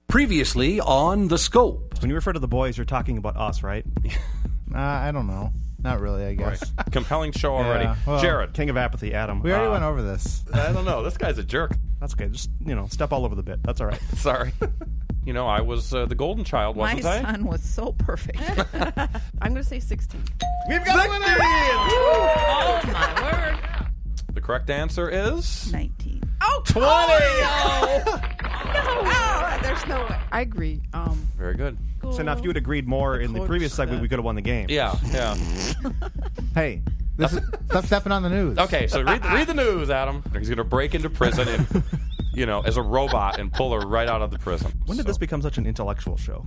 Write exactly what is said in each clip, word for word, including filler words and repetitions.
Previously on The Scope. When you refer to the boys, you're talking about us, right? uh, I don't know. Not really, I guess. Right. Compelling show already. Yeah, well, Jared. King of apathy, Adam. We already Uh, went over this. I don't know. This guy's a jerk. That's okay. Just, you know, step all over the bit. That's all right. Sorry. You know, I was uh, the golden child, wasn't My I? son was so perfect. I'm going to say sixteen. We've got a winner! Oh, my word. The correct answer is... nineteen. Oh, twenty! Oh, no. Oh, there's no way. I agree. Um, Very good. So now if you had agreed more The in the coach previous segment, said- we could have won the game. Yeah, yeah. Hey, this is, stop stepping on the news. Okay, so read, read the news, Adam. He's going to break into prison and, you know, as a robot and pull her right out of the prison. When did So- this become such an intellectual show?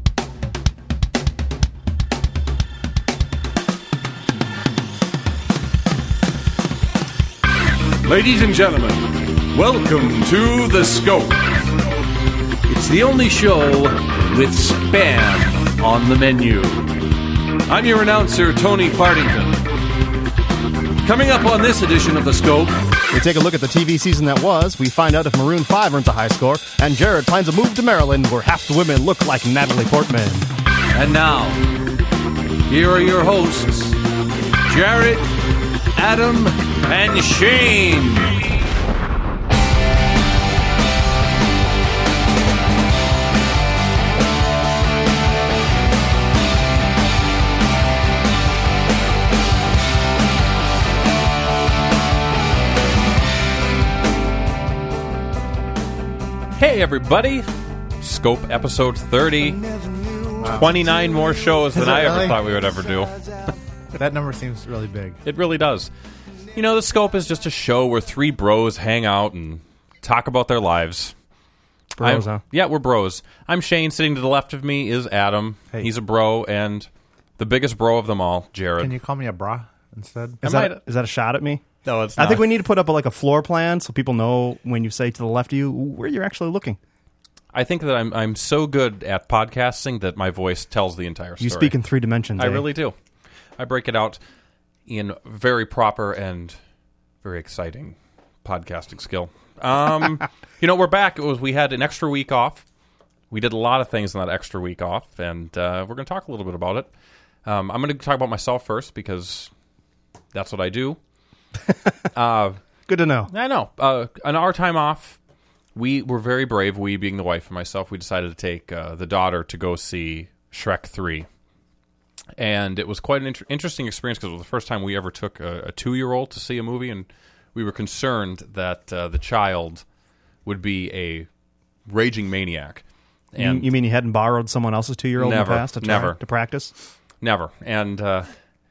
Ladies and gentlemen, welcome to The Scope. It's the only show with spam on the menu. I'm your announcer, Tony Partington. Coming up on this edition of The Scope, We take a look at the T V season that was, we find out if Maroon five earns a high score, and Jared finds a move to Maryland where half the women look like Natalie Portman. and now, here are your hosts, Jared, Adam, and Shane. Hey, everybody. Scope episode thirty. twenty-nine more shows than Is it I ever really? thought we would ever do. That number seems really big. It really does. You know, The Scope is just a show where three bros hang out and talk about their lives. Bros, I'm- huh? Yeah, we're bros. I'm Shane. Sitting to the left of me is Adam. Hey. He's a bro, and the biggest bro of them all, Jared. Can you call me a bra instead? Is I that, might- is that a shot at me? no, it's I think we need to put up a, like a floor plan so people know when you say to the left of you where you're actually looking. I think that I'm I'm so good at podcasting that my voice tells the entire story. You speak in three dimensions. I eh? really do. I break it out in very proper and very exciting podcasting skill. Um, you know, we're back. It was we had an extra week off. We did a lot of things in that extra week off, and uh, we're going to talk a little bit about it. Um, I'm going to talk about myself first because that's what I do. uh, Good to know. I know. Uh, on our time off, we were very brave. We, being the wife and myself, we decided to take uh, the daughter to go see Shrek three. And it was quite an inter- interesting experience because it was the first time we ever took a, a two-year-old to see a movie, and we were concerned that uh, the child would be a raging maniac. You, And you mean you hadn't borrowed someone else's two-year-old in Never, the past to try, never. to practice? Never. And uh,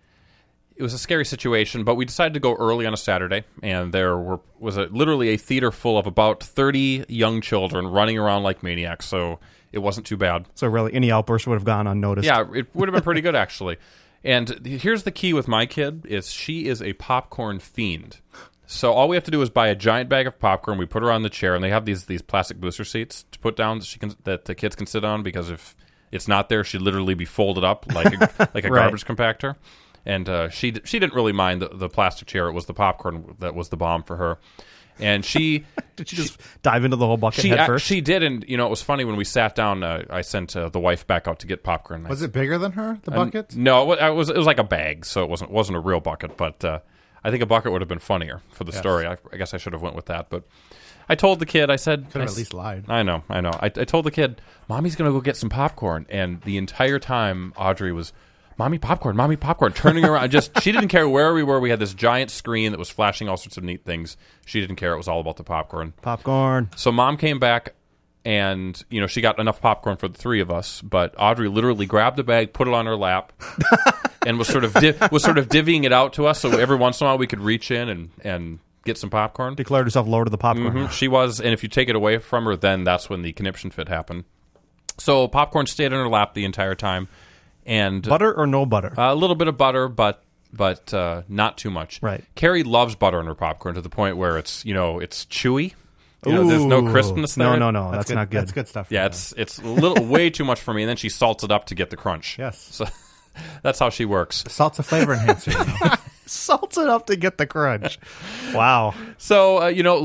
it was a scary situation, but we decided to go early on a Saturday, and there were was a, literally a theater full of about thirty young children running around like maniacs, so it wasn't too bad. So really, any outburst would have gone unnoticed. Yeah, it would have been pretty good, actually. And here's the key with my kid, is she is a popcorn fiend. So all we have to do is buy a giant bag of popcorn, we put her on the chair, and they have these these plastic booster seats to put down that, she can, that the kids can sit on, because if it's not there, she'd literally be folded up like a, like a Right. garbage compactor. And uh, she she didn't really mind the, the plastic chair. It was the popcorn that was the bomb for her. And she Did she just dive into the whole bucket she head ac- first? she did, and you know it was funny when we sat down. Uh, I sent uh, the wife back out to get popcorn. Was it bigger than her, the And- bucket? No, it wa- it was it was like a bag, so it wasn't wasn't a real bucket. But uh, I think a bucket would have been funnier for the Yes. story. I, I guess I should have went with that. But I told the kid, I said, Could I have s- at least lied. I know, I know. I, I told the kid, "Mommy's gonna go get some popcorn," and the entire time Audrey was, "Mommy, popcorn, mommy, popcorn," turning around. Just she didn't care where we were. We had this giant screen that was flashing all sorts of neat things. She didn't care. It was all about the popcorn. Popcorn. So mom came back, and you know she got enough popcorn for the three of us. But Audrey literally grabbed the bag, put it on her lap, and was sort of di- was sort of divvying it out to us. So every once in a while we could reach in and, and get some popcorn. Declared herself Lord of the Popcorn. Mhm, She was, and if you take it away from her, then that's when the conniption fit happened. So popcorn stayed on her lap the entire time, and Butter or no butter? a little bit of butter, but but uh, not too much. Right. Carrie loves butter in her popcorn to the point where it's you know it's chewy. You know, there's no Ooh. crispness there. No, no, no. That's, not good. That's good stuff. Yeah, it's it's a little way too much for me, and then she salts it up to get the crunch. Yes. So that's how she works. Salt's a flavor enhancer. You know? Salts it up to get the crunch. Wow. So uh, you know, l-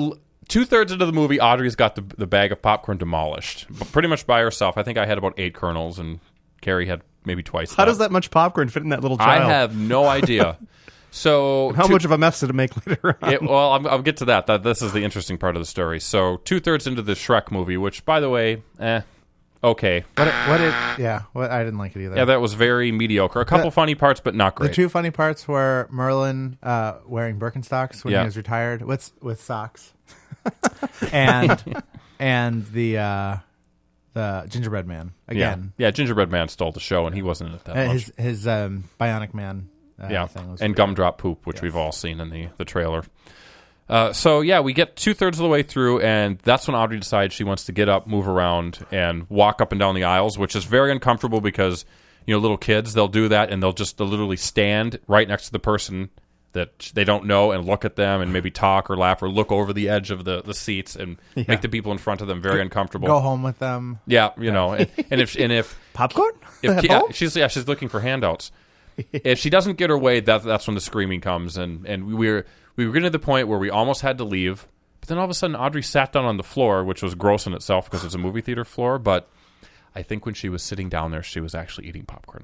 two-thirds into the movie, Audrey's got the, the bag of popcorn demolished. But pretty much by herself. I think I had about eight kernels, and Carrie had maybe twice How that. does that much popcorn fit in that little I child? have no idea. So How two- much of a mess did it make later on? It, well, I'll, I'll get to that. that. This is the interesting part of the story. So two-thirds into the Shrek movie, which, by the way, eh, okay. What? It, what? It, yeah. What? I didn't like it either. Yeah, that was very mediocre. A couple The- funny parts, but not The great. two funny parts were Merlin uh, wearing Birkenstocks when Yeah. he was retired with with socks, and and the uh, the gingerbread man yeah. again. yeah, Gingerbread Man stole the show, and he wasn't in it that Uh, much. his his um, Bionic Man. Uh, yeah, thing was and weird. Gumdrop Poop, which Yes. we've all seen in the, the trailer. Uh, so, yeah, we get two-thirds of the way through, and that's when Audrey decides she wants to get up, move around, and walk up and down the aisles, which is very uncomfortable because, you know, little kids, they'll do that, and they'll just they'll literally stand right next to the person that they don't know and look at them and maybe talk or laugh or look over the edge of the, the seats and Yeah. make the people in front of them very uncomfortable. Go home with them. Yeah, you know, and, and if and if Popcorn? if At yeah, home? she's yeah she's looking for handouts. If she doesn't get her way, that that's when the screaming comes, and and we were we were getting to the point where we almost had to leave, but then all of a sudden Audrey sat down on the floor, which was gross in itself because it's a movie theater floor. But I think when she was sitting down there, she was actually eating popcorn.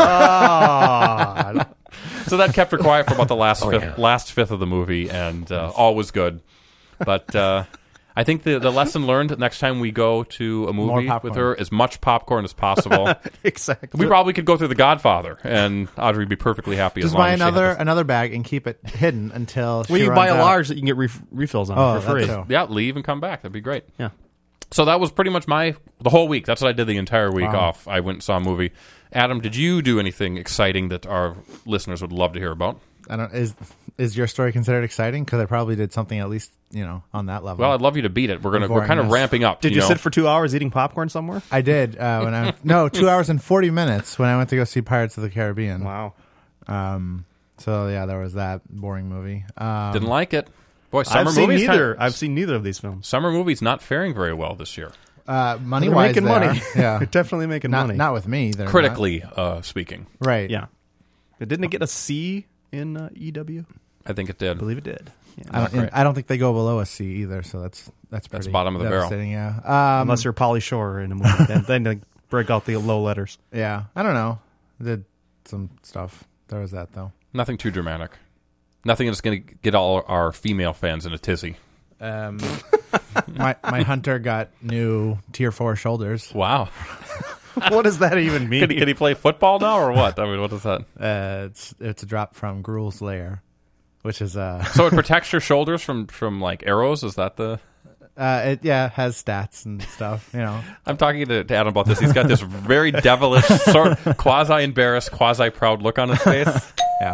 Ah, So that kept her quiet for about the last Oh, fifth, yeah. last fifth of the movie, and uh, all was good. But uh, I think the the lesson learned next time we go to a movie popcorn. with her, as much popcorn as possible. exactly. We probably could go through The Godfather, and Audrey would be perfectly happy. Just as long buy as she another had this. another bag and keep it hidden until. Well, she you buy runs a out. large that you can get ref- refills on Oh, for free. that's so. Yeah, leave and come back. That'd be great. Yeah. So that was pretty much my the whole week. That's what I did the entire week Wow. off. I went and saw a movie. Adam, did you do anything exciting that our listeners would love to hear about? I don't. Is is your story considered exciting? Because I probably did something at least you know on that level. Well, I'd love you to beat it. We're gonna we're kind of Boringness. ramping up. Did you, know? sit for two hours eating popcorn somewhere? I did uh, when I no two hours and forty minutes when I went to go see Pirates of the Caribbean. Wow. Um. So yeah, there was that boring movie. Um, Didn't like it. Boy, summer I've seen movies. neither. kinda- I've seen neither of these films. summer movies not faring very well this year, uh, money They're wise, making money. Yeah, They're definitely making not money. not with me. They're not. critically uh, speaking. right? Yeah. Didn't it get a C in uh, E W? I think it did. I believe it did. Yeah. I don't, great. I don't think they go below a C either. So that's that's That's pretty bottom of the barrel. devastating, Yeah. Um, Unless you're Pauly Shore in a movie, then, then they break out the low letters. yeah. I don't know. Did some stuff. There was that though. Nothing too dramatic. Nothing that's going to get all our female fans in a tizzy. Um, my my hunter got new tier four shoulders. Wow. What does that even mean? Can he, can he play football now or what? I mean, what is that? Uh, it's it's a drop from Gruel's Lair, which is uh, So it protects your shoulders from, from like arrows? Is that the... uh it yeah has stats and stuff. You know, I'm talking to, to Adam about this. He's got this very devilish, sort quasi-embarrassed, quasi-proud look on his face. yeah.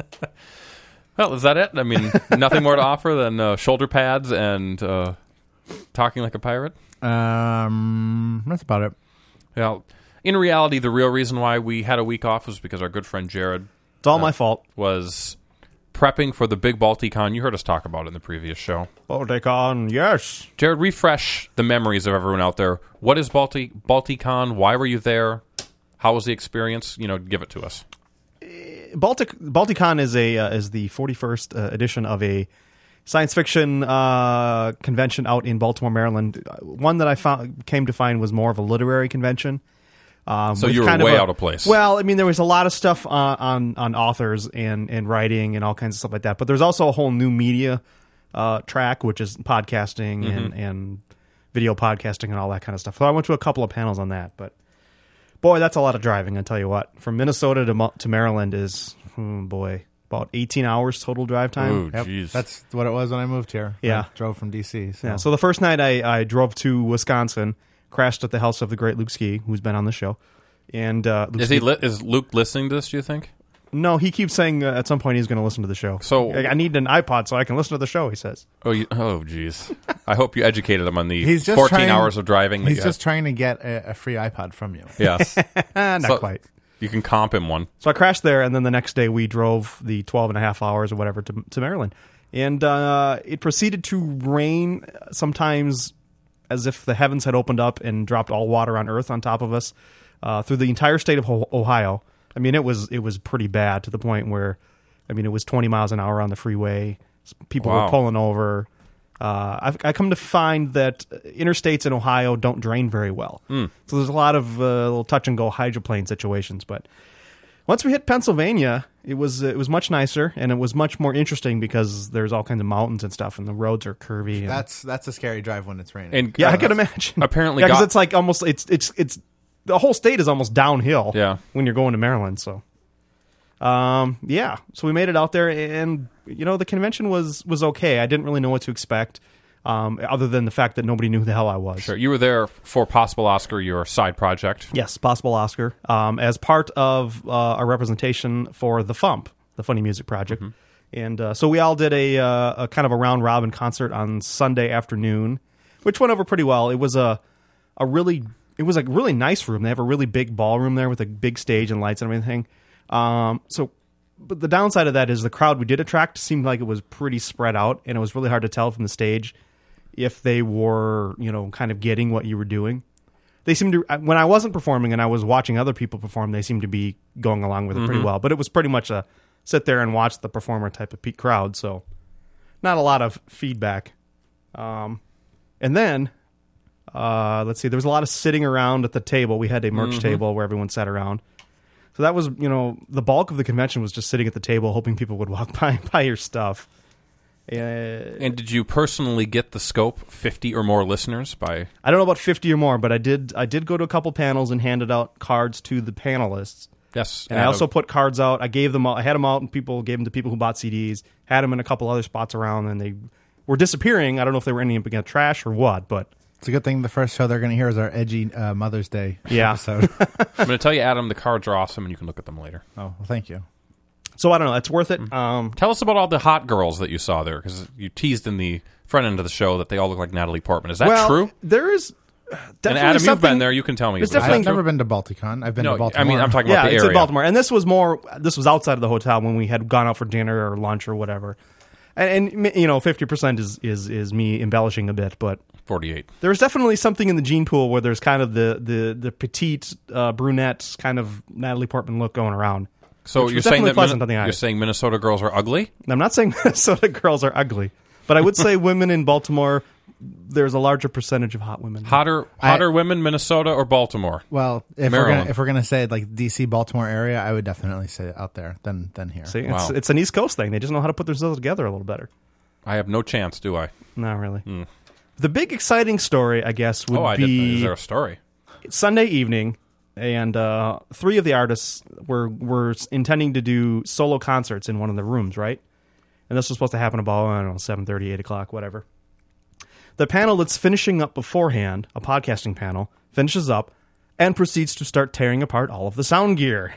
Well, is that it? I mean, nothing more to offer than uh, shoulder pads and uh, talking like a pirate? Um, that's about it. Well, in reality, the real reason why we had a week off was because our good friend Jared It's all my fault. was prepping for the big Balticon. You heard us talk about it in the previous show. Balticon, yes. Jared, refresh the memories of everyone out there. What is Balti- Balticon? Why were you there? How was the experience? You know, give it to us. Baltic Balticon is a uh, is the forty-first uh, edition of a science fiction uh, convention out in Baltimore, Maryland. One that I found came to find was more of a literary convention. Um, So with you were kind way a- out of place. Well, I mean, there was a lot of stuff on on, on authors and, and writing and all kinds of stuff like that. But there's also a whole new media uh, track, which is podcasting Mm-hmm. and, and video podcasting and all that kind of stuff. So I went to a couple of panels on that, but. Boy, that's a lot of driving, I'll tell you what. From Minnesota to Mo- to Maryland is, oh boy, about eighteen hours total drive time. Ooh, Yep, jeez. that's what it was when I moved here. Yeah. I drove from D C. So. Yeah, so the first night I, I drove to Wisconsin, crashed at the house of the great Luke Ski, who's been on the show. And uh, Luke Is he Ski- li- is Luke listening to this, do you think? No, he keeps saying uh, at some point he's going to listen to the show. So- I, I need an iPod so I can listen to the show, he says. Oh, you, oh, jeez. I hope you educated him on the He's just fourteen trying- hours of driving. that He's you just had. trying to get a, a free iPod from you. Yes. Ah, not So- quite. You can comp him one. So I crashed there, and then the next day we drove the twelve and a half hours or whatever to, to Maryland. And uh, it proceeded to rain sometimes as if the heavens had opened up and dropped all water on earth on top of us uh, through the entire state of Ho- Ohio. I mean, it was it was pretty bad to the point where, I mean, it was twenty miles an hour on the freeway. People Wow. were pulling over. Uh, I've I come to find that interstates in Ohio don't drain very well. Mm. So there's a lot of uh, little touch and go hydroplane situations. But once we hit Pennsylvania, it was it was much nicer, and it was much more interesting because there's all kinds of mountains and stuff, and the roads are curvy. And, That's that's a scary drive when it's raining. And yeah, uh, I can imagine. Apparently, because got- it's like almost it's it's it's the whole state is almost downhill. Yeah. when you're going to Maryland. So, um, yeah, so we made it out there, and you know the convention was was okay. I didn't really know what to expect, um, other than the fact that nobody knew who the hell I was. Sure, you were there for Possible Oscar, your side project. Yes, Possible Oscar, um, as part of uh, a representation for the F U M P, the Funny Music Project. Mm-hmm. And uh, so we all did a, uh, a kind of a round-robin concert on Sunday afternoon, which went over pretty well. It was a a really it was a really nice room. They have a really big ballroom there with a big stage and lights and everything. Um, so, but the downside of that is the crowd we did attract seemed like it was pretty spread out, and it was really hard to tell from the stage if they were, you know, kind of getting what you were doing. They seemed to, when I wasn't performing and I was watching other people perform, they seemed to be going along with it pretty well. But it was pretty much a sit there and watch the performer type of peak crowd, so not a lot of feedback. Um, and then, uh, let's see, there was a lot of sitting around at the table. We had a merch table where everyone sat around. So that was, you know, the bulk of the convention was just sitting at the table, hoping people would walk by buy your stuff. Uh, And did you personally get the scope, fifty or more listeners by... I don't know about fifty or more, but I did I did go to a couple panels and handed out cards to the panelists. Yes. And I also put cards out. I gave them out. I had them out, and people gave them to people who bought C Ds, had them in a couple other spots around, and they were disappearing. I don't know if they were ending up in trash or what, but... It's a good thing the first show they're going to hear is our edgy uh, Mother's Day Yeah. episode. I'm going to tell you, Adam, the cards are awesome, and you can look at them later. Oh, well, thank you. So I don't know. It's worth it. Um, Tell us about all the hot girls that you saw there, because you teased in the front end of the show that they all look like Natalie Portman. Is that well, true? there is definitely And Adam, you've something- been there. You can tell me. There's Is that I've definitely- true? never been to Balticon. I've been No, to Baltimore. I mean, I'm talking Yeah, about the it's area. in Baltimore, and this was more. This was outside of the hotel when we had gone out for dinner or lunch or whatever. And, and you know, fifty percent is, is is me embellishing a bit, but forty-eight. there's definitely something in the gene pool where there's kind of the the the petite uh, brunette kind of Natalie Portman look going around. So Which you're was saying definitely that pleasant Min- on the eye. you're saying Minnesota girls are ugly? And I'm not saying Minnesota girls are ugly, but I would say women in Baltimore, there's a larger percentage of hot women. Hotter, hotter women, Minnesota or Baltimore? Well, if we're Maryland. gonna if we're gonna say like D C Baltimore area, I would definitely say out there than than here. See, it's, Wow. it's an East Coast thing. They just know how to put themselves together a little better. I have no chance, do I? Not really. The big exciting story, I guess, would oh, I didn't. Is be there a story? Sunday evening, and uh, three of the artists were were intending to do solo concerts in one of the rooms, right? And this was supposed to happen about, I don't know, seven thirty, eight o'clock, whatever. The panel that's finishing up beforehand, a podcasting panel, finishes up and proceeds to start tearing apart all of the sound gear.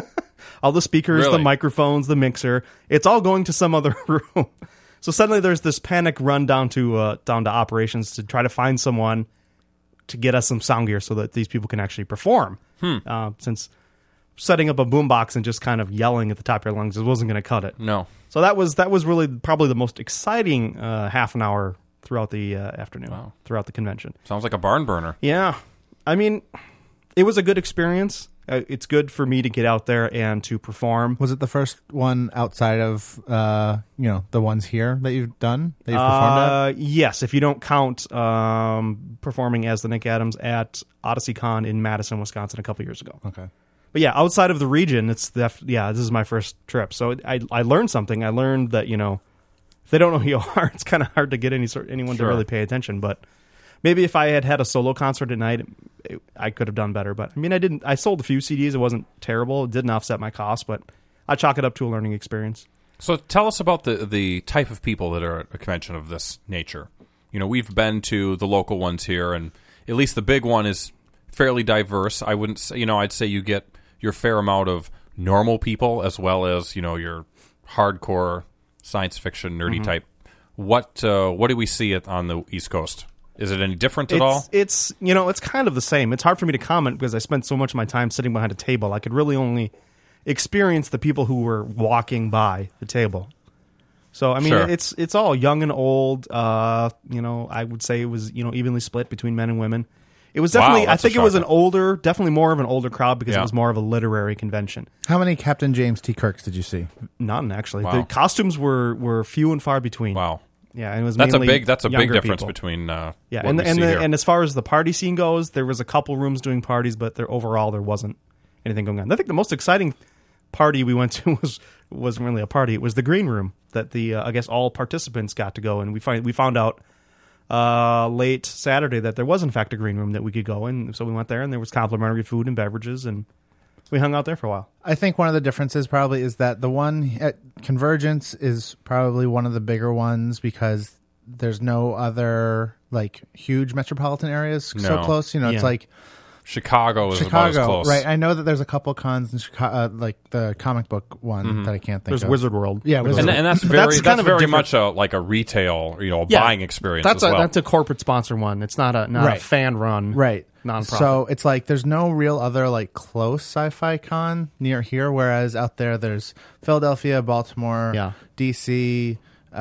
All the speakers, Really? the microphones, the mixer. It's all going to some other room. So suddenly there's this panic run down to uh, down to operations to try to find someone to get us some sound gear so that these people can actually perform. Hmm. Uh, since setting up a boombox and just kind of yelling at the top of your lungs, it wasn't going to cut it. No. So that was that was really probably the most exciting uh, half an hour throughout the uh, afternoon, Wow. throughout the convention. Sounds like a barn burner. Yeah, I mean, it was a good experience. Uh, it's good for me to get out there and to perform. Was it the first one outside of uh, you know the ones here that you've done that you've performed at? Uh, yes, if you don't count um, performing as the Nick Adams at Odyssey Con in Madison, Wisconsin, a couple years ago. Okay. But yeah, outside of the region, it's def- yeah, this is my first trip, so it, I I learned something. I learned that you know, if they don't know who you are, it's kind of hard to get any sort anyone Sure. to really pay attention. But maybe if I had had a solo concert at night, it, I could have done better. But I mean, I didn't. I sold a few C Ds. It wasn't terrible. It didn't offset my costs, but I chalk it up to a learning experience. So tell us about the the type of people that are at a convention of this nature. You know, we've been to the local ones here, and at least the big one is fairly diverse. I wouldn't say, you know, I'd say you get your fair amount of normal people as well as, you know, your hardcore science fiction nerdy Mm-hmm. type. What uh, what do we see at, on the East Coast? Is it any different at It's, all? it's you know it's kind of the same. It's hard for me to comment because I spent so much of my time sitting behind a table. I could really only experience the people who were walking by the table. So I mean, Sure. it's it's all young and old. Uh, you know, I would say it was you know evenly split between men and women. It was definitely. Wow, I that's a think it was an shocker. older, definitely more of an older crowd because Yeah. it was more of a literary convention. How many Captain James T. Kirks did you see? None actually. Wow. The costumes were were few and far between. Wow. Yeah, and it was That's a mainly big. That's a big younger difference people. between. Uh, Yeah, what and we and see the, here. and as far as the party scene goes, there was a couple rooms doing parties, but there overall there wasn't anything going on. I think the most exciting party we went to was wasn't really a party. It was the green room that the uh, I guess all participants got to go, and we find we found out uh, late Saturday that there was in fact a green room that we could go in. So we went there, and there was complimentary food and beverages, and we hung out there for a while. I think one of the differences probably is that the one at Convergence is probably one of the bigger ones because there's no other like huge metropolitan areas so No. close. You know, Yeah. it's like Chicago is about as Chicago, close. right? I know that there's a couple cons in Chicago, uh, like the comic book one that I can't think There's of. Wizard World. Yeah, Wizard And, World. and that's But very that's that's, kind of a very different- much a like a retail, you know, Yeah. buying experience That's as a well. that's a corporate sponsor one. It's not a not Right. a fan run Right. nonprofit. So it's like there's no real other like close sci-fi con near here, whereas out there there's Philadelphia, Baltimore, Yeah. D C,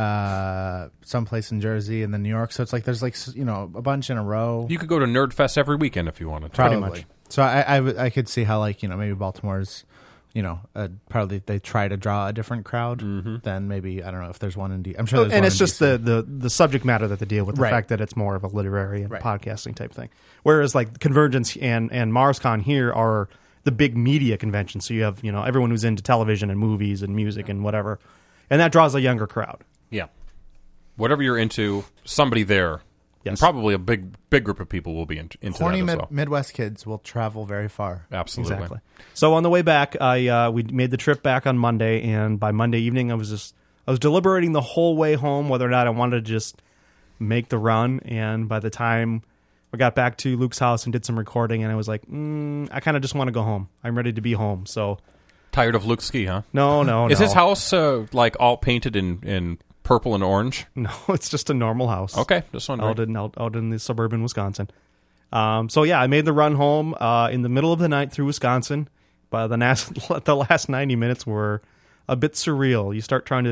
uh, someplace in Jersey, and then New York. So it's like there's like s- you know a bunch in a row. you could go to Nerdfest every weekend if you wanted to. probably. much. So I, I w- I could see how like you know maybe Baltimore's you know uh, probably they try to draw a different crowd than maybe I don't know if there's one in D. I'm sure. There's and one it's in just D C. the, the the subject matter that they deal with, the Right. fact that it's more of a literary and Right. podcasting type thing. Whereas like Convergence and and MarsCon here are the big media conventions. So you have you know everyone who's into television and movies and music and whatever, and that draws a younger crowd. Yeah. Whatever you're into, somebody there. And Yes. probably a big big group of people will be in, into horny that as mid- well. Midwest kids will travel very far. Absolutely. Exactly. So on the way back, I uh, we made the trip back on Monday, and by Monday evening, I was just I was deliberating the whole way home whether or not I wanted to just make the run. And by the time we got back to Luke's house and did some recording, and I was like, mm, I kind of just want to go home. I'm ready to be home. So Tired of Luke Ski, huh? no, no, Is no. his house uh, like all painted in, in purple and orange? No, it's just a normal house. Okay, just wondering. out in out, out in the suburban Wisconsin. Um, so yeah, I made the run home uh, in the middle of the night through Wisconsin. But the last the last ninety minutes were a bit surreal. You start trying to,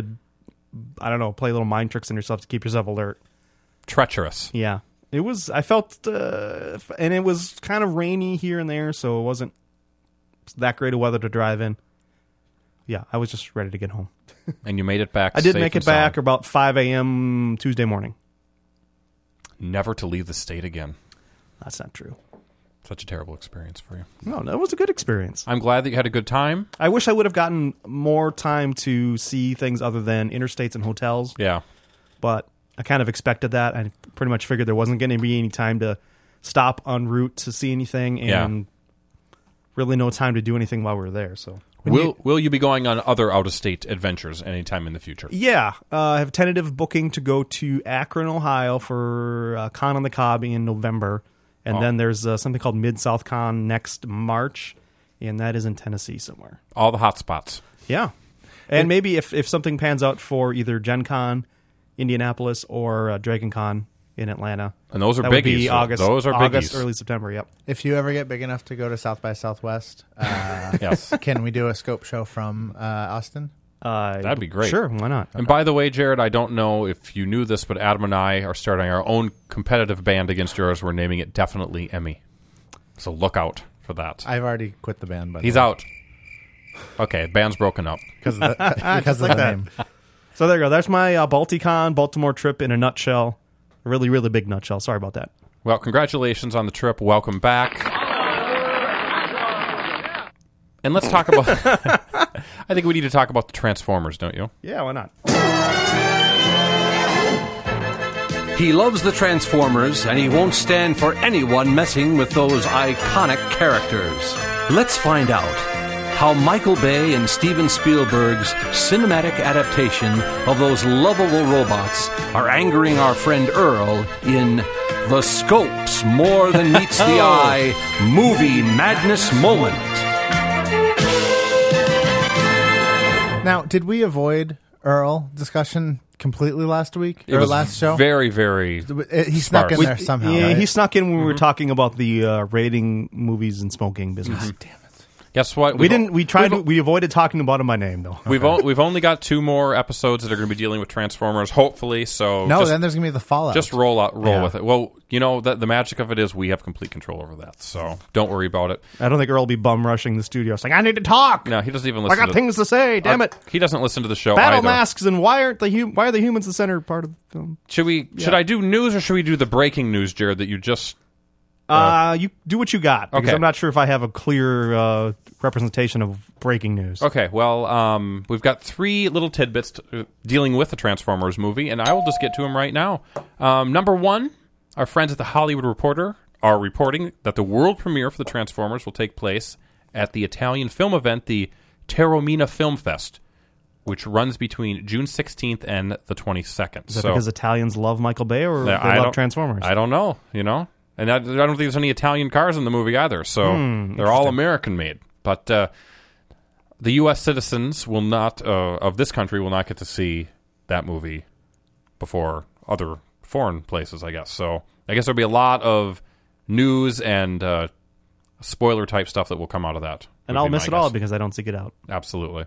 I don't know, play little mind tricks on yourself to keep yourself alert. Treacherous. Yeah, it was. I felt, uh, and it was kind of rainy here and there, so it wasn't that great of weather to drive in. Yeah, I was just ready to get home. And you made it back I did safe make and it back sound. about five a.m. Tuesday morning. Never to leave the state again. That's not true. Such a terrible experience for you. No, that was a good experience. I'm glad that you had a good time. I wish I would have gotten more time to see things other than interstates and hotels, Yeah. but I kind of expected that. I pretty much figured there wasn't going to be any time to stop en route to see anything, and Yeah. really no time to do anything while we were there. So, Will Will you be going on other out of state adventures anytime in the future? yeah, uh, I have tentative booking to go to Akron, Ohio for uh, Con on the Cob in November, and Oh. then there's uh, something called Mid South Con next March, and that is in Tennessee somewhere. All the hot spots. Yeah. And maybe if, if something pans out for either Gen Con, Indianapolis, or uh, Dragon Con in Atlanta. And those are that would biggies. be August, Those are August, biggies. early September, yep. If you ever get big enough to go to South by Southwest, uh, Yes. can we do a scope show from uh, Austin? Uh, That'd be great. Sure, why not? And by the way, Jared, I don't know if you knew this, but Adam and I are starting our own competitive band against yours. We're naming it Definitely Emmy. So look out for that. I've already quit the band, but He's out. Okay, band's broken up. because of the, because of like the that. name. So there you go. That's my uh, Balticon, Baltimore trip in a nutshell. A really, really big nutshell. Sorry about that. Well, congratulations on the trip. Welcome back. And let's talk about... I think we need to talk about the Transformers, don't you? Yeah, why not? He loves the Transformers, and he won't stand for anyone messing with those iconic characters. Let's find out how Michael Bay and Steven Spielberg's cinematic adaptation of those lovable robots are angering our friend Earl in The Scopes More Than Meets the Eye Movie Madness Moment. Now, did we avoid Earl discussion completely last week It or was last show? very, very... He snuck in sparse. there somehow. Yeah, right? he snuck in when we were talking about the uh, rating movies and smoking business. Damn it! Guess what? We We've didn't. o- We tried. we've- To, we avoided talking about him by name, though. We've o- we've only got two more episodes that are going to be dealing with Transformers, hopefully. So No, just, then there's gonna be the fallout. just roll out, roll Yeah. with it. Well, you know the, the magic of it is we have complete control over that, so don't worry about it. I don't think Earl will be bum rushing the studio. It's like I need to talk. No, he doesn't even I listen. got to, things to say. Damn uh, it. He doesn't listen to the show Battle either. masks and why aren't the hum- why are the humans the center part of the film? Should we? Should I do news or should we do the breaking news, Jared? That you just Uh, you do what you got because Okay. I'm not sure if I have a clear uh, representation of breaking news. Okay, well, um, we've got three little tidbits to, uh, dealing with the Transformers movie, and I will just get to them right now. Um, number one, our friends at the Hollywood Reporter are reporting that the world premiere for the Transformers will take place at the Italian film event, the Taormina Film Fest, which runs between June sixteenth and the twenty-second. Is that so, because Italians love Michael Bay or Yeah, they I love don't- Transformers? I don't know, you know? And I, I don't think there's any Italian cars in the movie either, so Hmm, they're all American-made. But uh, the U S citizens will not, uh, of this country, will not get to see that movie before other foreign places, I guess. So I guess there'll be a lot of news and uh, spoiler-type stuff that will come out of that. and would I'll be miss it my all guess. because I don't seek it out. Absolutely.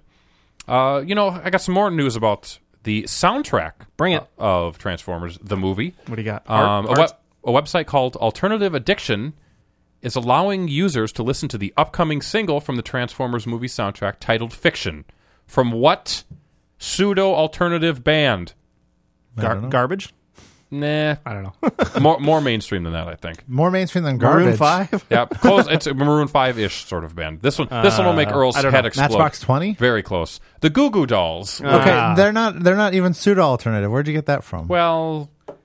Uh, you know, I got some more news about the soundtrack Bring it. uh, of Transformers, the movie. What do you got? Um, Art- a, art? web, a website called Alternative Addiction is allowing users to listen to the upcoming single from the Transformers movie soundtrack titled Fiction. From what pseudo-alternative band? Gar- don't know. garbage? Nah, I don't know. more more mainstream than that, I think. More mainstream than garbage. Maroon Five. Yeah, close. It's a Maroon Five-ish sort of band. This one, this one will make Earl's I don't head know. explode. Matchbox twenty. Very close. The Goo Goo Dolls. Okay, Ah. they're not. They're not even pseudo alternative. Where'd you get that from? Well,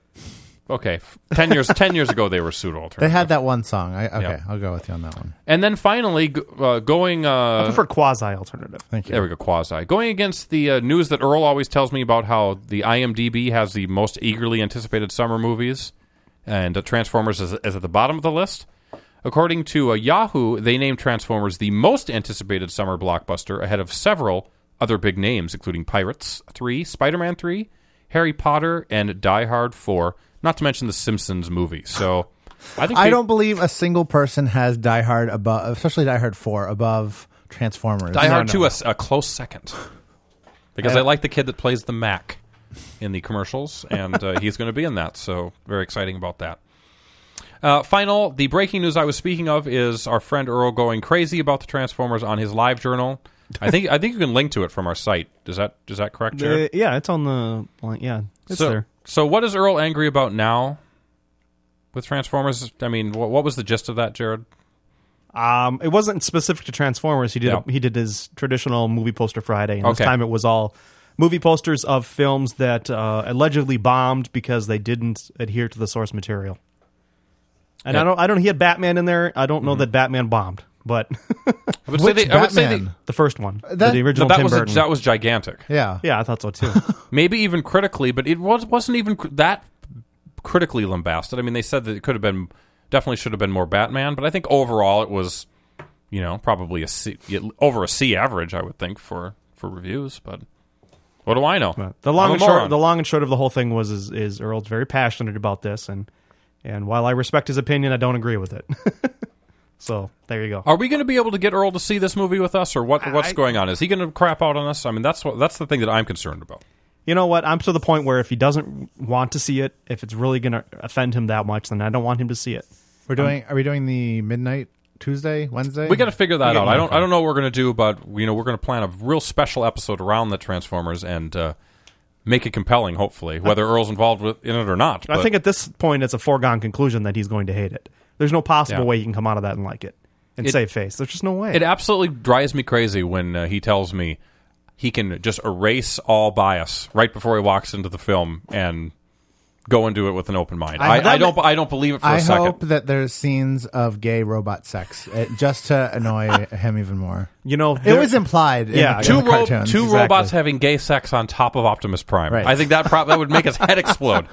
okay. Ten years. Ten years ago, they were pseudo-alternative. They had that one song. I, okay, Yeah. I'll go with you on that one. And then finally, g- uh, going. Uh, I prefer quasi-alternative. Thank you. There we go, quasi. Going against the uh, news that Earl always tells me about how the I M D B has the most eagerly anticipated summer movies, and uh, Transformers is, is at the bottom of the list. According to uh, Yahoo, they named Transformers the most anticipated summer blockbuster ahead of several other big names, including Pirates three, Spider-Man three, Harry Potter, and Die Hard four, not to mention the Simpsons movie. So I think I they- don't believe a single person has Die Hard above, especially Die Hard four above Transformers. Die Hard no. two a, a close second. Because I like the kid that plays the Mac in the commercials, and uh, he's going to be in that, so very exciting about that. Uh, final, the breaking news I was speaking of is our friend Earl going crazy about the Transformers on his live journal. I think I think you can link to it from our site. Is that is that correct, Jared? Uh, yeah, it's on the line. Yeah, it's so, there. so what is Earl angry about now with Transformers? I mean, what, what was the gist of that, Jared? Um, it wasn't specific to Transformers. He did Yeah. he did his traditional movie poster Friday, and this Okay. time it was all movie posters of films that uh, allegedly bombed because they didn't adhere to the source material. And Yeah. I don't I don't he had Batman in there. I don't know that Batman bombed, but I would Which say they, I would say they, Batman? the first one, That- the no, original that Tim was a, Burton. that was gigantic. Yeah. yeah, I thought so too. Maybe even critically, but it was wasn't even cr- that critically lambasted. I mean, they said that it could have been definitely should have been more Batman, but I think overall it was, you know, probably a C, over a C average. I would think for for reviews, but what do I know? But the long I'm a and short, moron. the long and short of the whole thing was is, is Earl's very passionate about this, and and while I respect his opinion, I don't agree with it. So there you go. Are we going to be able to get Earl to see this movie with us, or what? What's I- going on? Is he going to crap out on us? I mean, that's what that's the thing that I'm concerned about. You know what? I'm to the point where if he doesn't want to see it, if it's really going to offend him that much, then I don't want him to see it. We're doing. Are we doing the midnight Tuesday, Wednesday? We got to figure that We out. get- I don't. I don't know what we're going to do, but you know, we're going to plan a real special episode around the Transformers and uh, make it compelling. Hopefully, whether Earl's involved with, in it or not. I but- think at this point, it's a foregone conclusion that he's going to hate it. There's no possible Yeah. way he can come out of that and like it and It- save face. There's just no way. It absolutely drives me crazy when uh, he tells me he can just erase all bias right before he walks into the film and go into it with an open mind. I- I, I don't. I don't believe it for I a second. hope that there's scenes of gay robot sex, uh, just to annoy him even more. you know, It there- was implied. In Yeah, the, Two in the ro- cartoons. two exactly. robots having gay sex on top of Optimus Prime. Right. I think that pro- that would make his head explode.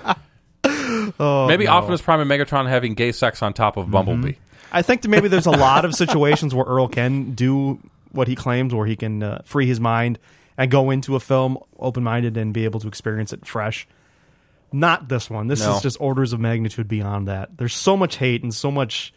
oh, Maybe no. Optimus Prime and Megatron having gay sex on top of Bumblebee. I think that maybe there's a lot of situations where Earl can do what he claims, where he can uh, free his mind and go into a film open-minded and be able to experience it fresh. Not this one. This No. is just orders of magnitude beyond that. There's so much hate and so much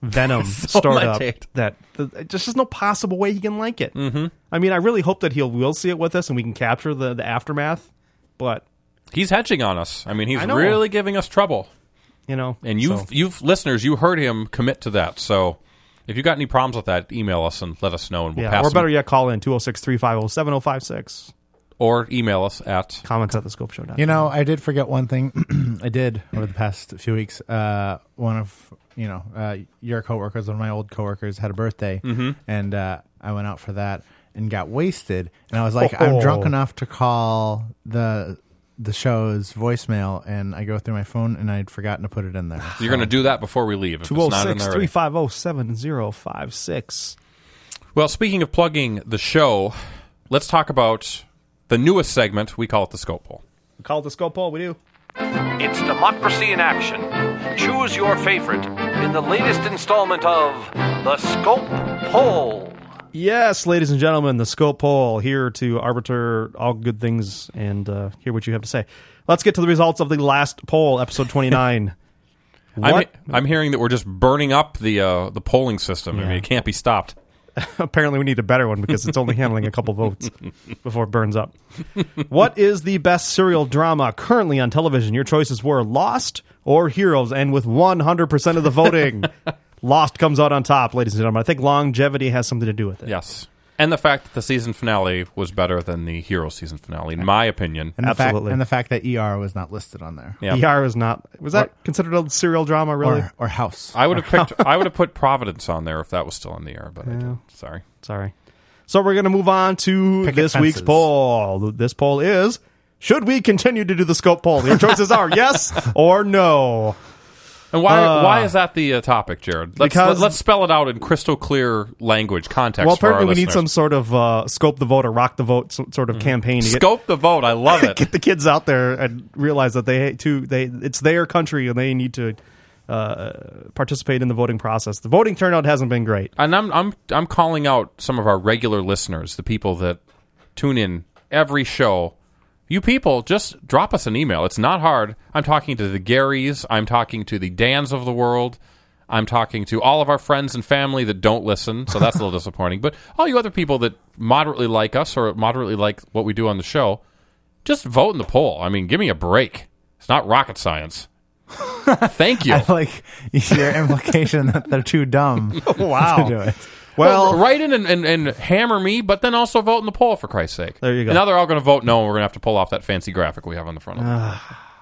venom So stored much up hate. that th- just there's no possible way he can like it. Mm-hmm. I mean, I really hope that he'll will see it with us and we can capture the, the aftermath. But He's hedging on us. I mean, he's I know. really giving us trouble. you know, And you, so- you've listeners, you heard him commit to that. So if you got any problems with that, email us and let us know, and we'll yeah, pass or better them. yet, call in two oh six, three five oh, seven oh five six. Or email us at Comments at the scope show dot com. You know, I did forget one thing. I did over the past few weeks. Uh, one of you know uh, your coworkers, one of my old coworkers, had a birthday, Mm-hmm. and uh, I went out for that and got wasted. And I was like, Oh. I'm drunk enough to call the the show's voicemail, and I go through my phone, and I'd forgotten to put it in there. You're going to do that before we leave. If two oh it's not in six, there three already. five oh, seven oh five six. Well, speaking of plugging the show, let's talk about the newest segment. We call it the Scope Poll. Call it the scope poll. We do. It's democracy in action. Choose your favorite in the latest installment of the Scope Poll. Yes, ladies and gentlemen, the scope poll here to arbiter all good things and uh, hear what you have to say. Let's get to the results of the last poll, episode twenty-nine. I'm, What? I'm hearing that we're just burning up the uh, the polling system. I Yeah. mean, it can't be stopped. Apparently, we need a better one because it's only handling a couple votes before it burns up. What is the best serial drama currently on television? Your choices were Lost or Heroes, and with one hundred percent of the voting, Lost comes out on top, ladies and gentlemen. I think longevity has something to do with it. Yes. And the fact that the season finale was better than the Hero season finale, in my opinion. And the Absolutely. fact and the fact that E R was not listed on there, Yeah. E R is not. Was that considered a serial drama, really? or or House. I would have picked. I would have put Providence on there if that was still in the air, but I didn't. Sorry. Sorry. So we're going to move on to Picket this week's fences. poll. This poll is, should we continue to do the scope poll? Your choices are yes or no. And why? Uh, why is that the uh, topic, Jared? Let's, because- let, us spell it out in crystal clear language context. Well, for our apparently we need listeners. some sort of uh, scope the vote or rock the vote so- sort of campaign to get, Scope the vote. I love it. get the kids out there and realize that they too they it's their country and they need to uh, participate in the voting process. The voting turnout hasn't been great. And I'm I'm I'm calling out some of our regular listeners, the people that tune in every show. You people, just drop us an email. It's not hard. I'm talking to the Garys. I'm talking to the Dans of the world. I'm talking to all of our friends and family that don't listen, so that's a little disappointing. But all you other people that moderately like us or moderately like what we do on the show, just vote in the poll. I mean, give me a break. It's not rocket science. Thank you. I like your implication that they're too dumb Wow. to do it. Well, write in and, and, and hammer me, but then also vote in the poll, for Christ's sake. There you go. And now they're all going to vote no, and we're going to have to pull off that fancy graphic we have on the front of it.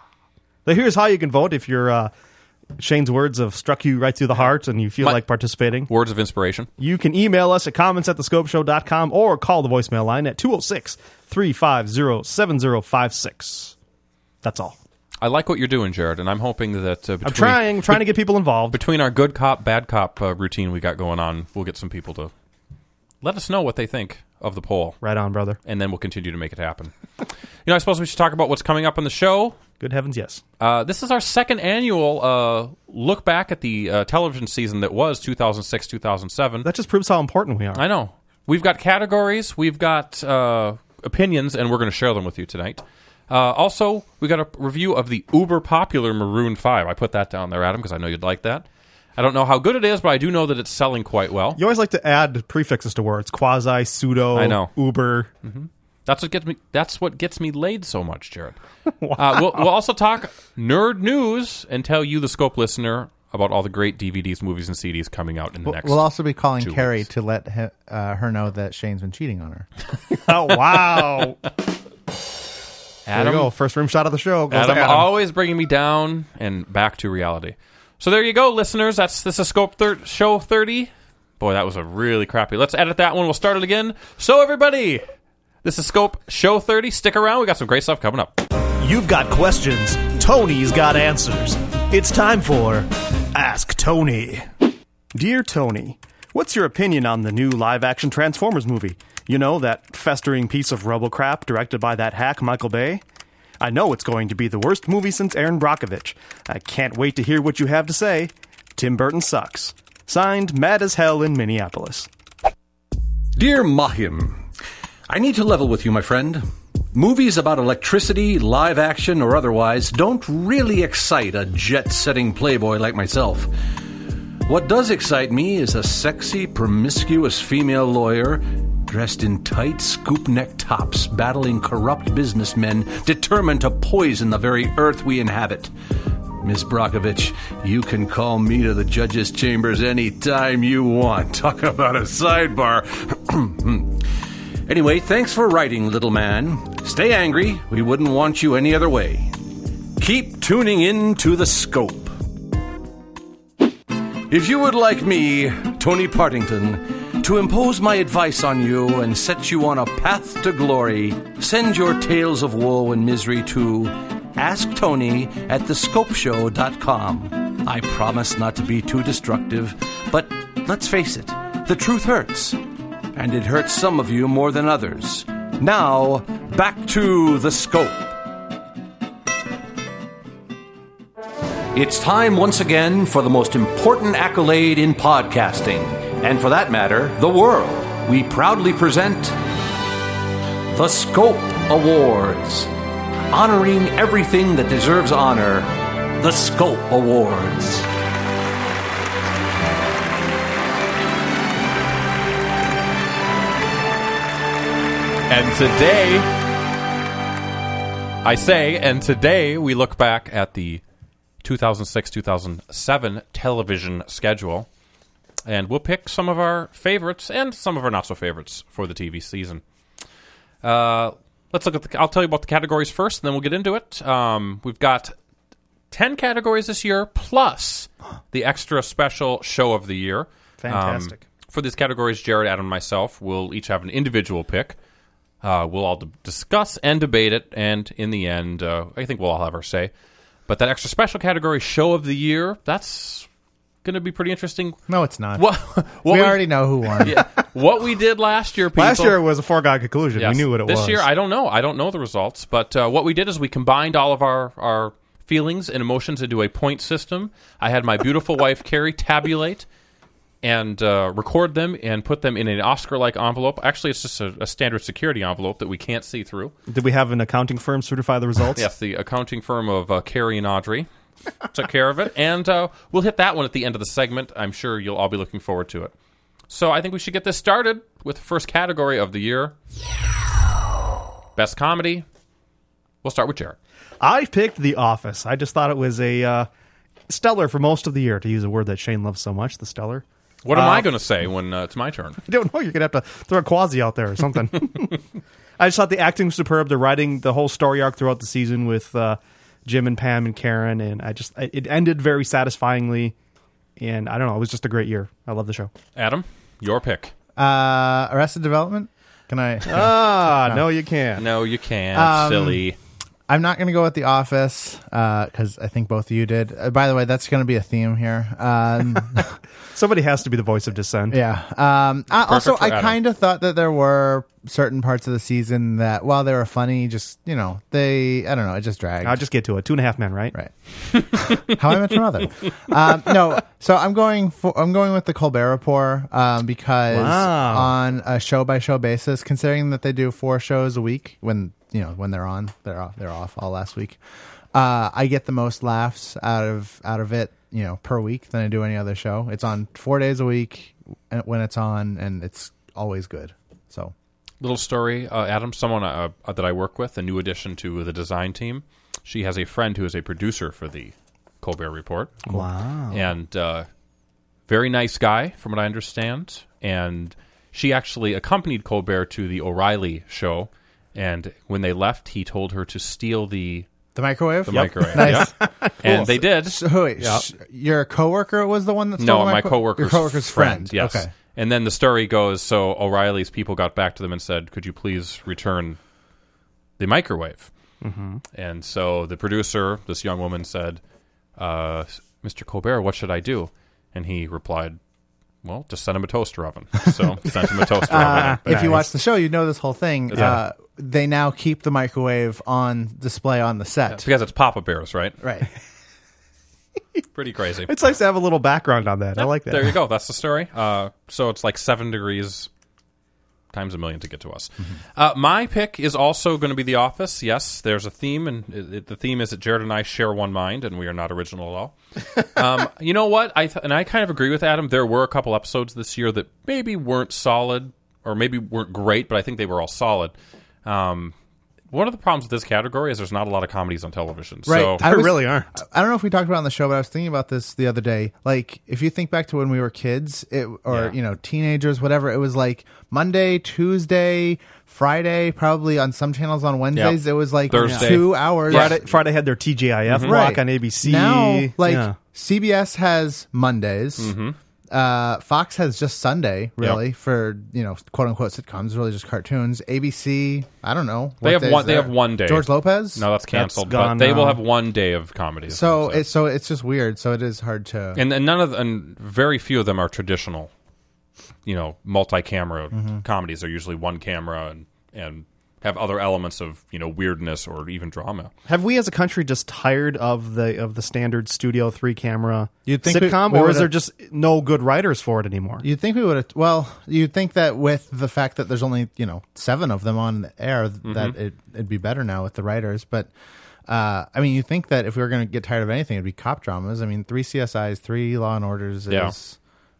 but here's how you can vote if your uh, Shane's words have struck you right through the heart and you feel My- like participating. Words of inspiration. You can email us at comments at the scope show dot com or call the voicemail line at two oh six, three five oh, seven oh five six. That's all. I like what you're doing, Jared, and I'm hoping that uh, between, I'm trying, trying to get people involved. between our good cop, bad cop uh, routine we got going on, we'll get some people to let us know what they think of the poll, Right on, brother. and then we'll continue to make it happen. You know, I suppose we should talk about what's coming up on the show. Good heavens, yes. Uh, this is our second annual uh, look back at the uh, television season that was two thousand six, two thousand seven. That just proves how important we are. I know. We've got categories, we've got uh, opinions, and we're going to share them with you tonight. Uh, also, we got a review of the uber popular Maroon five. I put that down there, Adam, because I know you'd like that. I don't know how good it is, but I do know that it's selling quite well. You always like to add prefixes to words. Quasi, pseudo, I know. Uber. That's what gets me. That's what gets me laid so much, Jared. uh, we'll, we'll also talk nerd news and tell you, the Scope listener, about all the great D V Ds, movies, and C Ds coming out in the We'll, next. we'll also be calling two Carrie weeks. to let he, uh, her know that Shane's been cheating on her. Oh, wow. There Adam, you go. First room shot of the show. Goes Adam, to Adam. always bringing me down and back to reality. So there you go, listeners. That's this is Scope thir- Show thirty. Boy, that was a really crappy. Let's edit that one. We'll start it again. So everybody, this is Scope Show thirty. Stick around. We got some great stuff coming up. You've got questions. Tony's got answers. It's time for Ask Tony. Dear Tony, what's your opinion on the new live-action Transformers movie? You know, that festering piece of rubble-crap directed by that hack Michael Bay? I know it's going to be the worst movie since Aaron Brockovich. I can't wait to hear what you have to say. Tim Burton sucks. Signed, Mad as Hell in Minneapolis. Dear Mahim, I need to level with you, my friend. Movies about electricity, live action, or otherwise don't really excite a jet-setting playboy like myself. What does excite me is a sexy, promiscuous female lawyer dressed in tight scoop-neck tops, battling corrupt businessmen determined to poison the very earth we inhabit. Miss Brockovich, you can call me to the judge's chambers any time you want. Talk about a sidebar. Anyway, thanks for writing, little man. Stay angry. We wouldn't want you any other way. Keep tuning in to The Scope. If you would like me, Tony Partington, to impose my advice on you and set you on a path to glory, send your tales of woe and misery to Ask Tony at the scope show dot com. I promise not to be too destructive, but let's face it, the truth hurts. And it hurts some of you more than others. Now, back to The Scope. It's time once again for the most important accolade in podcasting, and for that matter, the world. We proudly present the Scope Awards. Honoring everything that deserves honor, the Scope Awards. And today, I say, and today we look back at the two thousand six two thousand seven television schedule, and we'll pick some of our favorites and some of our not-so-favorites for the T V season. Uh, let's look at the... I'll tell you about the categories first, and then we'll get into it. Um, we've got ten categories this year, plus the extra special show of the year. Fantastic. Um, for these categories, Jared, Adam, and myself will each have an individual pick. Uh, we'll all d- discuss and debate it, and in the end, uh, I think we'll all have our say. But that extra special category, show of the year, that's going to be pretty interesting. No, it's not. What, what we, we already know who won. Yeah, what we did last year, people. Last year was a foregone conclusion. Yes. We knew what it this was. This year, I don't know. I don't know the results. But uh, what we did is we combined all of our, our feelings and emotions into a point system. I had my beautiful wife, Carrie, tabulate and uh, record them and put them in an Oscar-like envelope. Actually, it's just a, a standard security envelope that we can't see through. Did we have an accounting firm certify the results? Yes, the accounting firm of uh, Carrie and Audrey took care of it. And uh, we'll hit that one at the end of the segment. I'm sure you'll all be looking forward to it. So I think we should get this started with the first category of the year. Best comedy. We'll start with Jared. I picked The Office. I just thought it was a uh, stellar for most of the year, to use a word that Shane loves so much, the stellar. What am uh, I going to say when uh, it's my turn? I don't know. You're going to have to throw a quasi out there or something. I just thought the acting was superb. The writing, the whole story arc throughout the season with uh, Jim and Pam and Karen, and I just it ended very satisfyingly. And I don't know. It was just a great year. I love the show. Adam, your pick. Uh, Arrested Development? Can I? Ah, no, you can't. No, you can't. Um, Silly. I'm not going to go with The Office because I think both of you did. Uh, by the way, that's going to be a theme here. Um, Somebody has to be the voice of dissent. yeah. Um, I, also, for I Adam. kind of thought that there were certain parts of the season that, while they were funny, just, you know, they, I don't know, it just dragged. I'll just get to it. Two and a half men, right? Right. How I Met Your Mother. Um, no, so I'm going for I'm going with the Colbert Report um, because Wow. on a show by show basis, considering that they do four shows a week when you know when they're on, they're off, they're off all last week. Uh, I get the most laughs out of out of it, you know, per week than I do any other show. It's on four days a week when it's on, and it's always good. So. Little story, uh, Adam, someone uh, uh, that I work with, a new addition to the design team. She has a friend who is a producer for the Colbert Report. Wow. And uh, very nice guy, from what I understand. And she actually accompanied Colbert to the O'Reilly show. And when they left, he told her to steal the, The microwave? the microwave. Nice. Yep. And they did. So, wait, sh- your coworker was the one that stole No, the my micro- coworker's, Your coworker's friend. Yes. Okay. And then the story goes, so O'Reilly's people got back to them and said, could you please return the microwave? Mm-hmm. And so the producer, this young woman, said, uh, Mister Colbert, what should I do? And he replied, well, just send him a toaster oven. So sent him a toaster Uh, oven. if you watch the show, you know this whole thing. Yeah. Uh, they now keep the microwave on display on the set. Because it's Papa Bear's, right? Right. Pretty crazy. It's nice to have a little background on that. I like that. There you go. That's the story. Uh, so it's like seven degrees times a million to get to us. Mm-hmm. Uh, my pick is also going to be The Office. Yes, there's a theme, and it, it, the theme is that Jared and I share one mind, and we are not original at all. um, you know what? I th- and I kind of agree with Adam. There were a couple episodes this year that maybe weren't solid, or maybe weren't great, but I think they were all solid. Um, one of the problems with this category is there's not a lot of comedies on television. Right. So, I There was- really aren't. I don't know if we talked about it on the show, but I was thinking about this the other day. Like, if you think back to when we were kids, it, or Yeah. you know, teenagers, whatever, it was like Monday, Tuesday, Friday, probably on some channels on Wednesdays. Yep. It was like Thursday. two hours. Friday, Friday had their T G I F block Right. on A B C. Now, like Yeah. C B S has Mondays. Mm-hmm. Uh, Fox has just Sunday, really, for you know, quote unquote sitcoms, really just cartoons. A B C, I don't know. They what have days one- they there. have one day. George Lopez. no, that's canceled. That's gone but they will now. have one day of comedy. So it's so it's just weird. So it is hard to. and, and none of the, and very few of them are traditional, you know, multi-camera Mm-hmm. comedies. They're usually one camera and and have other elements of, you know, weirdness or even drama. Have we as a country just tired of the of the standard studio three camera You'd think we- sitcom, we or is would've- there just no good writers for it anymore? You'd think we would have. Well, you'd think that with the fact that there's only you know seven of them on the air, Mm-hmm. that it, it'd be better now with the writers. But uh, I mean, you think that if we were going to get tired of anything, it'd be cop dramas. I mean, three C S Is, three Law and Orders Yeah. is,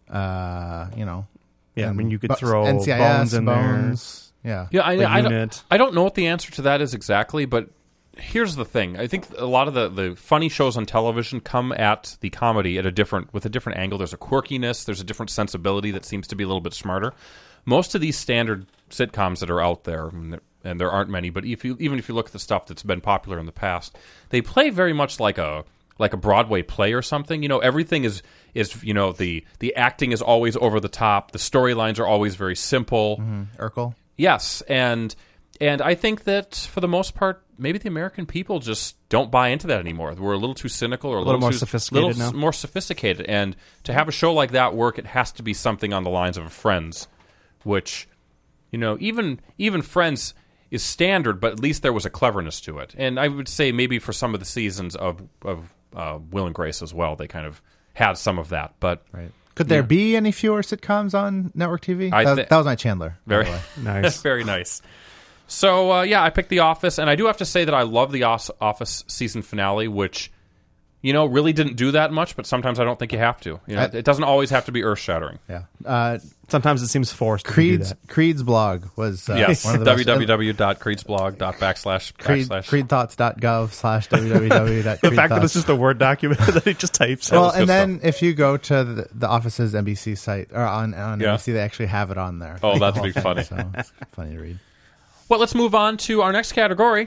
uh, you know, Yeah, I and mean, you could Bu- throw N C I S, Bones in there. Bones. Yeah, Yeah, I, The I, don't, Unit. I don't know what the answer to that is exactly, but here's the thing. I think a lot of the, the funny shows on television come at the comedy at a different with a different angle. There's a quirkiness, there's a different sensibility that seems to be a little bit smarter. Most of these standard sitcoms that are out there, and there, and there aren't many, but if you even if you look at the stuff that's been popular in the past, they play very much like a like a Broadway play or something. You know, everything is is you know the the acting is always over the top. The storylines are always very simple. mm, Urkel. Yes, and and I think that for the most part, maybe the American people just don't buy into that anymore. We're a little too cynical, or a, little more too, sophisticated little now. s- more sophisticated. And to have a show like that work, it has to be something on the lines of Friends, which, you know, even even Friends is standard, but at least there was a cleverness to it. And I would say maybe for some of the seasons of of uh, Will and Grace as well, they kind of had some of that. But Right. Could there be any fewer sitcoms on network T V? I that, thi- that was my Chandler. by very the way. Nice. very nice. So, uh, yeah, I picked The Office, and I do have to say that I love the Os- Office season finale, which, you know, really didn't do that much, but sometimes I don't think you have to. You know, I- it doesn't always have to be earth-shattering. Yeah. Uh, Sometimes it seems forced. to do Creed's that. Creed's blog was uh, Yes, one of the best- www.creedsblog.backslash backslash. Creed, creedthoughts.gov slash www. The fact that it's just a Word document that it just types. well, was and good then if you go to the, the Office's N B C site or on on Yeah. N B C, they actually have it on there. Oh, Like, that'd the be whole funny. thing, So it's funny to read. Well, let's move on to our next category.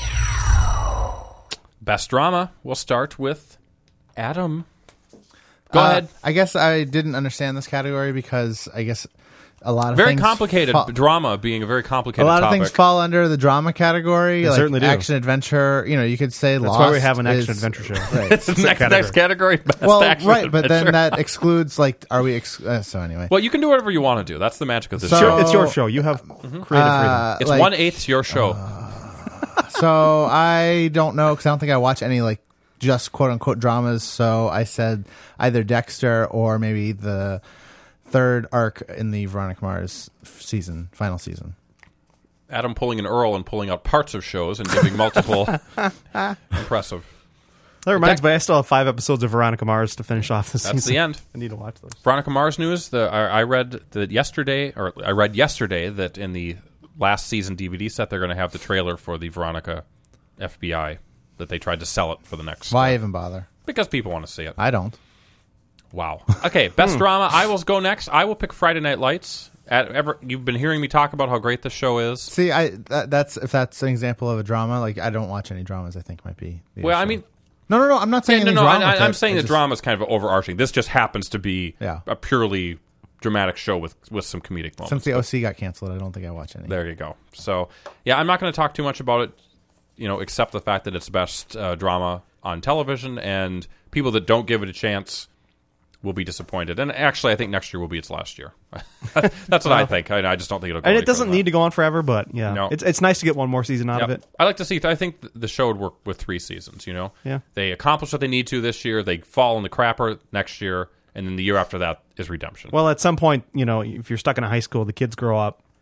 Best drama. We'll start with Adam. Go Uh, ahead. I guess I didn't understand this category because I guess a lot of Very things complicated fall- drama being a very a complicated lot of topic. things fall under the drama category. They like certainly do. Action adventure. You know, you could say That's Lost why we have an is- action adventure show. Right. It's the next, category. next category. Best well, action right, but then adventure. that excludes like, are we? Ex- uh, so anyway, Well, you can do whatever you want to do. That's the magic of this So- show. It's your show. You have creative freedom. uh, It's like- one eighth your show. So I don't know because I don't think I watch any like just quote unquote dramas. So I said either Dexter or maybe the third arc in the Veronica Mars season, final season. Adam pulling an Earl and pulling out parts of shows and giving multiple. Impressive. That reminds me, I still have five episodes of Veronica Mars to finish off this That's season. the end. I need to watch those. Veronica Mars news. The I, I read that yesterday, or I read yesterday that in the last season D V D set, they're going to have the trailer for the Veronica F B I. That they tried to sell it for the next. Why even bother? Because people want to see it. I don't. Wow. Okay, best drama. I will go next. I will pick Friday Night Lights. At ever, you've been hearing me talk about how great this show is. See, I that, that's if that's an example of a drama. Like I don't watch any dramas. I think might be. the Well, I issue. mean, no, no, no. I'm not saying yeah, no, anything's no. wrong I, with I'm it. saying I the just- drama is kind of overarching. This just happens to be Yeah. a purely dramatic show with with some comedic moments. Since the But O C got canceled, I don't think I watch any. there you go. So, yeah, I'm not going to talk too much about it. You know, except the fact that it's the best uh, drama on television, and people that don't give it a chance will be disappointed. And actually, I think next year will be its last year. That's what I think. I, I just don't think it'll go And any it doesn't further need to go on forever, but yeah, No. it's it's nice to get one more season out than of that. it. Yep. I like to see. I think th- the show would work with three seasons. You know, Yeah. they accomplish what they need to this year. They fall in the crapper next year, and then the year after that is redemption. Well, at some point, you know, if you're stuck in a high school, the kids grow up.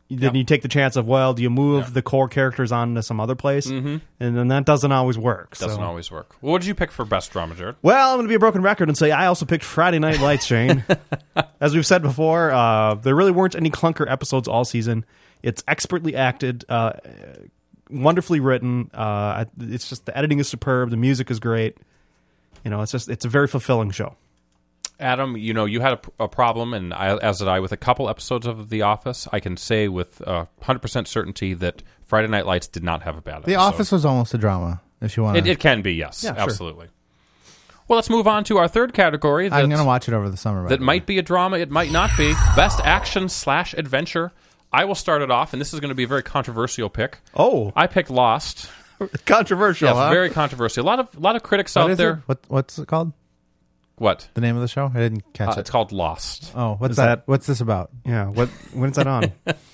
then Yep. you take the chance of, well, do you move Yeah. the core characters on to some other place? Mm-hmm. And then that doesn't always work. Doesn't so. always work. Well, what did you pick for best drama, Jared? Well, I'm going to be a broken record and say I also picked Friday Night Lights, Shane. As we've said before, uh, there really weren't any clunker episodes all season. It's expertly acted, uh, wonderfully written. Uh, it's just the editing is superb. The music is great. You know, it's just it's a very fulfilling show. Adam, you know, you had a, a problem, and I, as did I, with a couple episodes of The Office. I can say with uh, one hundred percent certainty that Friday Night Lights did not have a bad episode. The Office was almost a drama, if you want It, to. it can be, yes. Yeah, sure. Absolutely. Well, let's move on to our third category. I'm that- going to watch it over the summer. by That the way. might be a drama, it might not be. Best action slash adventure. I will start it off, and this is going to be a very controversial pick. Oh, I picked Lost. controversial, Yes, huh? very controversial. A lot of a lot of critics What out is there. it? What, what's it called? What? The name of the show? I didn't catch Uh, it. it's called Lost. Oh, what's Is that? that- What's this about? Yeah. What? When is that on?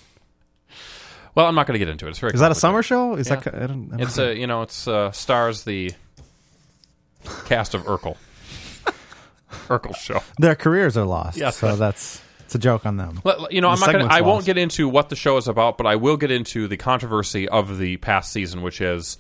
Well, I'm not going to get into it. It's very. Is that a complicated. summer show? Is Yeah. that? I don't, I don't It's a you know it's uh, stars the cast of Urkel. Urkel show. Their careers are lost. Yes. So that's it's a joke on them. Let- You know, I'm The not gonna, segment's I won't lost. get into what the show is about, but I will get into the controversy of the past season, which is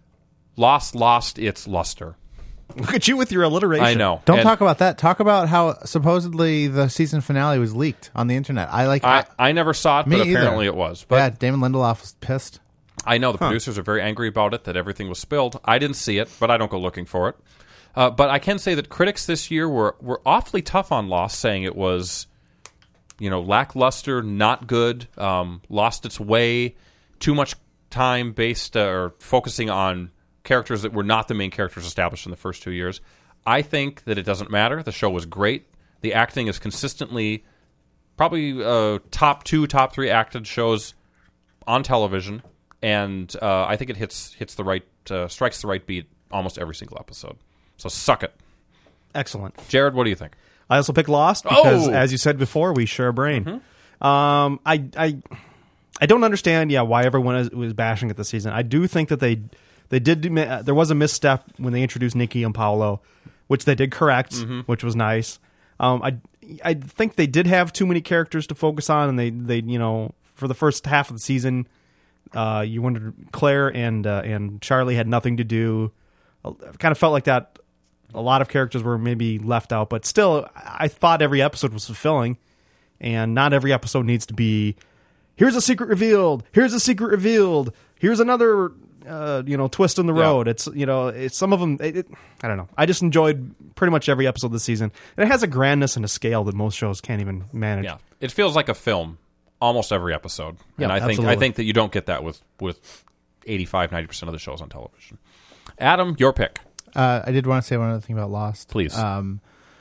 Lost lost its luster. Look at you with your alliteration. I know. Don't And talk about that. Talk about how supposedly the season finale was leaked on the internet. I like. I, I never saw it, Me but either. apparently it was. But yeah, Damon Lindelof was pissed. I know the producers are very angry about it, that everything was spilled. I didn't see it, but I don't go looking for it. Uh, but I can say that critics this year were, were awfully tough on Lost, saying it was, you know, lackluster, not good, um, lost its way, too much time based uh, or focusing on characters that were not the main characters established in the first two years. I think that it doesn't matter. The show was great. The acting is consistently probably uh, top two, top three acted shows on television, and uh, I think it hits hits the right uh, strikes the right beat almost every single episode. So suck it, Excellent. Jared. What do you think? I also picked Lost because, Oh! as you said before, we share a brain. Um, I, I, I don't understand. Yeah, why everyone is, was bashing it this season. I do think that they, they did. Do, uh, there was a misstep when they introduced Nikki and Paolo, which they did correct, which was nice. Um, I, I think they did have too many characters to focus on, and they, they, you know, for the first half of the season, uh, you wondered Claire and uh, and Charlie had nothing to do. I kind of felt like that. A lot of characters were maybe left out, but still, I thought every episode was fulfilling, and not every episode needs to be, here's a secret revealed, here's a secret revealed, here's another, uh, you know, twist in the Yeah. road. It's, you know, it's some of them, it, it, I don't know. I just enjoyed pretty much every episode this season, and it has a grandness and a scale that most shows can't even manage. Yeah, it feels like a film almost every episode, and Yeah, I think absolutely. I think that you don't get that with with eighty-five, ninety percent of the shows on television. Adam, your pick. Uh, I did want to say one other thing about Lost. Please. Um,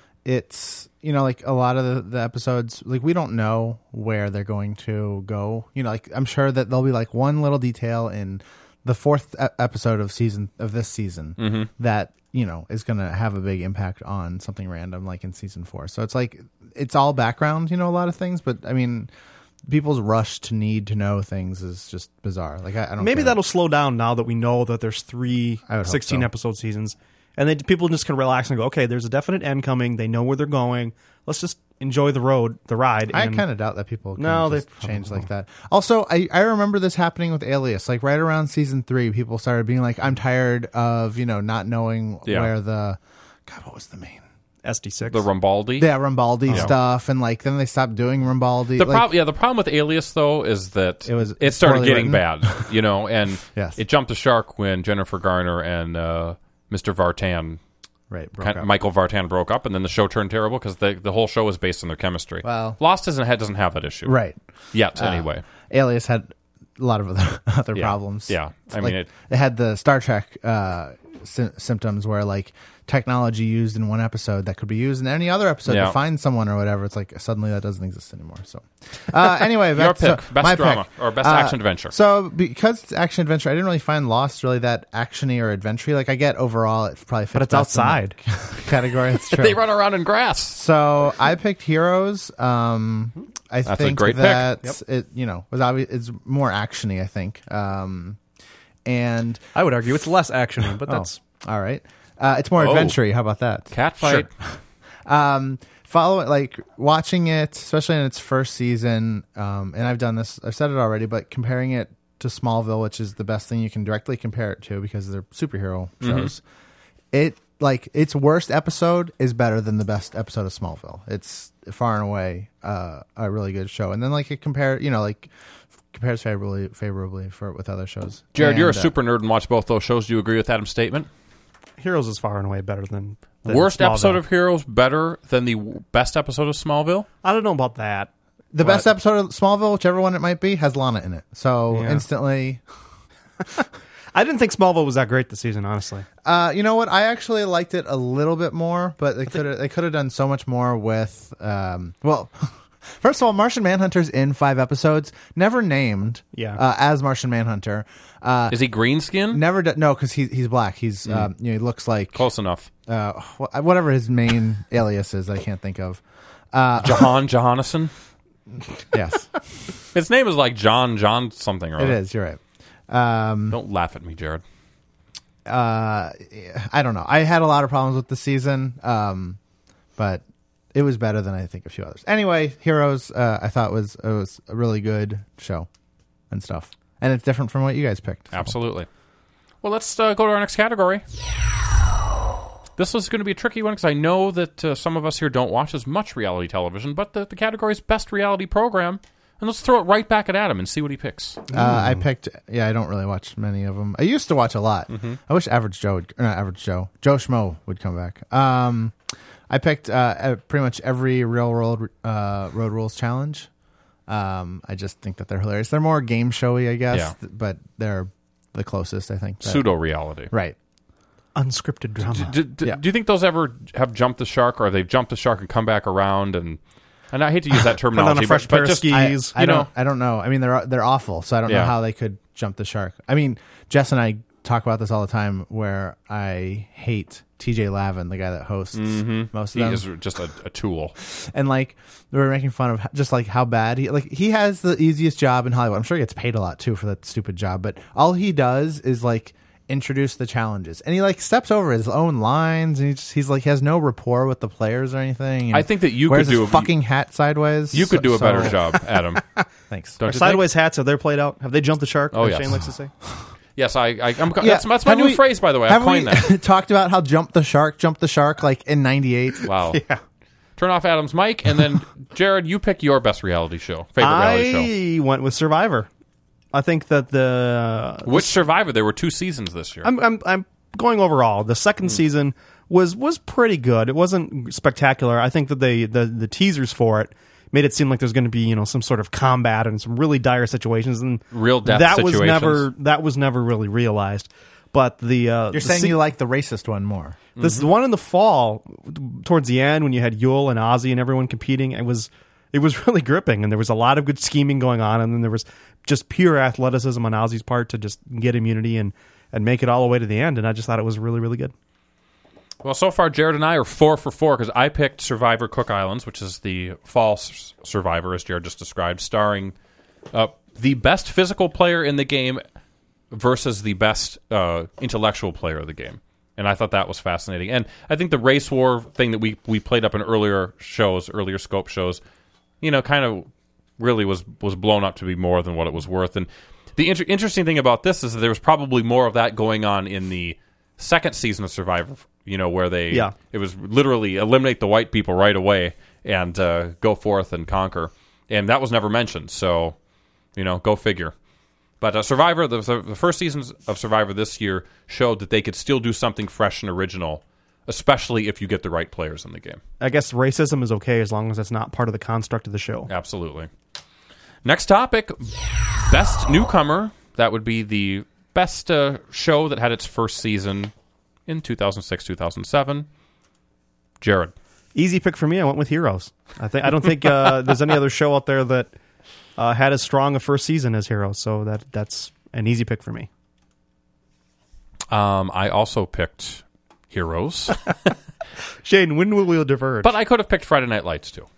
it's, you know, like a lot of the, the episodes, like we don't know where they're going to go. You know, like I'm sure that there'll be like one little detail in the fourth e- episode of season of this season Mm-hmm. that, you know, is going to have a big impact on something random like in season four. So it's like, it's all background, you know, a lot of things, but I mean, people's rush to need to know things is just bizarre. Like I, I don't Maybe get it. that'll slow down now that we know that there's three I would hope sixteen so. episode seasons, and then people just can relax and go, okay, there's a definite end coming. They know where they're going. Let's just enjoy the road, the ride. I and- kind of doubt that people can No, they just change like that. Also, I, I remember this happening with Alias. Like right around season three, people started being like, I'm tired of, you know, not knowing Yeah. where the, God, what was the main? S D six. The Rambaldi. Yeah, Rambaldi stuff. And like, then they stopped doing Rambaldi. The like, problem, yeah, the problem with Alias though is that It was it started poorly getting written. bad, you know, and Yes. it jumped the shark when Jennifer Garner and uh, Mister Vartan, right, broke kind- up. Michael Vartan, broke up, and then the show turned terrible because the the whole show was based on their chemistry. Well- Lost doesn't doesn't have that issue, Right. Yet, Uh, anyway. Alias had a lot of other, other Yeah. problems. Yeah. I Like, mean, it- they had the Star Trek uh, sy- symptoms where like technology used in one episode that could be used in any other episode Yeah. to find someone or whatever. It's like suddenly that doesn't exist anymore. So uh, anyway, Your back to- pick, best my drama, pick. or best Uh, action adventure. So because it's action adventure, I didn't really find Lost really that actiony or adventure. Like I get overall, it probably fits But it's best in that outside. category. It's true. They run around in grass. So I picked Heroes. Um, I That's a think great pick. that it, you know, was obvious. It's more actiony. I think. Um, and I would argue it's less actiony, but oh, that's all right. Uh, it's more Oh. adventure-y. How about that? Cat fight. Um, follow it, like watching it, especially in its first season. Um, and I've done this, I've said it already, but comparing it to Smallville, which is the best thing you can directly compare it to because they're superhero shows. Mm-hmm. It like its worst episode is better than the best episode of Smallville. It's far and away uh, a really good show. And then like it compare, you know, like compares favorably favorably for with other shows. Jared, and, you're a uh, super nerd and watch both those shows. Do you agree with Adam's statement? Heroes is far and away better than, than Worst Smallville. episode of Heroes better than the w- best episode of Smallville? I don't know about that. The but- best episode of Smallville, whichever one it might be, has Lana in it. So Yeah. instantly, I didn't think Smallville was that great this season, honestly. uh, you know what? I actually liked it a little bit more, but they could have they could have done so much more with. Um, well, first of all, Martian Manhunter's in five episodes, never named Yeah. uh, as Martian Manhunter. Uh, Is he green skin? never do- no, because he's he's black. He's um, you know he looks like Close enough. uh, wh- whatever his main alias is. I can't think of. Uh, Jahan Johannesson? yes, His name is like John John something or it other. is. You're right. Um, Don't laugh at me, Jared. uh, I don't know. I had a lot of problems with the season, um, but it was better than I think a few others. Anyway, Heroes, uh, I thought was it was a really good show and stuff, and it's different from what you guys picked. so. Absolutely. Well, let's uh, go to our next category. This is going to be a tricky one because I know that uh, some of us here don't watch as much reality television, but the, the category is Best Reality Program. And let's throw it right back at Adam and see what he picks. Uh, I picked. Yeah, I don't really watch many of them. I used to watch a lot. I wish Average Joe, would, or not Average Joe, Joe Schmo would come back. Um, I picked uh, pretty much every Real World uh, Road Rules challenge. Um, I just think that they're hilarious. They're more game showy, I guess, Yeah. th- but they're the closest, I think. that- Pseudo-reality. Right. Unscripted drama. Do, do, Yeah. do you think those ever have jumped the shark, or they've jumped the shark and come back around? And and I hate to use that Put on terminology, a fresh but, but pair of just skis. I you don't, know. I don't know. I mean, they're they're awful, so I don't know Yeah. how they could jump the shark. I mean, Jess and I talk about this all the time, where I hate T J Lavin, the guy that hosts most he of them, is just a, a tool. and like we were making fun of h- just like how bad he like he has the easiest job in Hollywood. I'm sure he gets paid a lot too for that stupid job, but all he does is like introduce the challenges, and he like steps over his own lines, and he just, he's like he has no rapport with the players or anything. and I think that you wears could do his a- fucking hat sideways. You could do a so- better job, Adam. Thanks. Don't you think? Sideways hats, have they played out? Have they jumped the shark? Oh, as yes. Shane likes to say. Yes, I. I I'm, Yeah. that's, that's my Have new we- phrase, by the way. I Have coined we that. talked about how jump the shark, jump the shark like in ninety-eight? Wow. Yeah. Turn off Adam's mic, and then Jared, you pick your best reality show, favorite reality show. I went with Survivor. I think that the Which Survivor? There were two seasons this year. I'm I'm I'm going overall. The second season was was pretty good. It wasn't spectacular. I think that they the the teasers for it made it seem like there's going to be, you know, some sort of combat and some really dire situations, and Real death that was situations. never that was never really realized. But the uh, You're the saying se- you like the racist one more. this the one in the fall towards the end when you had Yul and Ozzy and everyone competing, it was it was really gripping, and there was a lot of good scheming going on, and then there was just pure athleticism on Ozzy's part to just get immunity and and make it all the way to the end, and I just thought it was really really good. Well, so far, Jared and I are four for four because I picked Survivor Cook Islands, which is the false Survivor, as Jared just described, starring uh, the best physical player in the game versus the best uh, intellectual player of the game. And I thought that was fascinating. And I think the race war thing that we, we played up in earlier shows, earlier scope shows, you know, kind of really was, was blown up to be more than what it was worth. And the inter- interesting thing about this is that there was probably more of that going on in the second season of Survivor, you know, where they Yeah. it was literally eliminate the white people right away and uh, go forth and conquer, and that was never mentioned. So, you know, go figure. But uh, Survivor, the, the first seasons of Survivor this year showed that they could still do something fresh and original, especially if you get the right players in the game. I guess racism is okay as long as it's not part of the construct of the show. Absolutely. Next topic, best newcomer. That would be the best uh, show that had its first season in two thousand six, two thousand seven. Jared. Easy pick for me. I went with Heroes. I think I don't think uh, there's any other show out there that uh, had as strong a first season as Heroes. So that that's an easy pick for me. Um, I also picked Heroes, Shane, when will we diverge? but I could have picked Friday Night Lights too.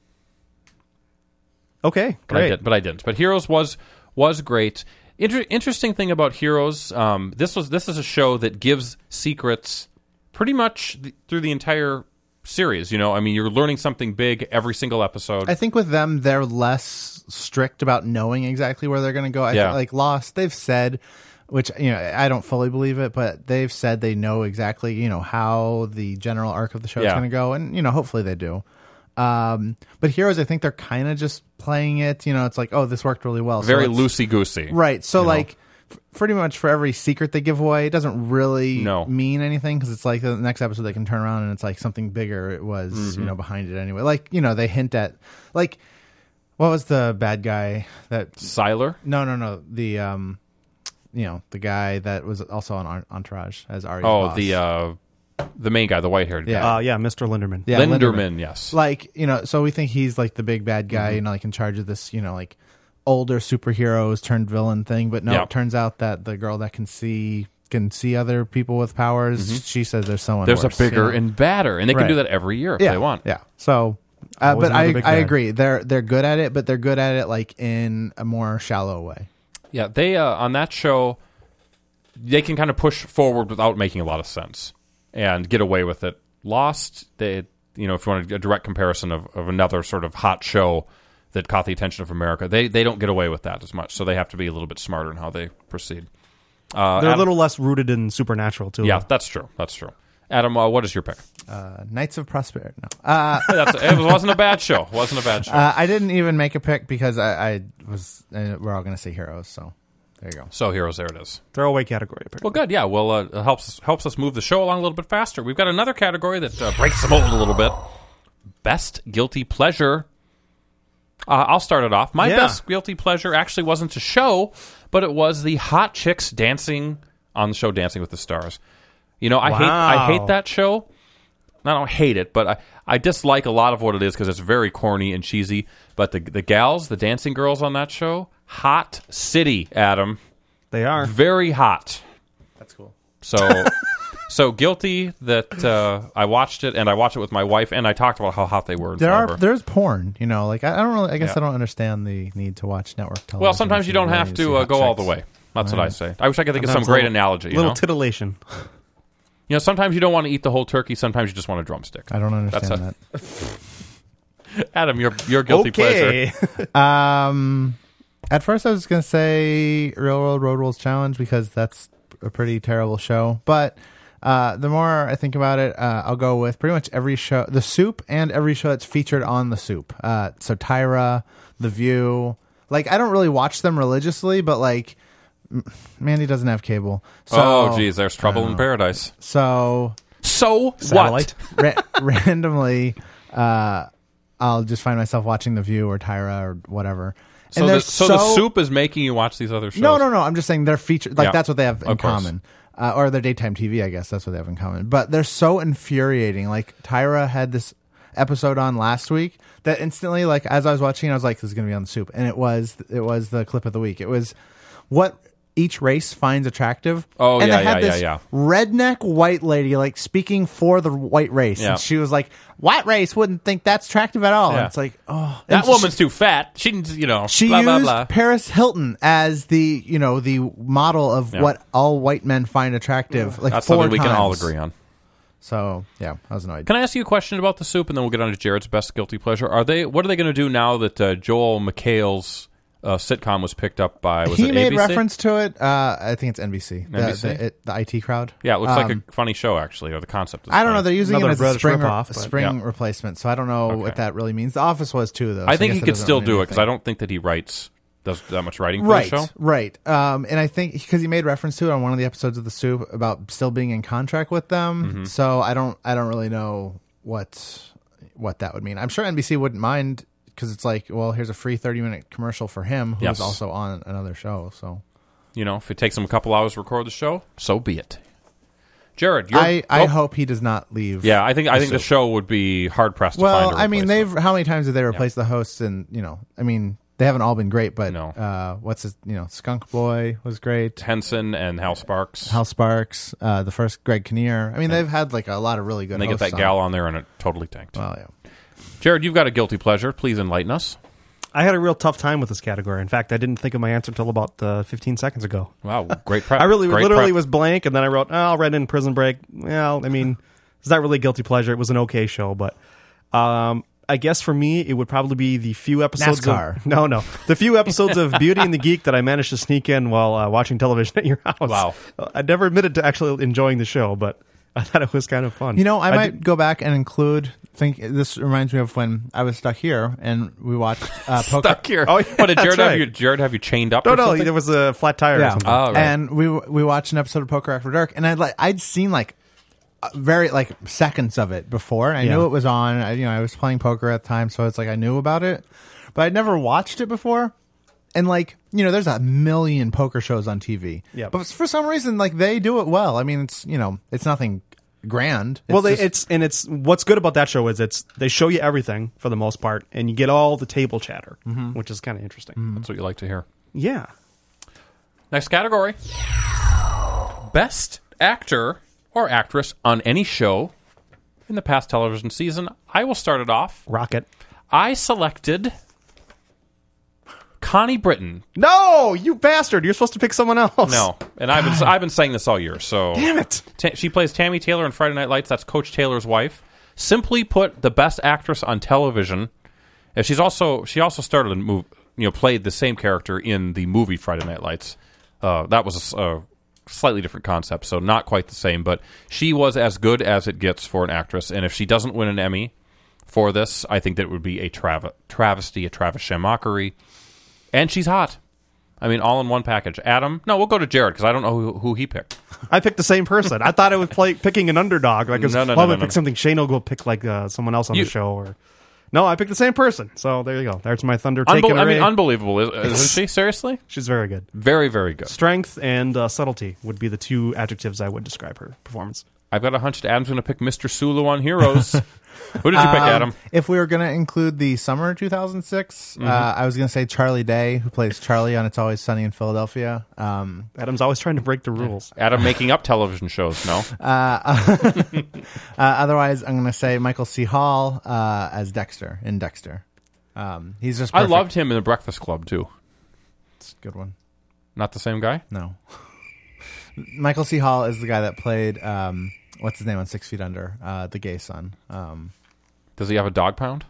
okay, But I great. did, but I didn't. But Heroes was was great. Inter- interesting thing about Heroes, um, this was this is a show that gives secrets pretty much th- through the entire series. You know, I mean, you're learning something big every single episode. I think with them, they're less strict about knowing exactly where they're going to go. I Yeah. feel like Lost, they've said, which, you know, I don't fully believe it, but they've said they know exactly, you know, how the general arc of the show is Yeah. going to go. And, you know, hopefully they do. Um, but Heroes, I think they're kind of just playing it. You know, it's like, oh, this worked really well. Very so let's- loosey-goosey. Right. So, you know? like, f- pretty much for every secret they give away, it doesn't really No. mean anything because it's like the next episode they can turn around and it's like something bigger it was, Mm-hmm. you know, behind it anyway. Like, you know, they hint at, like, what was the bad guy that. Siler? No, no, no. The, um, you know, the guy that was also on Ar- Entourage as Ari's Oh, boss. the uh, the main guy, the white-haired guy. Yeah. Uh, yeah, Mister Linderman. Yeah, Linderman, yes. Like, you know, so we think he's like the big bad guy, Mm-hmm. you know, like in charge of this, you know, like older superheroes turned villain thing. But no, Yeah. it turns out that the girl that can see can see other people with powers, she says there's someone Mm-hmm. There's worse, a bigger you know? and badder, and they can Right. do that every year if yeah, they want. Yeah. So, uh, Always but I another big I bad. agree. They're they're good at it, but they're good at it like in a more shallow way. Yeah, they uh, on that show, they can kind of push forward without making a lot of sense and get away with it. Lost, they, you know, if you want a direct comparison of, of another sort of hot show that caught the attention of America, they they don't get away with that as much. So they have to be a little bit smarter in how they proceed. Uh, They're Adam- a little less rooted in supernatural, too. yeah, that's true. That's true. Adam, uh, what is your pick? Uh, Knights of Prosperity. No, uh, That's, it wasn't a bad show. Wasn't a bad show. uh, I didn't even make a pick because I, I was. Uh, we're all going to say Heroes, so there you go. So Heroes, there it is. Throwaway category. Apparently. Well, good. Yeah. Well, uh, it helps helps us move the show along a little bit faster. We've got another category that uh, breaks the mold a little bit. Best guilty pleasure. Uh, I'll start it off. My Yeah. best guilty pleasure actually wasn't a show, but it was the hot chicks dancing on the show Dancing with the Stars. You know, I hate I Wow. hate that show. I don't hate it, but I, I dislike a lot of what it is because it's very corny and cheesy. But the the gals, the dancing girls on that show, hot city, Adam. They are. Very hot. That's cool. So, so guilty that uh, I watched it, and I watched it with my wife, and I talked about how hot they were. In There front are of her. there's porn, you know. Like I, I don't really. I guess Yeah. I don't understand the need to watch network television. Well, sometimes if you don't really have need see to uh, hot go all the chicks. way. That's what I Right. say. I wish I could think of some Sometimes a great little- analogy. You Little know? titillation. you know, sometimes you don't want to eat the whole turkey. Sometimes you just want a drumstick. I don't understand That's Adam, your your guilty okay. pleasure. that. Um, at first I was gonna say Real World Road Rules Challenge because that's a pretty terrible show, but. Uh, the more I think about it, uh, I'll go with pretty much every show, The Soup, and every show that's featured on The Soup. Uh, so Tyra, The View. Like, I don't really watch them religiously, but like, M- Mandy doesn't have cable. So, oh, geez, there's trouble in paradise. So, So Satellite. what? ra- randomly, uh, I'll just find myself watching The View or Tyra or whatever. So, and the, they're so, the soup is making you watch these other shows. No, no, no. I'm just saying they're featured. Like Yeah, that's what they have in of course. common, uh, or their daytime T V. I guess that's what they have in common. But they're so infuriating. Like Tyra had this episode on last week that instantly, like as I was watching, I was like, "This is going to be on The Soup," and it was. It was the clip of the week. It was what each race finds attractive. Oh, and yeah, they had yeah, yeah, this yeah. redneck white lady like speaking for the white race, Yeah. and she was like, "White race wouldn't think that's attractive at all." Yeah. And it's like, oh, That and she- woman's too fat. She, didn't, you know, she blah, used blah, blah. Paris Hilton as the you know the model of Yeah. what all white men find attractive. Like That's four something we can all times. agree on. So yeah, I was annoyed. Can I ask you a question about the soup, and then we'll get on to Jared's best guilty pleasure? Are they? What are they going to do now that uh, Joel McHale's uh, sitcom was picked up by? Was he it made A B C? reference to it. Uh, I think it's N B C. The, N B C? The, it, the I T crowd. Yeah, it looks like Um, a funny show actually, or the concept. Is I don't know. funny. They're using Another it as a British spring, ripoff, a but- spring Yeah. replacement. So I don't know Okay. what that really means. The Office was too, though. I so think guess he that could doesn't still really do mean it because I anything. don't think that he writes does that much writing for Right, the show. right. Um, and I think because he made reference to it on one of the episodes of The Soup about still being in contract with them. Mm-hmm. So I don't, I don't really know what what that would mean. I'm sure N B C wouldn't mind because it's like, well, here's a free thirty minute commercial for him who's Yes. also on another show. So You know, if it takes him a couple hours to record the show, so be it. Jared, you're, I, I oh, hope he does not leave. Yeah, I think I The think the Soup. show would be hard pressed to Well, find. a I mean, replacement. they've how many times did they replace the hosts? And you know, I mean, they haven't all been great, but No. uh, what's his? You know, Skunk Boy was great. Henson and Hal Sparks. Hal Sparks, uh, the first Greg Kinnear. I mean, they've had like a lot of really good. and they get hosts that on. gal on there, and it totally tanked. Well, yeah. Jared, you've got a guilty pleasure. Please enlighten us. I had a real tough time with this category. In fact, I didn't think of my answer until about uh, fifteen seconds ago. Wow, great prep. I really, Great literally prep. was blank, and then I wrote, oh, I'll write in Prison Break. Well, I mean, It's not really a guilty pleasure. It was an okay show, but um, I guess for me, it would probably be the few episodes NASCAR. of no, no, the few episodes of Beauty and the Geek that I managed to sneak in while uh, watching television at your house. Wow. I never admitted to actually enjoying the show, but I thought it was kind of fun. You know, I, I might did- go back and include. Think this reminds me of when I was stuck here and we watched uh, poker. Stuck here. Oh, yeah, what did Jared that's have right. you? Jared have you chained up? No, or no, something? there was a flat tire or Yeah, something. Oh, right. and we we watched an episode of Poker After Dark, and I'd like I'd seen like uh, very like seconds of it before. And I Yeah. knew it was on. I, you know, I was playing poker at the time, so it's like I knew about it, but I'd never watched it before. And like you know, there's a million poker shows on T V. Yeah. but for some reason, like they do it well. I mean, it's you know, it's nothing grand. It's well, they, just- it's and it's what's good about that show is it's they show you everything for the most part, and you get all the table chatter, which is kind of interesting. That's what you like to hear. Yeah, Next category. Best actor or actress on any show in the past television season. I will start it off. Rocket. I selected Connie Britton. No, you bastard! You're supposed to pick someone else. No, and I've been I've been saying this all year. So Damn it! Ta- she plays Tammy Taylor in Friday Night Lights. That's Coach Taylor's wife. Simply put, the best actress on television. And she's also she also started a move, you know, played the same character in the movie Friday Night Lights. Uh, that was a, a slightly different concept, so not quite the same. But she was as good as it gets for an actress. And if she doesn't win an Emmy for this, I think that it would be a trav- travesty, a Travis mockery. And she's hot. I mean, all in one package. Adam? No, we'll go to Jared because I don't know who, who he picked. I picked the same person. I thought I was play, picking an underdog. Like, No, no, no, well, I'm no, gonna no. pick something. Shane will go pick like uh, someone else on You- the show, or no, I picked the same person. So there you go. There's my thunder taken Unbel- I away. mean, unbelievable, is- isn't she? Seriously? She's very good. Very, very good. Strength and uh, subtlety would be the two adjectives I would describe her performance. I've got a hunch that Adam's going to pick Mister Sulu on Heroes. Who did you pick, Um, Adam? If we were going to include the summer two thousand six, uh, I was going to say Charlie Day, who plays Charlie on It's Always Sunny in Philadelphia. Um, Adam's always trying to break the rules. Adam making up television shows, no? uh, otherwise, I'm going to say Michael C. Hall uh, as Dexter in Dexter. Um, he's just I perfect. loved him in The Breakfast Club, too. It's a good one. Not the same guy? No. Michael C. Hall is the guy that played, um, what's his name on Six Feet Under? Uh, the gay son. Um, Does he have a dog pound?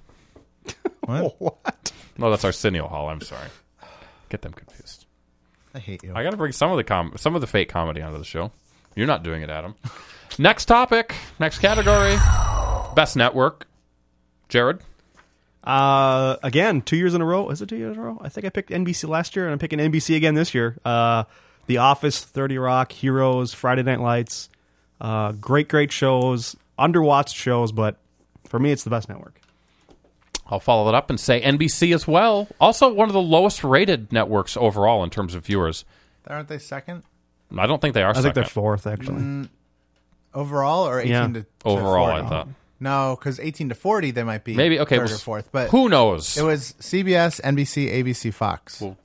what? What? No, that's Arsenio Hall. I'm sorry. Get them confused. I hate you. I got to bring some of the com- some of the fake comedy onto the show. You're not doing it, Adam. Next topic. Next category. Best network. Jared? Uh, again, two years in a row. Is it two years in a row? I think I picked N B C last year, and I'm picking N B C again this year. Uh, The Office, thirty Rock, Heroes, Friday Night Lights. Uh, great, great shows. Underwatched shows, but for me, it's the best network. I'll follow that up and say N B C as well. Also, one of the lowest rated networks overall in terms of viewers. Aren't they second? I don't think they are I think second. they're fourth, actually. Overall or eighteen Yeah. to, to Overall, forty? I thought. No, because eighteen to forty, they might be Maybe, okay. third well, or fourth. But who knows? it was C B S, N B C, A B C, Fox. Well,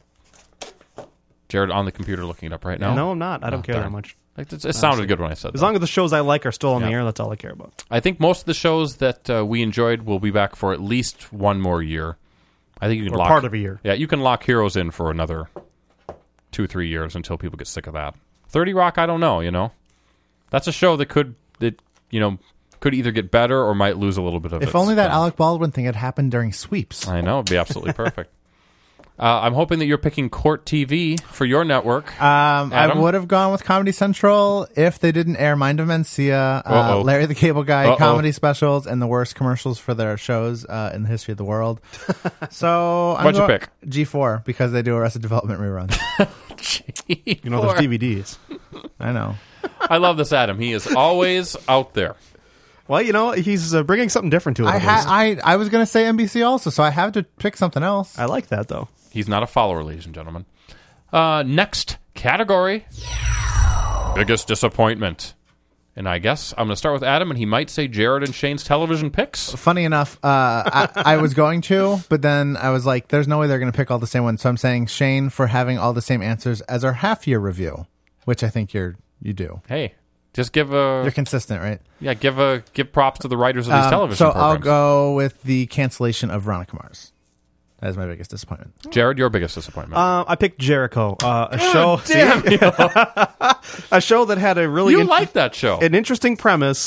Jared on the computer looking it up right now. No, I'm not. I don't Oh, care darn. that much. Like, It, it sounded good when I said As that. long as the shows I like are still on Yeah. the air, that's all I care about. I think most of the shows that uh, we enjoyed will be back for at least one more year. I think you can Or lock part of a year. Yeah, you can lock Heroes in for another two, three years until people get sick of that. thirty Rock, I don't know. You know, that's a show that could that you know could either get better or might lose a little bit of it. If only that Alec Baldwin thing had happened during sweeps. I know, it'd be absolutely perfect. Uh, I'm hoping that you're picking Court T V for your network. Um, I Adam? would have gone with Comedy Central if they didn't air Mind of Mencia, uh, Uh-oh. Larry the Cable Guy, Uh-oh. comedy specials, and the worst commercials for their shows uh, in the history of the world. So I'm What'd you go- pick? G four because they do Arrested Development reruns. You know, there's D V Ds. I know. I love this Adam. He is always out there. Well, you know, he's uh, bringing something different to it. I at ha- least. I I was gonna say N B C also, so I have to pick something else. I like that, though. He's not a follower, ladies and gentlemen. Uh, next category. Biggest disappointment. And I guess I'm going to start with Adam, and he might say Jared and Shane's television picks. Funny enough, uh, I, I was going to, but then I was like, "There's no way they're going to pick all the same ones." So I'm saying Shane for having all the same answers as our half year review, which I think you're you do. Hey, just give a You're consistent, right? yeah, give a give props to the writers of these Um, television so programs. I'll go with the cancellation of Veronica Mars. That is my biggest disappointment. Jared, your biggest disappointment. Uh, I picked Jericho, uh, a show, damn see? a show that had a really you in- like that show? an interesting premise,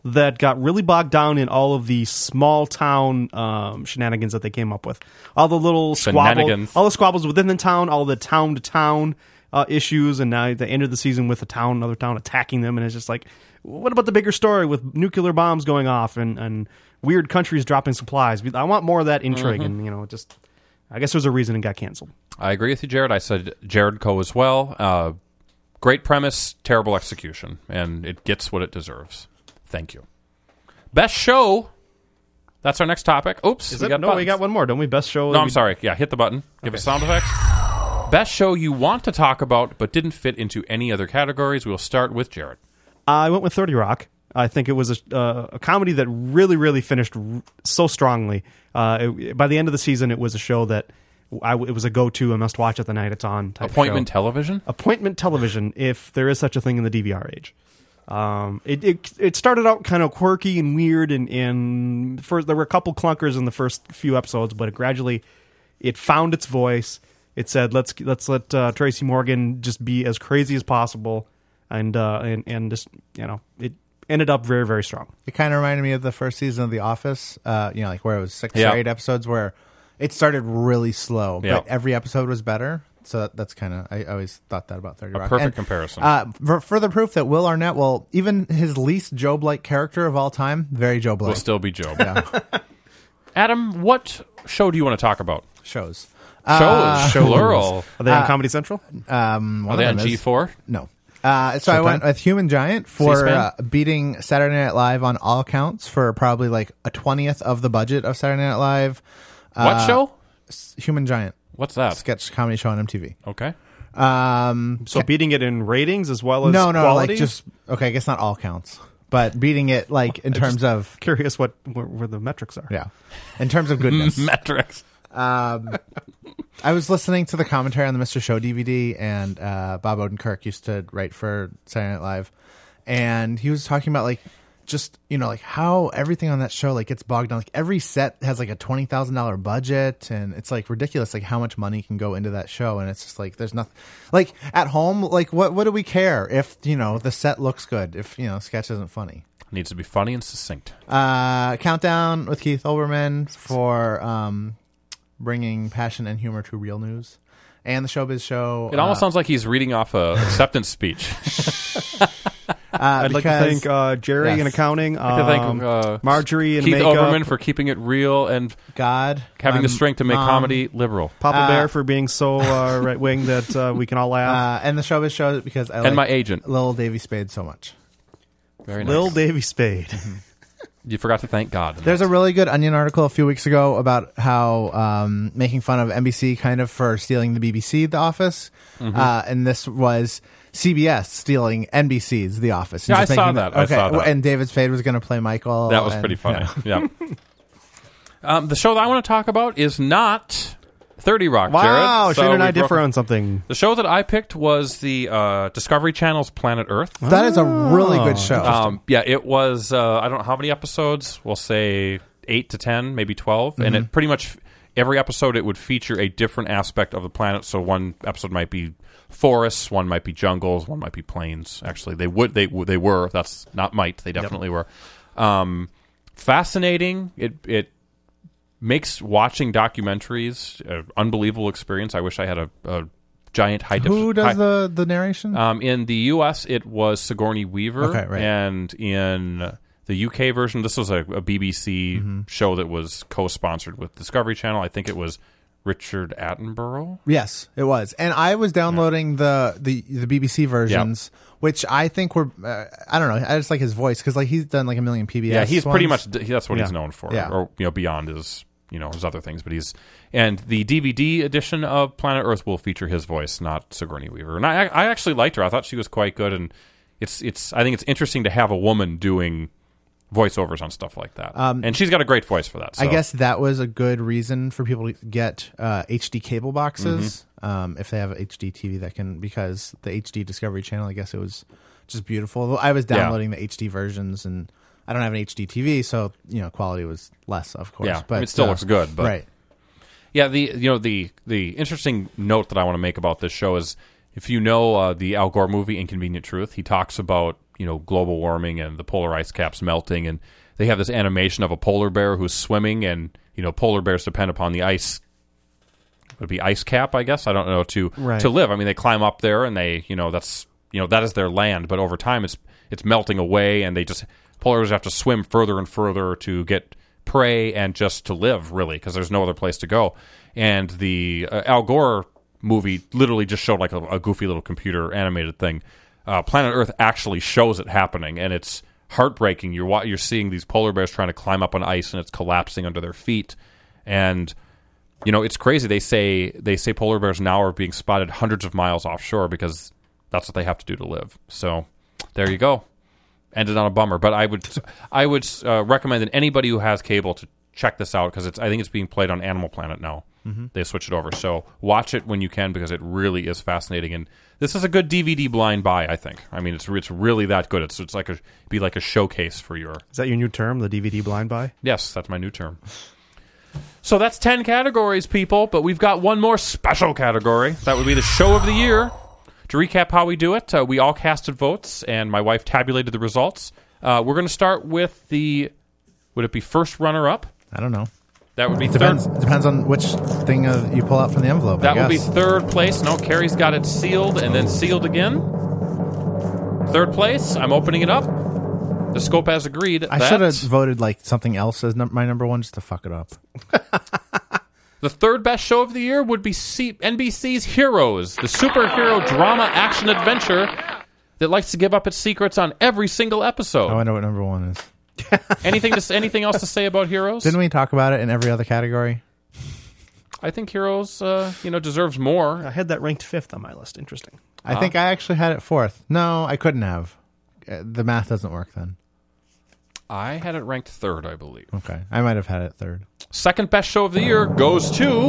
that got really bogged down in all of the small town um, shenanigans that they came up with. All the little squabbles, Shenanigans. all the squabbles within the town, all the town to town issues, and now they ended the season with a town, another town attacking them, and it's just like, what about the bigger story with nuclear bombs going off and, and weird countries dropping supplies? I want more of that intrigue, Mm-hmm. and you know, just I guess there's a reason it got canceled. I agree with you, Jared. I said Jared Coe as well. Uh, great premise, terrible execution, and it gets what it deserves. Thank you. Best show. That's our next topic. Oops. Is we it? got No, we buttons. got one more, don't we? Best show. No, that I'm we- sorry. Yeah, hit the button. Give Okay. us sound effects. Best show you want to talk about but didn't fit into any other categories. We'll start with Jared. I went with thirty Rock. I think it was a, uh, a comedy that really, really finished r- so strongly. Uh, it, by the end of the season, it was a show that I, it was a go-to, a must-watch at the night it's on type Appointment show. television? Appointment television, if there is such a thing in the D V R age. Um, it, it it started out kind of quirky and weird, and, and first, there were a couple clunkers in the first few episodes, but it gradually it found its voice. It said, "Let's let's let uh, Tracy Morgan just be as crazy as possible," and uh, and and just you know it ended up very very strong. It kind of reminded me of the first season of The Office, uh, you know, like where it was six Yeah. or eight episodes where it started really slow, Yeah. but every episode was better. So that, that's kind of, I always thought that about thirty A Rock. perfect And, comparison. Uh, for further proof that Will Arnett, well, even his least Job-like character of all time, very Job-like. Will still be Job. Yeah. Adam, what show do you want to talk about? Shows. Shows. Uh, Plural. Are they on Uh, Comedy Central? Um, one Are they of on them is- G four? No. Uh, so I Showtime? went with Human Giant for C-SPAN? uh, beating Saturday Night Live on all counts for probably like a twentieth of the budget of Saturday Night Live. What Uh, show? Human Giant. What's that? Sketch comedy show on M T V. Okay. Um, So beating it in ratings as well as no, no, quality? like just okay. I guess not all counts, but beating it like in terms of curious what where, where the metrics are. yeah, in terms of goodness. Metrics. um, I was listening to the commentary on the Mister Show D V D, and uh, Bob Odenkirk used to write for Saturday Night Live, and he was talking about like just you know like how everything on that show like gets bogged down. Like every set has like a twenty thousand dollar budget, and it's like ridiculous like how much money can go into that show. And it's just like there's nothing like at home. Like what what do we care if you know the set looks good? If you know sketch isn't funny. Needs to be funny and succinct. Uh, Countdown with Keith Olbermann for um, bringing passion and humor to real news, and the Showbiz Show. It almost uh, sounds like he's reading off a acceptance speech. uh, I'd like to because- thank uh, Jerry yes. in accounting, I'd like to um, thank uh, Marjorie in Keith makeup, Olbermann for keeping it real and God having my the strength to make mom, comedy liberal. Papa uh, Bear for being so uh, right wing that uh, we can all laugh. uh, and the Showbiz Show because I And like my agent. Lil Davy Spade so much. Very nice. Lil Davy Spade. You forgot to thank God. There's a really good Onion article a few weeks ago about how um, making fun of N B C kind of for stealing the B B C The Office, Mm-hmm. uh, and this was C B S stealing N B C's The Office. Yeah, And just I saw making that. I Okay, saw that. and David Spade was going to play Michael. That was and- pretty funny. yeah. Yeah. um, the show that I want to talk about is not thirty Rock, Wow, Jared. So Shane and I we've differ broken- on something. The show that I picked was the uh, Discovery Channel's Planet Earth. That is a really good show. Um, yeah, it was, uh, I don't know how many episodes. We'll say eight to ten, maybe twelve. And it pretty much, every episode, it would feature a different aspect of the planet. So one episode might be forests, one might be jungles, one might be plains. Actually, they would, they they were. That's not might. They definitely were. Um, fascinating. It it makes watching documentaries an unbelievable experience. I wish I had a, a giant high. Who def- does high- the, the narration? Um, in the U S, it was Sigourney Weaver. Okay, right. And in the U K version, this was a, a B B C Mm-hmm. show that was co-sponsored with Discovery Channel. I think it was Richard Attenborough. Yes, it was. And I was downloading the, the the B B C versions, which I think were uh, I don't know. I just like his voice because like he's done like a million P B S. Yeah, he's pretty ones. much that's what he's Yeah. known for, Yeah. or you know, beyond his you know his other things. But he's and the D V D edition of Planet Earth will feature his voice, not Sigourney Weaver. And I, I actually liked her. I thought she was quite good, and it's it's. I think it's interesting to have a woman doing voiceovers on stuff like that, Um, and she's got a great voice for that. So. I guess that was a good reason for people to get uh, H D cable boxes Mm-hmm. um, if they have H D T V that can because the H D Discovery Channel. I guess it was just beautiful. I was Yeah. downloading the H D versions, and I don't have an H D T V, so you know quality was less, of course. Yeah, but it still uh, looks good. But right. yeah, the you know the the interesting note that I want to make about this show is if you know uh, the Al Gore movie Inconvenient Truth, he talks about you know, global warming and the polar ice caps melting, and they have this animation of a polar bear who's swimming, and you know, polar bears depend upon the ice. Would it be ice cap, I guess. I don't know to Right. to live. I mean, they climb up there, and they, you know, that's you know that is their land. But over time, it's it's melting away, and they just polar bears have to swim further and further to get prey and just to live, really, because there's no other place to go. And the uh, Al Gore movie literally just showed like a, a goofy little computer animated thing. Uh, Planet Earth actually shows it happening, and it's heartbreaking. You're wa- you're seeing these polar bears trying to climb up on ice, and it's collapsing under their feet, and you know, it's crazy. They say they say polar bears now are being spotted hundreds of miles offshore because that's what they have to do to live. So there you go. Ended on a bummer, but I would I would uh, recommend that anybody who has cable to check this out because it's I think it's being played on Animal Planet now. Mm-hmm. They switched it over, so watch it when you can because it really is fascinating. And this is a good D V D blind buy. I think. I mean, it's it's really that good. It's it's like a be like a showcase for your. Is that your new term, the D V D blind buy? Yes, that's my new term. So that's ten categories, people, but we've got one more special category. That would be the show of the year. To recap how we do it, uh, we all casted votes, and my wife tabulated the results. Uh, we're going to start with the, would it be first runner-up? I don't know. That would be Depends. third. Depends on which thing uh, you pull out from the envelope. That I would be guess. third place. No, Carrie's got it sealed and then sealed again. Third place, I'm opening it up. The scope has agreed. I that should have voted like something else as num- my number one just to fuck it up. The third best show of the year would be C- N B C's Heroes, the superhero drama action adventure that likes to give up its secrets on every single episode. Oh, I know what number one is. anything to, anything else to say about Heroes? Didn't we talk about it in every other category? I think Heroes, uh, you know, deserves more. I had that ranked fifth on my list. Interesting. I think I actually had it fourth. No, I couldn't have. Uh, The math doesn't work then. I had it ranked third, I believe. Okay, I might have had it third. Second best show of the year goes to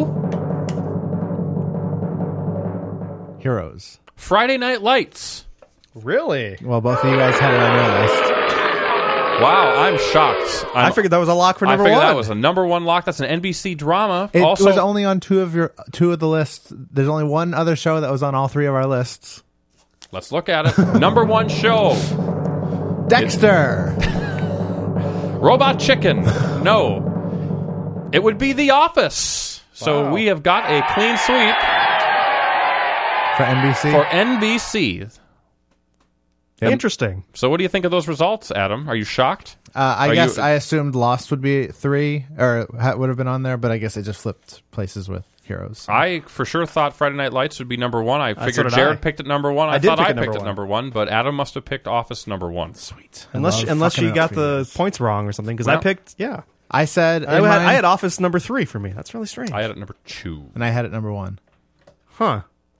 Heroes. Friday Night Lights. Really? Well, both of you guys had it on your list. Wow, I'm shocked. I'm, I figured that was a lock for I number figured one. that was a number one lock. That's an N B C drama. It also, was only on two of your two of the lists. There's only one other show that was on all three of our lists. let's look at it. Number one show, Dexter. Robot Chicken. No, it would be The Office. So Wow. we have got a clean sweep For N B C. for N B C. Yep. Interesting. So what do you think of those results, Adam? Are you shocked? Uh, I Are guess you- I assumed Lost would be three, or ha- would have been on there, but I guess it just flipped places with Heroes. I for sure thought Friday Night Lights would be number one. I so figured did Jared I. picked it number one. I, I did thought pick I it number picked it one. number one, but Adam must have picked Office number one. Sweet. Unless love unless fucking you up got for the years. points wrong or something, because Well- I picked, yeah. I said I in had, mine- I had Office number three for me. That's really strange. I had it number two. and I had it number one. Huh.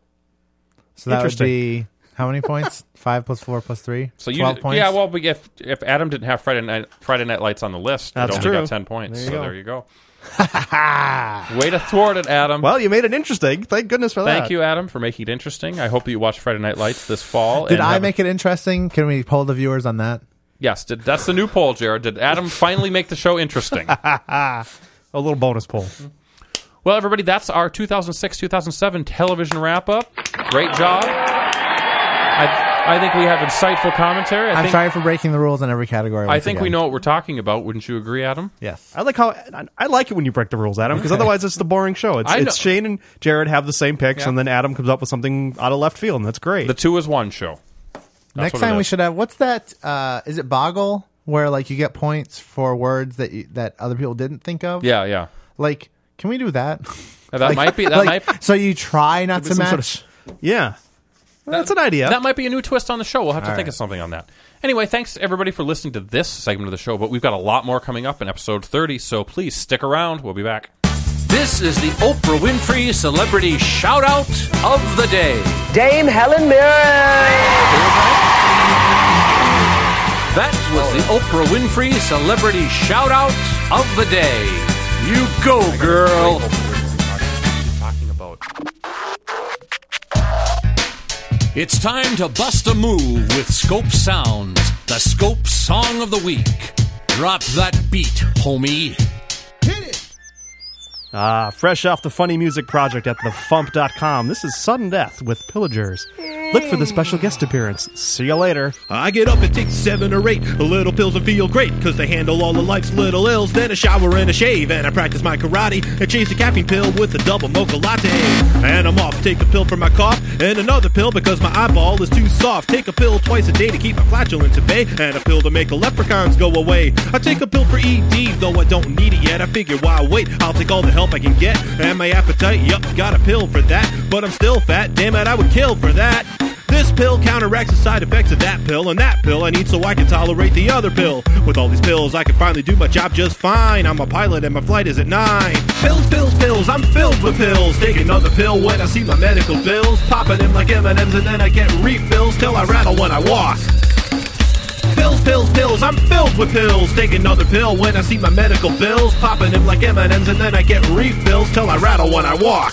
So that would Interesting. be how many points? Five plus four plus three. So you, twelve points. yeah. Well, but if if Adam didn't have Friday Night Friday Night Lights on the list, That's it only true. got ten points. There you so go. there you go. Way to thwart it, Adam. Well, you made it interesting. Thank goodness for that. Thank you, Adam, for making it interesting. I hope that you watch Friday Night Lights this fall. Did and I have- make it interesting? Can we poll the viewers on that? Yes. Did, that's the new poll, Jared. Did Adam finally make the show interesting? A little bonus poll. Well, everybody, that's our two thousand six two thousand seven television wrap up. Great job. I I think we have insightful commentary. I I'm think, sorry for breaking the rules in every category. I once think we again. know what we're talking about. Wouldn't you agree, Adam? Yes. I like how I, I like it when you break the rules, Adam, because otherwise it's the boring show. It's, I know. it's Shane and Jared have the same picks, Yeah. and then Adam comes up with something out of left field, and that's great. The two is one show. That's Next what it time we is. should have. What's that? Uh, is it Boggle? Where like you get points for words that you, that other people didn't think of? Yeah, yeah. Like, can we do that? That Like- might be that like, might So you try not to Some match. sort of- yeah. Well, that's an idea. that might be a new twist on the show. We'll have to All think right. of something on that. Anyway, thanks everybody for listening to this segment of the show, but we've got a lot more coming up in episode thirty, so please stick around. We'll be back. This is the Oprah Winfrey Celebrity Shout Out of the Day. Dame Helen Mirren. That was the Oprah Winfrey Celebrity Shout Out of the Day. You go, girl. Talking about It's time to bust a move with Scope Sounds, the Scope Song of the Week. Drop that beat, homie. Ah, fresh off the Funny Music Project at the fump dot com, this is Sudden Death with Pillagers. Look for the special guest appearance. See you later. I get up and take seven or eight little pills and feel great, cause they handle all of life's little ills. Then a shower and a shave, and I practice my karate and chase a caffeine pill with a double mocha latte. And I'm off, take a pill for my cough, and another pill because my eyeball is too soft. Take a pill twice a day to keep my flatulence at bay, and a pill to make the leprechauns go away. I take a pill for E D, though I don't need it yet. I figure why wait, I'll take all the help I can get. And my appetite, yup, got a pill for that. But I'm still fat, damn it, I would kill for that. This pill counteracts the side effects of that pill, and that pill I need so I can tolerate the other pill. With all these pills, I can finally do my job just fine. I'm a pilot and my flight is at nine. Pills, pills, pills, I'm filled with pills. Take another pill when I see my medical bills. Popping them like M and M's and then I get refills till I rattle when I walk. Pills, pills, pills, I'm filled with pills. Take another pill when I see my medical bills. Popping them like M and M's and then I get refills till I rattle when I walk.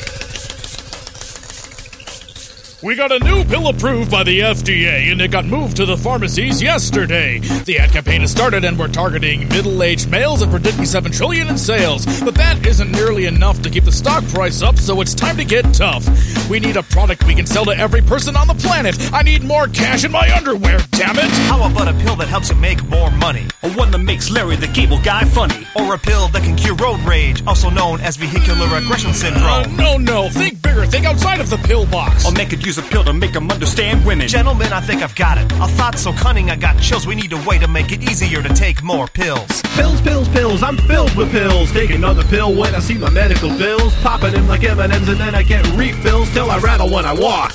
We got a new pill approved by the F D A, and it got moved to the pharmacies yesterday. The ad campaign has started, and we're targeting middle-aged males and predicting seven trillion dollars in sales. But that isn't nearly enough to keep the stock price up, so it's time to get tough. We need a product we can sell to every person on the planet. I need more cash in my underwear, damn it! How about a pill that helps you make more money? Or one that makes Larry the Cable Guy funny? Or a pill that can cure road rage, also known as vehicular aggression syndrome? Uh, no, no, think bigger, think outside of the pill box. Or make it use a pill to make them understand women. Gentlemen, I think I've got it. A thought so cunning I got chills. We need a way to make it easier to take more pills. Pills, pills, pills, I'm filled with pills. Take another pill when I see my medical bills. Popping them like M and M's and then I get refills till I rattle when I walk.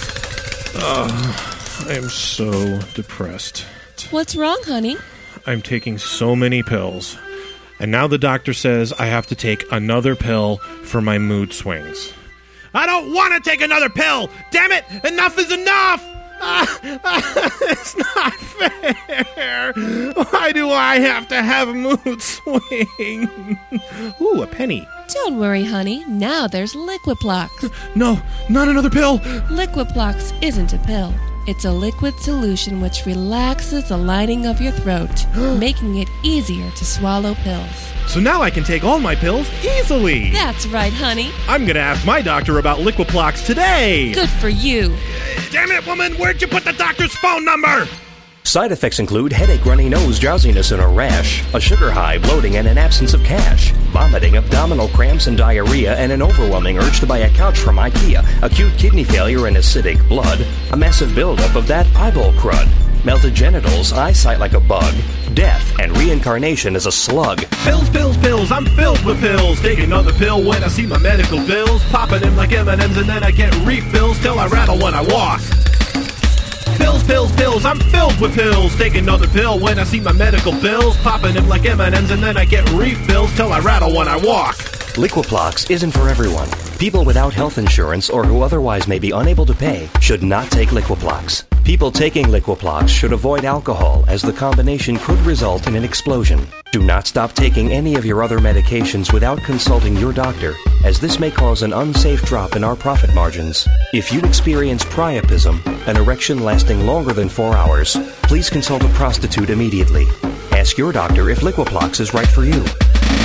Ugh, I am so depressed. What's wrong, honey? I'm taking so many pills. And now the doctor says I have to take another pill for my mood swings. I don't want to take another pill! Damn it! Enough is enough! Ah, ah, it's not fair! Why do I have to have mood swings? Ooh, a penny. Don't worry, honey. Now there's Liquiplox. No, not another pill! Liquiplox isn't a pill. It's a liquid solution which relaxes the lining of your throat, making it easier to swallow pills. So now I can take all my pills easily! That's right, honey. I'm gonna ask my doctor about Liquiplox today! Good for you. Damn it, woman! Where'd you put the doctor's phone number? Side effects include headache, runny nose, drowsiness, and a rash, a sugar high, bloating, and an absence of cash, vomiting, abdominal cramps, and diarrhea, and an overwhelming urge to buy a couch from IKEA, acute kidney failure and acidic blood, a massive buildup of that eyeball crud, melted genitals, eyesight like a bug, death, and reincarnation as a slug. Pills, pills, pills, I'm filled with pills. Take another pill when I see my medical bills. Popping them like M and M's and then I get refills till I rattle when I walk. Pills, pills, pills, I'm filled with pills. Take another pill when I see my medical bills. Popping them like M and M's and then I get refills till I rattle when I walk. Liquiplox isn't for everyone. People without health insurance or who otherwise may be unable to pay should not take Liquiplox. People taking Liquiplox should avoid alcohol, as the combination could result in an explosion. Do not stop taking any of your other medications without consulting your doctor, as this may cause an unsafe drop in our profit margins. If you experience priapism, an erection lasting longer than four hours, please consult a prostitute immediately. Ask your doctor if Liquiplox is right for you.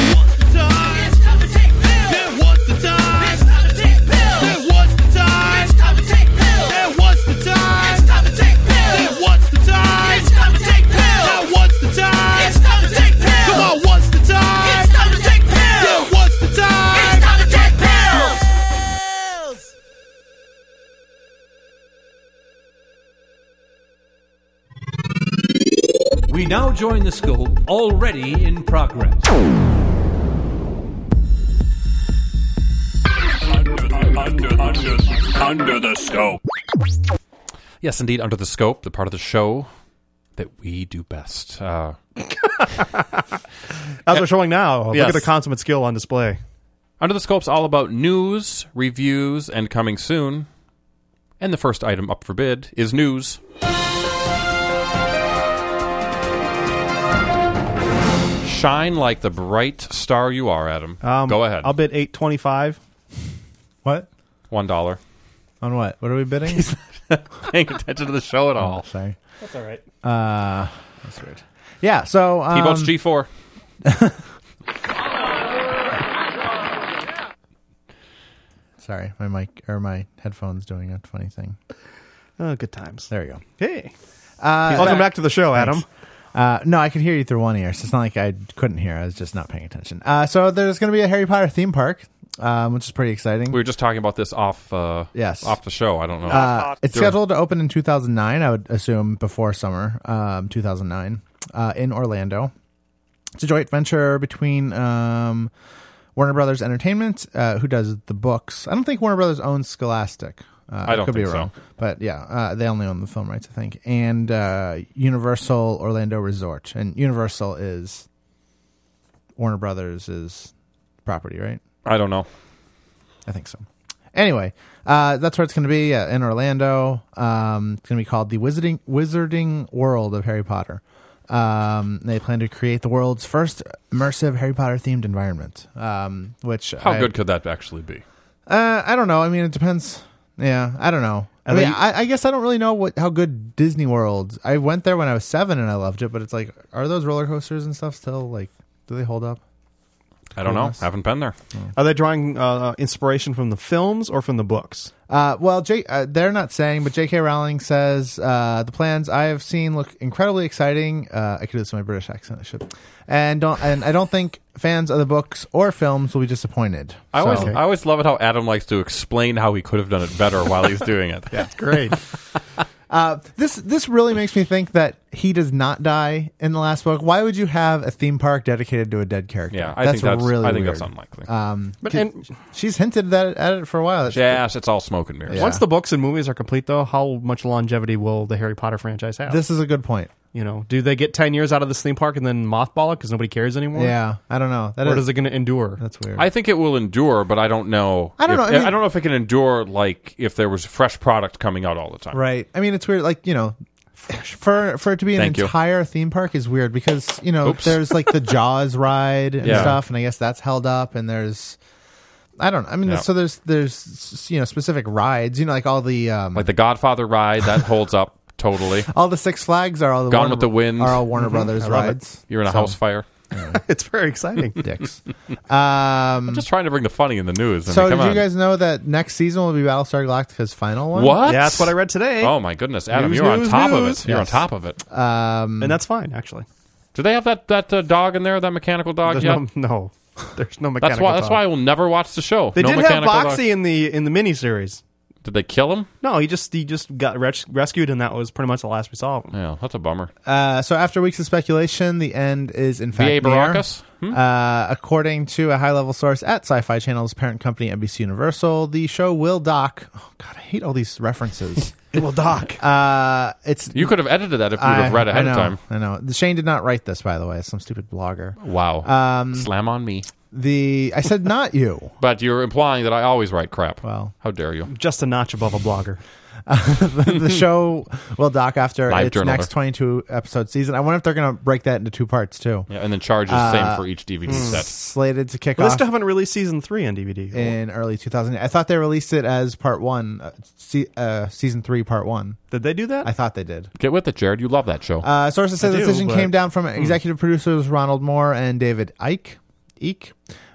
We now join the scope, already in progress. Under, under, under, under the scope. Yes, indeed, Under the Scope, the part of the show that we do best. Uh, As we're showing now, yes. Look at the consummate skill on display. Under the Scope's all about news, reviews, and coming soon. And the first item up for bid is news. Shine like the bright star you are, Adam. Um, Go ahead. I'll bid eight twenty-five. What? One dollar. On what? What are we bidding? He's not paying attention to the show at all. Oh, sorry. That's all right. Uh, that's weird. Yeah, so... Um, T-Boat's G four. Sorry, my mic or my headphones doing a funny thing. Oh, good times. There you go. Hey. Uh, Welcome back to the show, Adam. Thanks. Uh, no, I could hear you through one ear. So it's not like I couldn't hear. I was just not paying attention. Uh, so there's going to be a Harry Potter theme park, um, which is pretty exciting. We were just talking about this off uh, yes. off the show. I don't know. Uh, it's scheduled to open in two thousand nine, I would assume before summer, um, two thousand nine, uh, in Orlando. It's a joint venture between um, Warner Brothers Entertainment, uh, who does the books. I don't think Warner Brothers owns Scholastic. Uh, I don't could think be wrong. so. But yeah, uh, they only own the film rights, I think. And uh, Universal Orlando Resort. And Universal is Warner Brothers' property, right? I don't know. I think so. Anyway, uh, that's where it's going to be uh, in Orlando. Um, it's going to be called the Wizarding Wizarding World of Harry Potter. Um, they plan to create the world's first immersive Harry Potter themed environment. Um, which How I, good could that actually be? Uh, I don't know. I mean, it depends. Yeah, I don't know. I mean, I, I guess I don't really know what how good Disney World. I went there when I was seven and I loved it, but it's like, are those roller coasters and stuff still like? Do they hold up? I don't know. Haven't been there. Are they drawing uh, inspiration from the films or from the books? Uh, well, J- uh, they're not saying, but J K. Rowling says uh, the plans I have seen look incredibly exciting. Uh, I could do this in my British accent. I should, and don't and I don't think fans of the books or films will be disappointed. I So- always, I always love it how Adam likes to explain how he could have done it better while he's doing it. Yeah, great. Uh, this this really makes me think that he does not die in the last book. Why would you have a theme park dedicated to a dead character? Yeah, I think that's- really I think weird. that's unlikely. Um, But- but and- she's hinted at it, at it for a while. That's Yes, it's all smoke and mirrors. Yeah. Once the books and movies are complete, though, how much longevity will the Harry Potter franchise have? This is a good point. You know, do they get ten years out of this theme park and then mothball it because nobody cares anymore? Yeah, I don't know. That or is- is it going to endure? That's weird. I think it will endure, but I don't know. I don't if, know, I mean- I don't know if it can endure like if there was fresh product coming out all the time. Right. I mean, it's weird. Like, you know, for for it to be an Thank you. entire theme park is weird because, you know, Oops. there's like the Jaws ride and Yeah. stuff, and I guess that's held up, and there's. I don't. I mean, Yeah. so there's there's you know specific rides. You know, like all the um, Like the Godfather ride that holds up totally. all the Six Flags are all the Gone Warner, with the Wind. are all Warner Mhm. Brothers I love it. rides. You're in a So- house fire. It's very exciting. Dicks. Um, I'm just trying to bring the funny in the news. I so mean, did come you on. guys know that next season will be Battlestar Galactica's final one? What? Yeah, that's what I read today. Oh my goodness, Adam, News, you're on news, top of news. it. You're Yes. on top of it. Um, and that's fine, actually. Do they have that that uh, dog in there? That mechanical dog There's yet? no, no, there's no that's mechanical why. That's dog. why I will never watch the show. They no did have mechanical dog. Boxy in the in the miniseries. Did they kill him? No, he just he just got res- rescued, and that was pretty much the last we saw of him. Yeah, that's a bummer. Uh, so after weeks of speculation, the end is in fact V A near. Baracus? Hmm? Uh, according to a high-level source at Sci-Fi Channel's parent company, N B C Universal, the show will dock. Oh God, I hate all these references. It will dock. Uh, it's You could have edited that if you would have I- read ahead I know, of time. I know. Shane did not write this, by the way. Some stupid blogger. Wow. Um, Slam on me. The I said not you. But you're implying that I always write crap. Well, how dare you? Just a notch above a blogger. the, the show will dock after Live its journaler. next twenty-two episode season. I wonder if they're going to break that into two parts too. Yeah, and then charge the Uh, same for each D V D set. Slated to kick Well, they off still haven't released season three on D V D. in early two thousand eight. I thought they released it as part one, uh, se- uh, season three, part one. Did they do that? I thought they did. Get with it, Jared. You love that show. Uh, sources say I the do, decision but- came down from executive producers Ronald Moore and David Icke, Icke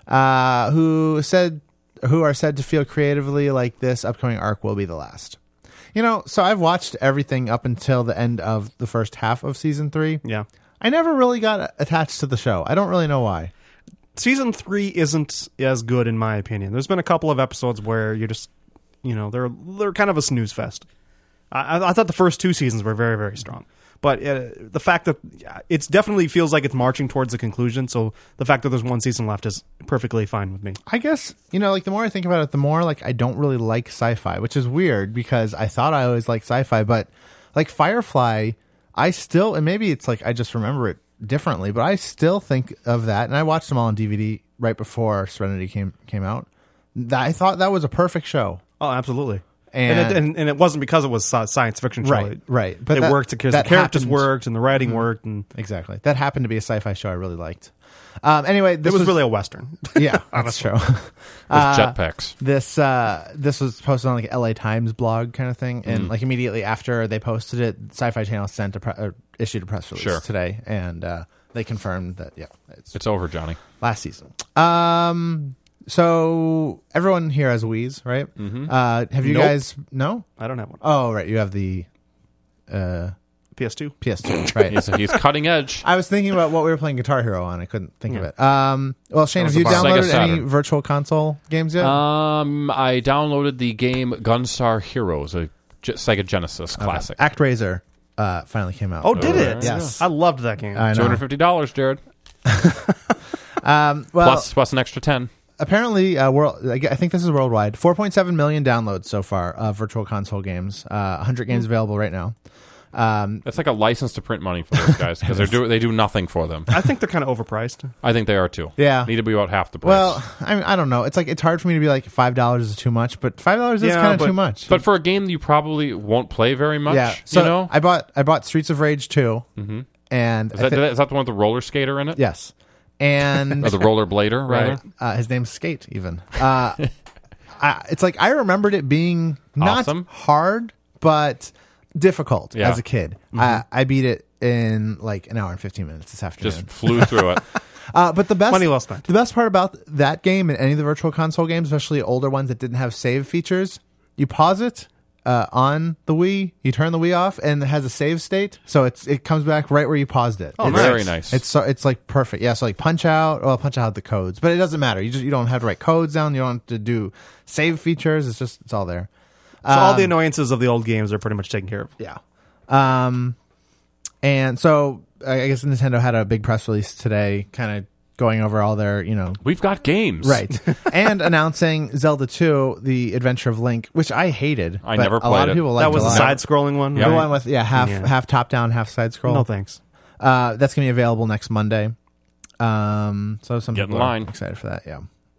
uh, who said who are said to feel creatively like this upcoming arc will be the last. You know, so I've watched everything up until the end of the first half of season three. Yeah. I never really got attached to the show. I don't really know why. Season three isn't as good in my opinion. There's been a couple of episodes where you're just, you know, they're they're kind of a snooze fest. I, I thought the first two seasons were very, very strong. But uh, the fact that it definitely feels like it's marching towards the conclusion, so the fact that there's one season left is perfectly fine with me. I guess, you know, like the more I think about it, the more like I don't really like sci-fi, which is weird because I thought I always liked sci-fi, but like Firefly, I still, and maybe it's like I just remember it differently, but I still think of that, and I watched them all on D V D right before Serenity came came out. That, I thought that was a perfect show. Oh, absolutely. And- And, it, and, and it wasn't because it was sci- science fiction show. Right, It- right. But But it that- worked because the that characters happened- worked and the writing Mhm. worked. And Exactly. That happened to be a sci-fi show I really liked. Um, anyway, this it was, really a Western. Yeah, that's true. With jetpacks. This uh, this was posted on like L A Times blog kind of thing, and Mm. like immediately after they posted it, Sci-Fi Channel sent a pre- uh, issued a press release Sure. today, and uh, they confirmed that yeah, it's, It's over, Johnny. last season. Um, So everyone here has Wii's, right? Mhm. Uh, have you Nope. guys? No, I don't have one. Oh, right. You have the uh, P S two. P S two, right? He's, he's cutting edge. I was thinking about what we were playing Guitar Hero on. I couldn't think of it. Um, well, Shane, That have you was the bar. Sega downloaded any Saturn. virtual console games yet? Um, I downloaded the game Gunstar Heroes, a Ge- Sega Genesis classic. Okay. ActRaiser uh, finally came out. Oh, did it? Yes. I loved that game. I know. Two hundred fifty dollars, Jared. Um, well, plus, plus an extra ten. Apparently, uh, world. I think this is worldwide. four point seven million downloads so far of virtual console games. Uh, one hundred games available right now. Um, That's like a license to print money for those guys because they do they do nothing for them. I think they're kind of overpriced. I think they are too. Yeah. Need to be about half the price. Well, I mean, I don't know. It's like it's hard for me to be like five dollars is too much, but five dollars is Yeah, kind of but- too much. But for a game you probably won't play very much, yeah. So you know? I bought I bought Streets of Rage two, Mhm. and Is I that, thi- is that the one with the roller skater in it? yes, and Or the roller blader, rather? right. Uh, his name's Skate. Even uh, I, it's like I remembered it being not Awesome. hard, but difficult Yeah. as a kid. I, I beat it in like an hour and fifteen minutes this afternoon. Just flew through it. Uh, but the best, Money well spent. the best part about that game and any of the virtual console games, especially older ones that didn't have save features, you pause it uh, on the Wii, you turn the Wii off, and it has a save state, so it's it comes back right where you paused it. Oh, it's, very nice. It's so it's like perfect. Yeah, so like punch out, well, punch out the codes, but it doesn't matter. You just you don't have to write codes down. You don't have to do save features. It's just it's all there. So all the Um, annoyances of the old games are pretty much taken care of. yeah. Um, and so I I guess Nintendo had a big press release today, kind of going over all their, you know, We've got games. right, and announcing Zelda two, The Adventure of Link, which I hated. I but never a lot played of it. people liked That was a the lot. side-scrolling one. Yeah. The right? one with yeah half Yeah. half top down, half side scroll. No thanks. Uh, that's gonna be available next Monday. Um, so some Get in people are line. excited for that. Yeah,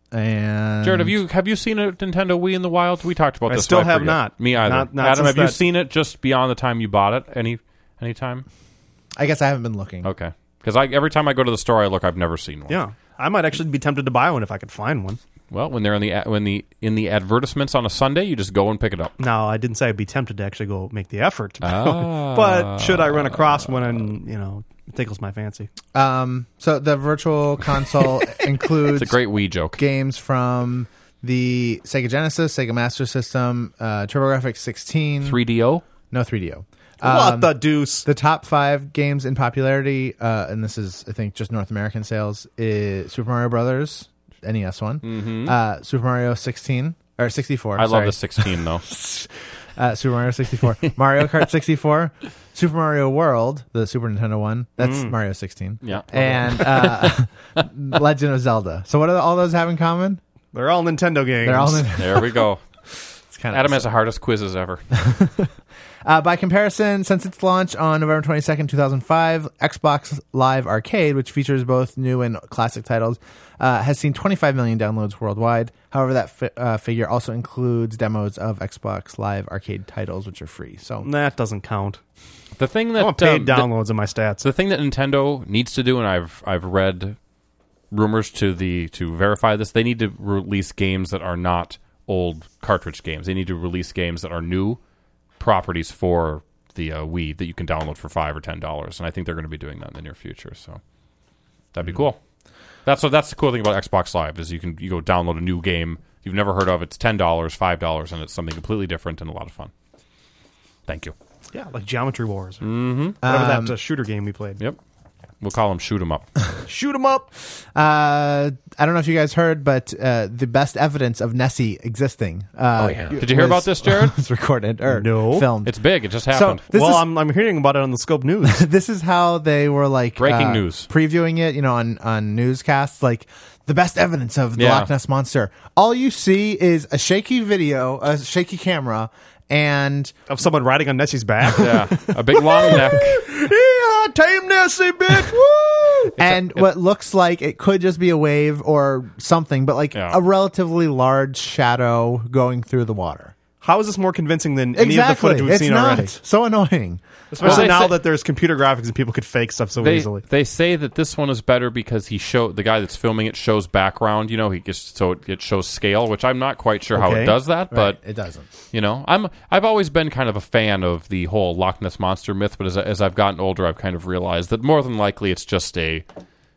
and Jared, have you have you seen a Nintendo Wii in the wild? We talked about I this. still but have forget. not. Me either. Not- not Adam, since have you that- seen it just beyond the time you bought it? Any any time? I guess I haven't been looking. Okay. Because I every time I go to the store, I look. I've never seen one. Yeah, I might actually be tempted to buy one if I could find one. Well, when they're in the when the in the advertisements on a Sunday, you just go and pick it up. No, I didn't say I'd be tempted to actually go make the effort to buy Ah. one. But should I run across one and, you know, it tickles my fancy. Um, so the virtual console includes It's a great Wii joke. games from the Sega Genesis, Sega Master System, uh, TurboGrafx sixteen, three D O? no three D O. What Um, the deuce? The top five games in popularity, uh, and this is, I think, just North American sales, is Super Mario Brothers, N E S one, Mhm. uh, Super Mario sixteen, or sixty-four. I love sorry. the sixteen though. uh, Super Mario sixty-four, Mario Kart sixty-four, Super Mario World, the Super Nintendo one. That's Mm. Mario sixteen. Yeah. And uh, Legend of Zelda. So what do all those have in common? They're all Nintendo games. They're all Nin- There we go. It's kind of Adam has the hardest quizzes ever. Uh, by comparison, since its launch on November twenty-second, two thousand five, Xbox Live Arcade, which features both new and classic titles, uh, has seen twenty-five million downloads worldwide. However, that fi- uh, figure also includes demos of Xbox Live Arcade titles, which are free. So That doesn't count. The thing I that want paid um, the- downloads in my stats. the thing that Nintendo needs to do, and I've I've read rumors to the to verify this, they need to release games that are not old cartridge games. They need to release games that are new properties for the uh, Wii that you can download for five or ten dollars, and I think they're going to be doing that in the near future. So that'd be cool. That's what that's the cool thing about Xbox Live is you can you go download a new game you've never heard of. It's ten dollars, five dollars, and it's something completely different and a lot of fun. Thank you. Yeah, like Geometry Wars. Or Mm-hmm. whatever Um, that uh, shooter game we played. Yep. We'll call them shoot 'em up. Shoot 'em up. Uh, I don't know if you guys heard, but uh, the best evidence of Nessie existing. Uh, Oh, yeah. Did you hear about this, Jared? was recorded or No. filmed. It's big. It just So happened. this well, is I'm, I'm hearing about it on the Scope News. this is how they were like Breaking uh, news. previewing it. You know, on on newscasts, like the best evidence of the Yeah. Loch Ness monster. All you see is a shaky video, a shaky camera, and Of someone riding on Nessie's back. Yeah. A big long neck. Yeah, tame Nessie, bitch. Woo! and what looks like it could just be a wave or something, but like Yeah. a relatively large shadow going through the water. How is this more convincing than any of the Exactly, footage we've it's seen not already? so annoying. Especially Well, they now say- that there's computer graphics and people could fake stuff so They, easily. they say that this one is better because he show the guy that's filming it shows background. You know, he just so it, it shows scale, which I'm not quite sure how Okay. it does that, but Right, it doesn't. you know, I'm I've always been kind of a fan of the whole Loch Ness monster myth, but as as I've gotten older, I've kind of realized that more than likely it's just a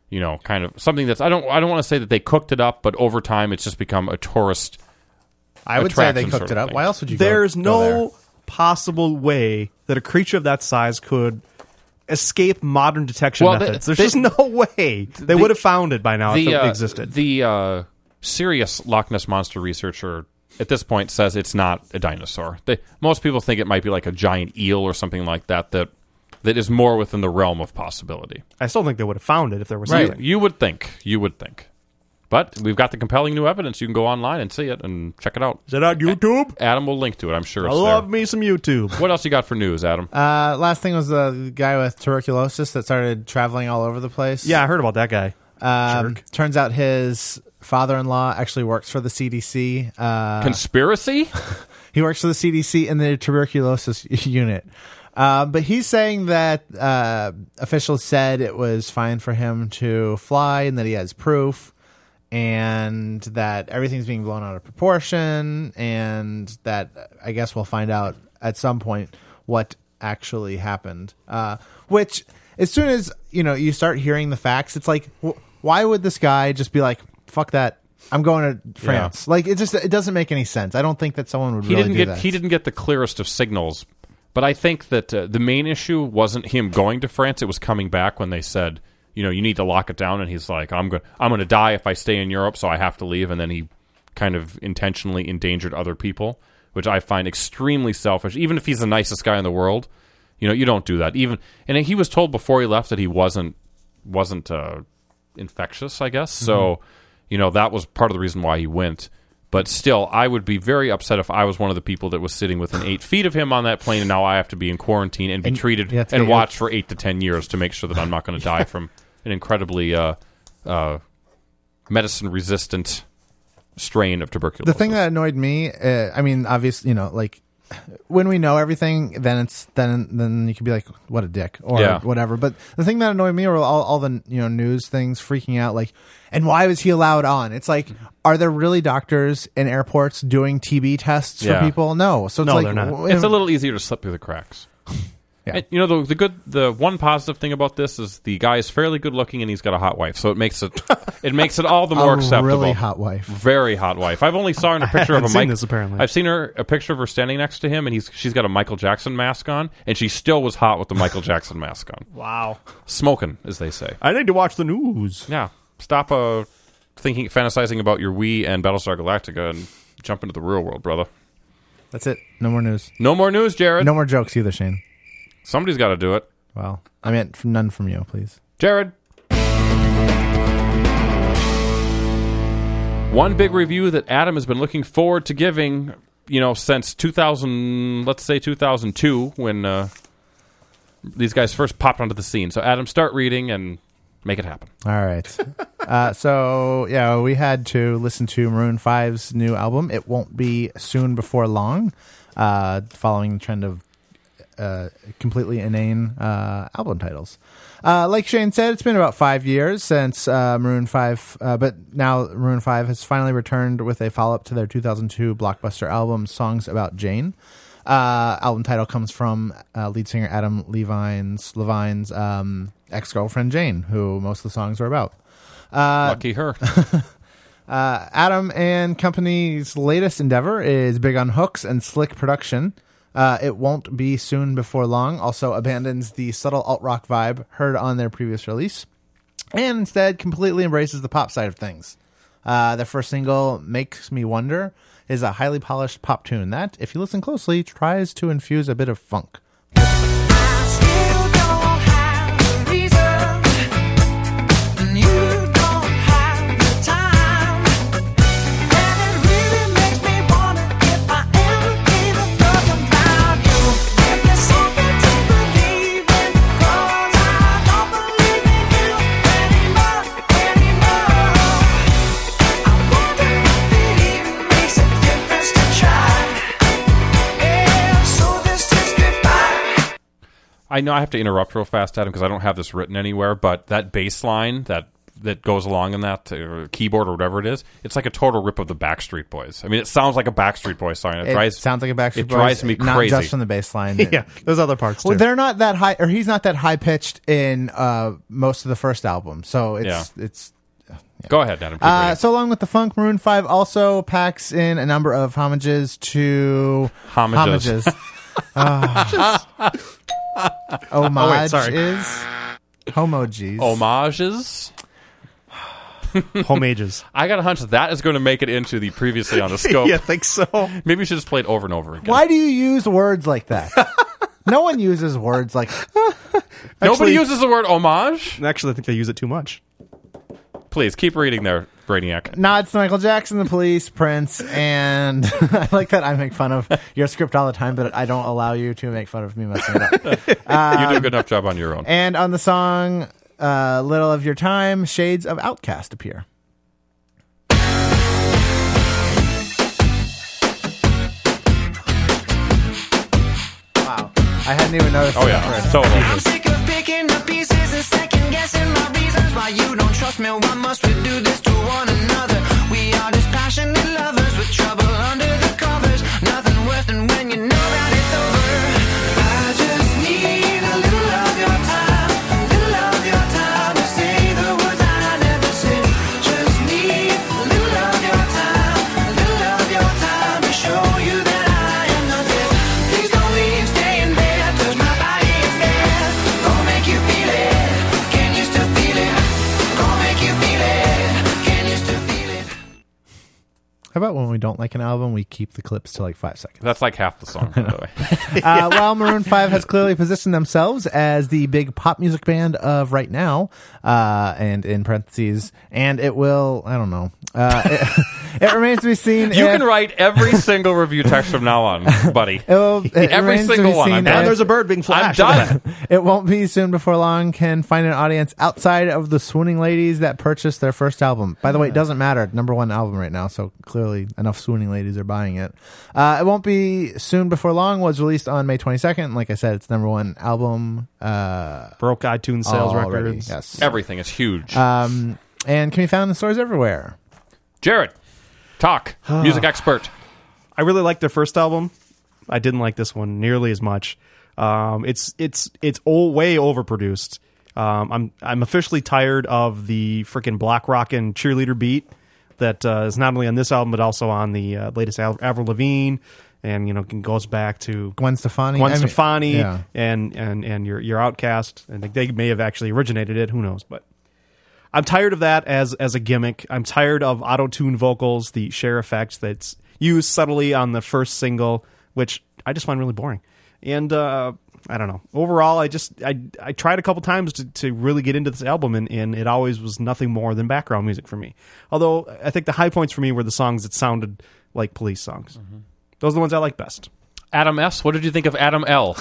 you know, kind of something that's I don't I don't want to say that they cooked it up, but over time it's just become a tourist. I would say they attraction cooked sort it of up. thing. Why else would you? There's go, no go there? possible way that a creature of that size could escape modern detection Well, they- methods. There's they- just no way. They the- would have found it by now the, if it uh, existed. The uh, serious Loch Ness Monster researcher at this point says it's not a dinosaur. They, most people think it might be like a giant eel or something like that that that is more within the realm of possibility. I still think they would have found it if there was Right. something. You would think. You would think. But we've got the compelling new evidence. You can go online and see it and check it out. Is it on YouTube? Adam will link to it. I'm sure I it's love there. me some YouTube. What else you got for news, Adam? Uh, last thing was the guy with tuberculosis that started traveling all over the place. Yeah, I heard about that guy. Um, turns out his father-in-law actually works for the C D C. Uh, Conspiracy? He works for the C D C in the tuberculosis unit. Uh, but he's saying that uh, officials said it was fine for him to fly and that he has proof, and that everything's being blown out of proportion, and that I guess we'll find out at some point what actually happened. Uh, which, as soon as you know you start hearing the facts, it's like, wh- why would this guy just be like, "Fuck that, I'm going to France"? Yeah. Like, it just it doesn't make any sense. I don't think that someone would He really didn't do get that. he didn't get the clearest of signals, but I think that uh, the main issue wasn't him going to France. It was coming back when they said, you know, you need to lock it down, and he's like, I'm going I'm going to die if I stay in Europe, so I have to leave. And then he kind of intentionally endangered other people, which I find extremely selfish. Even if he's the nicest guy in the world, you know, you don't do that. Even and he was told before he left that he wasn't wasn't uh, infectious, I guess. So, Mm-hmm. you know, that was part of the reason why he went. But still, I would be very upset if I was one of the people that was sitting within eight feet of him on that plane, and now I have to be in quarantine and be And treated you have to and get your- watched for eight to ten years to make sure that I'm not going to die from an incredibly uh, uh, medicine-resistant strain of tuberculosis. The thing that annoyed me, uh, I mean, obviously, you know, like when we know everything, then it's then then you could be like, what a dick or Yeah. whatever. But the thing that annoyed me were all, all the you know news things freaking out, like, and why was he allowed on? It's like, are there really doctors in airports doing T B tests Yeah. for people? No. So it's No, like they're not. w- It's a little easier to slip through the cracks. Yeah. And, you know, the, the good, the one positive thing about this is the guy is fairly good looking and he's got a hot wife, so it makes it it makes it all the more a acceptable. really hot wife. Very hot wife. I've only saw her in a picture of a haven't seen Mike. this, apparently. I've seen her a picture of her standing next to him, and he's she's got a Michael Jackson mask on, and she still was hot with the Michael Jackson mask on. Wow. Smoking, as they say. I need to watch the news. Yeah. Stop uh, thinking, fantasizing about your Wii and Battlestar Galactica, and jump into the real world, brother. That's it. No more news. No more news, Jared. No more jokes either, Shane. Somebody's got to do it. Well, I meant from none from you, please. Jared. One big review that Adam has been looking forward to giving, you know, since two thousand, let's say two thousand two, when uh, these guys first popped onto the scene. So, Adam, start reading and make it happen. All right. uh, so, yeah, we had to listen to Maroon five's new album. It won't be soon before long, uh, following the trend of uh, completely inane uh, album titles. Uh, like Shane said, it's been about five years since uh, Maroon five, uh, but now Maroon five has finally returned with a follow-up to their two thousand two blockbuster album, Songs About Jane. Uh, album title comes from uh, lead singer Adam Levine's, Levine's um, ex-girlfriend Jane, who most of the songs are about. Uh, Lucky her. uh, Adam and company's latest endeavor is big on hooks and slick production. Uh, it won't be soon before long. Also abandons the subtle alt-rock vibe heard on their previous release, and instead completely embraces the pop side of things. Uh, their first single, Makes Me Wonder, is a highly polished pop tune that, if you listen closely, tries to infuse a bit of funk. I know I have to interrupt real fast, Adam, because I don't have this written anywhere, but that bass line, that that goes along in that, or keyboard or whatever it is, it's like a total rip of the Backstreet Boys. I mean, it sounds like a Backstreet Boys song. It, It drives, sounds like a Backstreet It Boys, drives me not crazy. just from the bass line. Yeah, there's other parts too. Well, they're not that high, or he's not that high pitched in uh, most of the first album. So it's Yeah. it's. Go ahead, Adam. Uh, so along with the funk, Maroon five also packs in a number of homages to Homages. homages. Uh, homage Oh, wait, sorry. is homogees. Homages. Homages. I got a hunch that is going to make it into the previously on the scope. Yeah, I think so. Maybe we should just play it over and over again. Why do you use words like that? No one uses words like. Nobody Actually- uses the word homage. Actually, I think they use it too much. Please keep reading there, Brainiac. Nods to Michael Jackson, The Police, Prince, and I like that I make fun of your script all the time, but I don't allow you to make fun of me messing it up. Um, you do a good enough job on your own. And on the song uh, Little of Your Time, shades of Outkast appear. Wow. I hadn't even noticed. Oh, that yeah. first. Totally. I'm sick of picking up pieces and second guessing my reasons why you don't trust me. Why must we do this to one another? We are just passionate lovers with trouble under the covers. Nothing worse than when you know that it's over. I just need a little of your time, a little of your time to say the words I never said. Just need a little of your time, a little of your time to show you that I am not dead. Please don't leave, stay in bed, touch my body instead. Gonna make you feel it. Can you still feel it? Gonna make you feel it. Can you still feel it? How about when we don't like an album, we keep the clips to like five seconds? That's like half the song, by the way. uh, while Maroon five has clearly positioned themselves as the big pop music band of right now, uh, and in parentheses, and it will, I don't know, uh, it, it remains to be seen. You if, can write every single review text from now on, buddy. It will, it every remains to single be one. seen I'm if- done. And there's a bird being I'm flashed. done. It won't be soon before long can find an audience outside of the swooning ladies that purchased their first album. By the way, it doesn't matter. Number one album right now, so clearly enough swooning ladies are buying it. Uh, it won't be soon before long was released on May twenty-second. Like I said, it's number one album. Uh, Broke iTunes sales already, records. Yes. Everything is huge. Um, and can be found in stores everywhere. Jared, talk. Music expert. I really liked their first album. I didn't like this one nearly as much. Um, it's it's it's old, way overproduced. Um, I'm I'm officially tired of the freaking block rockin' cheerleader beat that uh, is not only on this album but also on the uh, latest Al- Avril Lavigne, and you know goes back to Gwen Stefani. Gwen I mean, Stefani yeah. and and and your your Outcast, and they may have actually originated it. Who knows? But I'm tired of that as as a gimmick. I'm tired of auto-tune vocals, the Cher effect that's used subtly on the first single, which I just find really boring. And uh, I don't know. Overall, I just I I tried a couple times to, to really get into this album, and, and it always was nothing more than background music for me. Although I think the high points for me were the songs that sounded like Police songs. Mm-hmm. Those are the ones I like best. Adam S., what did you think of Adam L.?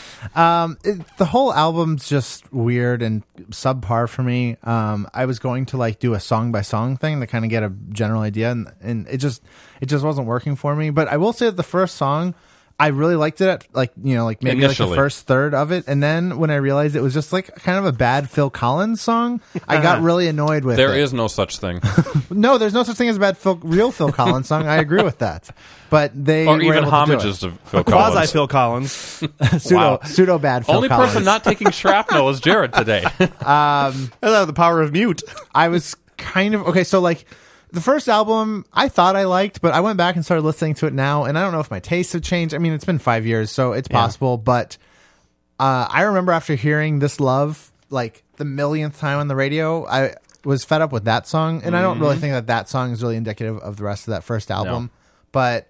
Um, it, the whole album's just weird and subpar for me. Um, I was going to like do a song by song thing to kind of get a general idea, and, and it just it just wasn't working for me. But I will say that the first song, I really liked it at like, you know, like maybe Initially. like the first third of it. And then when I realized it was just like kind of a bad Phil Collins song, I got really annoyed with There it. is no such thing. No, there's no such thing as a bad Phil, real Phil Collins song. I agree with that. But they Or were even able to do homages it. to Phil Collins. Quasi Phil Collins. pseudo Wow. pseudo bad Phil Only Collins. person not taking shrapnel is Jared today. Um, I love the power of mute. I was kind of okay. So like the first album, I thought I liked, but I went back and started listening to it now, and I don't know if my tastes have changed. I mean, it's been five years, so it's Yeah. possible. But uh, I remember after hearing "This Love" like the millionth time on the radio, I was fed up with that song, and I don't really think that that song is really indicative of the rest of that first album. No. But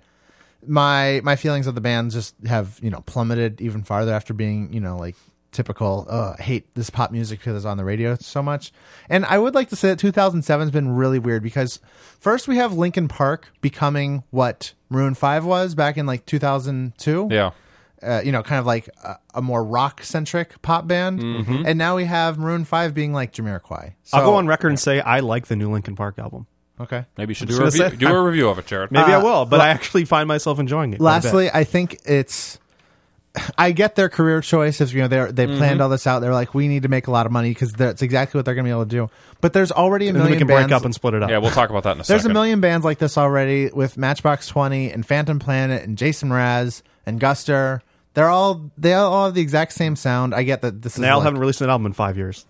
my my feelings of the band just have, you know, plummeted even farther after being, you know, like typical uh hate this pop music because it's on the radio so much. And I would like to say that two thousand seven has been really weird because first we have Linkin Park becoming what Maroon five was back in like two thousand two. Yeah. Uh, you know, kind of like a, a more rock centric pop band. Mhm. And now we have Maroon five being like Jamiroquai. So, I'll go on record and say I like the new Linkin Park album. Okay. Maybe you should I'm do a, just gonna review, say- do a review of it, Jared. Maybe Uh, I will, but la- I actually find myself enjoying it. quite a bit. Lastly, I think it's I get their career choice. If you know they they Mm-hmm. planned all this out, they're like, we need to make a lot of money because that's exactly what they're going to be able to do. But there's already a And then million we can break bands. up and split it up. Yeah, we'll talk about that in a There's second. a million bands like this already with Matchbox twenty and Phantom Planet and Jason Mraz and Guster. They're all they all have the exact same sound. I get that this And is they all like, haven't released an album in five years.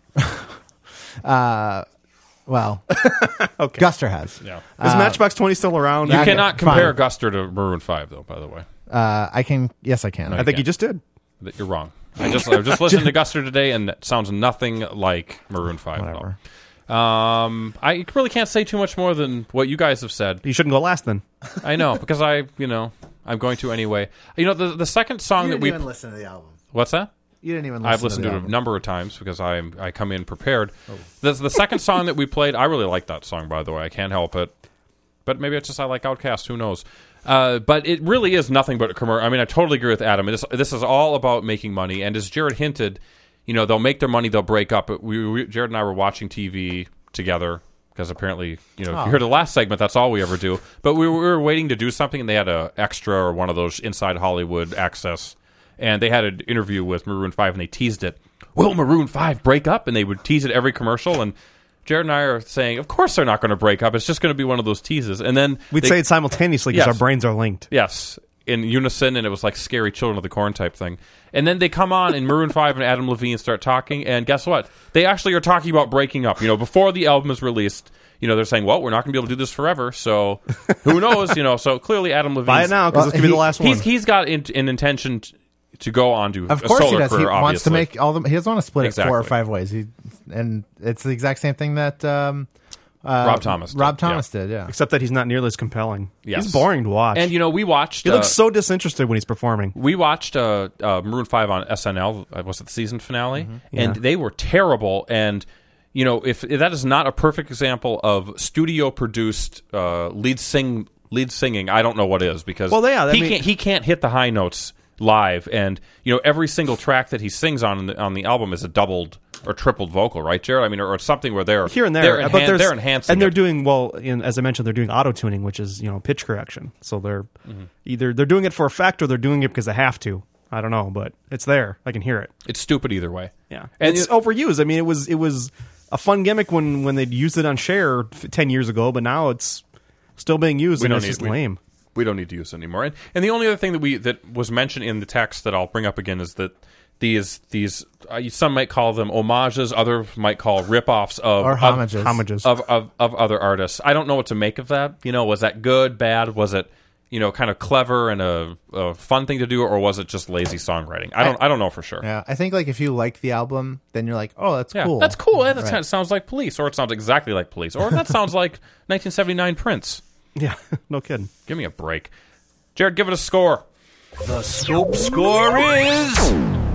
uh, well, Okay. Guster has. Yeah. Is Uh, Matchbox twenty still around? You That- cannot fine. compare Guster to Maroon five, though, by the way. Uh, I can. Yes, I can. No, I think you you just did. That You're wrong. I just I just listened to Guster today, and it sounds nothing like Maroon five at Whatever. all. Um, I really can't say too much more than what you guys have said. You shouldn't go last then. I know, because I, you know, I'm going to anyway. You know, the the second song You that didn't we... even listen to the album. What's that? You didn't even. Listen I've listened to, to, the it a album. number of times because I I come in prepared. The, the second song that we played, I really like that song, by the way. I can't help it. But maybe it's just I like Outkast. Who knows? Uh, but it really is nothing but a commercial. I mean, I totally agree with Adam. This, this is all about making money. And as Jared hinted, you know, they'll make their money, they'll break up. But we, we Jared and I were watching T V together because apparently, you know, if Oh. you heard the last segment, that's all we ever do. But we were, we were waiting to do something, and they had a extra or one of those Inside Hollywood access. And they had an interview with Maroon five, and they teased it. Will Maroon five break up? And they would tease it every commercial. And Jared and I are saying, of course they're not going to break up. It's just going to be one of those teases. And then We'd they- say it simultaneously because Yes. our brains are linked. Yes, in unison, and it was like scary Children of the Corn type thing. And then they come on, and Maroon five and Adam Levine start talking, and guess what? They actually are talking about breaking up. You know, before the album is released, you know, they're saying, well, we're not going to be able to do this forever, so who knows? You know, so clearly Adam Levine... Buy it now because Well, this could be he- the last one. He's, he's got in, an intention t- to go on to Of a course, he solo does. career, He wants to obviously. make all the. He doesn't want to split it four or Exactly. five ways. He and it's the exact same thing that um, uh, Rob Thomas did, Rob Thomas yeah. did. Yeah. Except that he's not nearly as compelling. Yes. He's boring to watch. And, you know, we watched... he looks uh, so disinterested when he's performing. We watched uh, uh, Maroon five on S N L. uh, Was it the season finale? And Yeah. they were terrible. And you know, if, if that is not a perfect example of studio produced uh, lead sing lead singing, I don't know what is because Well, yeah, I he mean- can't he can't hit the high notes live. And you know, every single track that he sings on in the, on the album is a doubled or tripled vocal, right, Jared? I mean, or, or something where they're Here and there, they're, but enhan- there's, they're enhancing, and they're it. doing well. In, as I mentioned, they're doing auto tuning, which is you know pitch correction. So they're Mm-hmm. either they're doing it for effect or they're doing it because they have to. I don't know, but it's there. I can hear it. It's stupid either way. Yeah, And it's it- overused. I mean, it was it was a fun gimmick when when they used it on Cher f- ten years ago, but now it's still being used, and it's just we- lame. We don't need to use it anymore. And, and the only other thing that we that was mentioned in the text that I'll bring up again is that these these uh, some might call them homages, others might call ripoffs of Or of- homages. Homages. of, of of other artists. I don't know what to make of that. You know, was that good, bad? Was it you know kind of clever and a, a fun thing to do, or was it just lazy songwriting? I don't I, don't know for sure. Yeah, I think like if you like the album, then you're like, oh, that's Yeah, cool. that's cool. That Right. kind of sounds like Police, or it sounds exactly like Police, or that sounds like nineteen seventy-nine Prince. Yeah, no kidding. Give me a break. Jared, give it a score. The Scope score is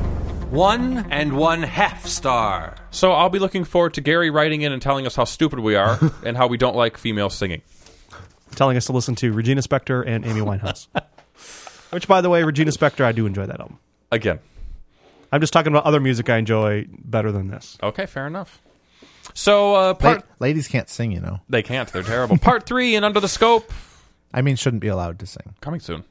one and one half star. So I'll be looking forward to Gary writing in and telling us how stupid we are and how we don't like female singing. Telling us to listen to Regina Spektor and Amy Winehouse. Which, by the way, Regina Spektor, I do enjoy that album. Again. I'm just talking about other music I enjoy better than this. Okay, fair enough. So uh, part La- ladies can't sing, you know. they can't. They're terrible. Part three and Under the Scope I mean, shouldn't be allowed to sing. coming soon.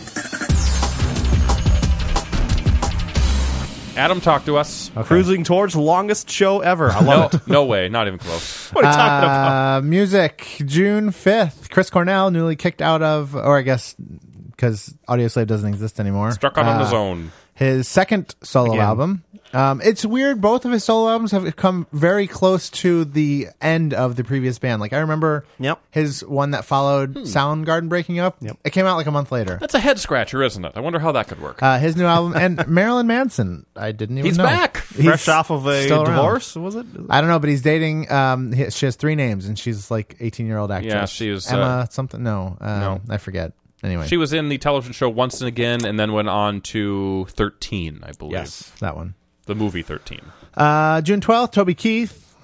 Adam, talk to us. Cruising towards the longest show ever. I love No, it. no way. Not even close. What are you talking about? Uh, music, June fifth. Chris Cornell, newly kicked out of, or I guess because Audioslave doesn't exist anymore. Struck out on Uh, his own. His second solo Again. album. Um, it's weird. Both of his solo albums have come very close to the end of the previous band. Like I remember Yep. his one that followed Soundgarden breaking up. Yep. It came out like a month later. That's a head scratcher, isn't it? I wonder how that could work. Uh, his new album and Marilyn Manson. I didn't even He's know. back. He's Fresh off of a still around. divorce, was it? I don't know, but he's dating. Um, he, she has three names, and she's like eighteen year old actress. Yeah, she was, Emma uh, something. No, uh, no. I forget. Anyway, She was in the television show Once and Again and then went on to thirteen, I believe. yes, that one. The movie thirteen. Uh, June twelfth, Toby Keith.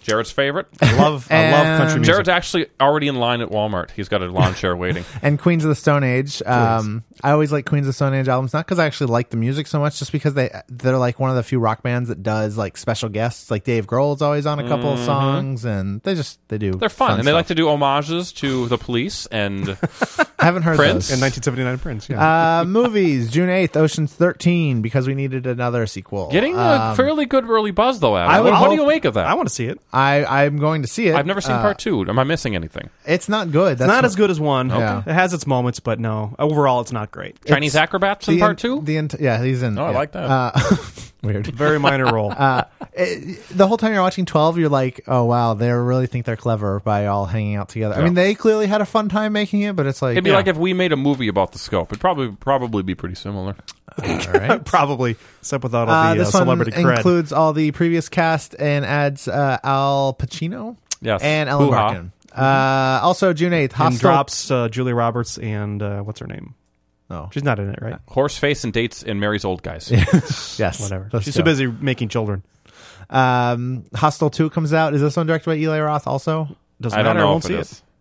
Jared's favorite. I love, I love country music. Jared's actually already in line at Walmart. He's got a lawn chair waiting. And Queens of the Stone Age. Um, I always like Queens of the Stone Age albums, not because I actually like the music so much, just because they they're like one of the few rock bands that does like special guests. Like Dave Grohl's always on a couple Mhm. of songs, and they just they do. They're fun, and they stuff. like to do homages to the Police and I haven't heard Prince. those. In nineteen seventy-nine, Prince. Yeah. Uh, movies, June eighth, Ocean's thirteen, because we needed another sequel. Getting a Um, fairly good early buzz, though, Adam. I would what, what do hope- you make of that? I want to see it. I, I'm going to see it. I've never seen Uh, part two. Am I missing anything? It's not good. It's That's not what- as good as one. Yeah. It has its moments, but no. Overall, it's not great. Chinese It's- acrobats in the part en- two? The ent- yeah, he's in. Oh, I yeah. like that. Uh, weird. Very minor role. Uh, it, the whole time you're watching twelve, you're like, oh wow, they really think they're clever by all hanging out together. I Yeah. mean, they clearly had a fun time making it, but it's like It'd be yeah. like if we made a movie about the scope. It'd probably probably be pretty similar. all right. Probably, except without all Uh, the uh, this celebrity one cred. includes all the previous cast and adds uh, Al Pacino Yes. and Ellen Hoo-ha. Barkin. Uh, also, June eighth, and Hostel. drops uh, Julia Roberts and uh, what's her name? Oh, She's not in it, right? Horseface and dates in Mary's Old Guys. yes, Whatever. those She's two. too busy making children. Um, Hostel two comes out. Is this one directed by Eli Roth also? Doesn't I don't matter. I know won't if see it it. is.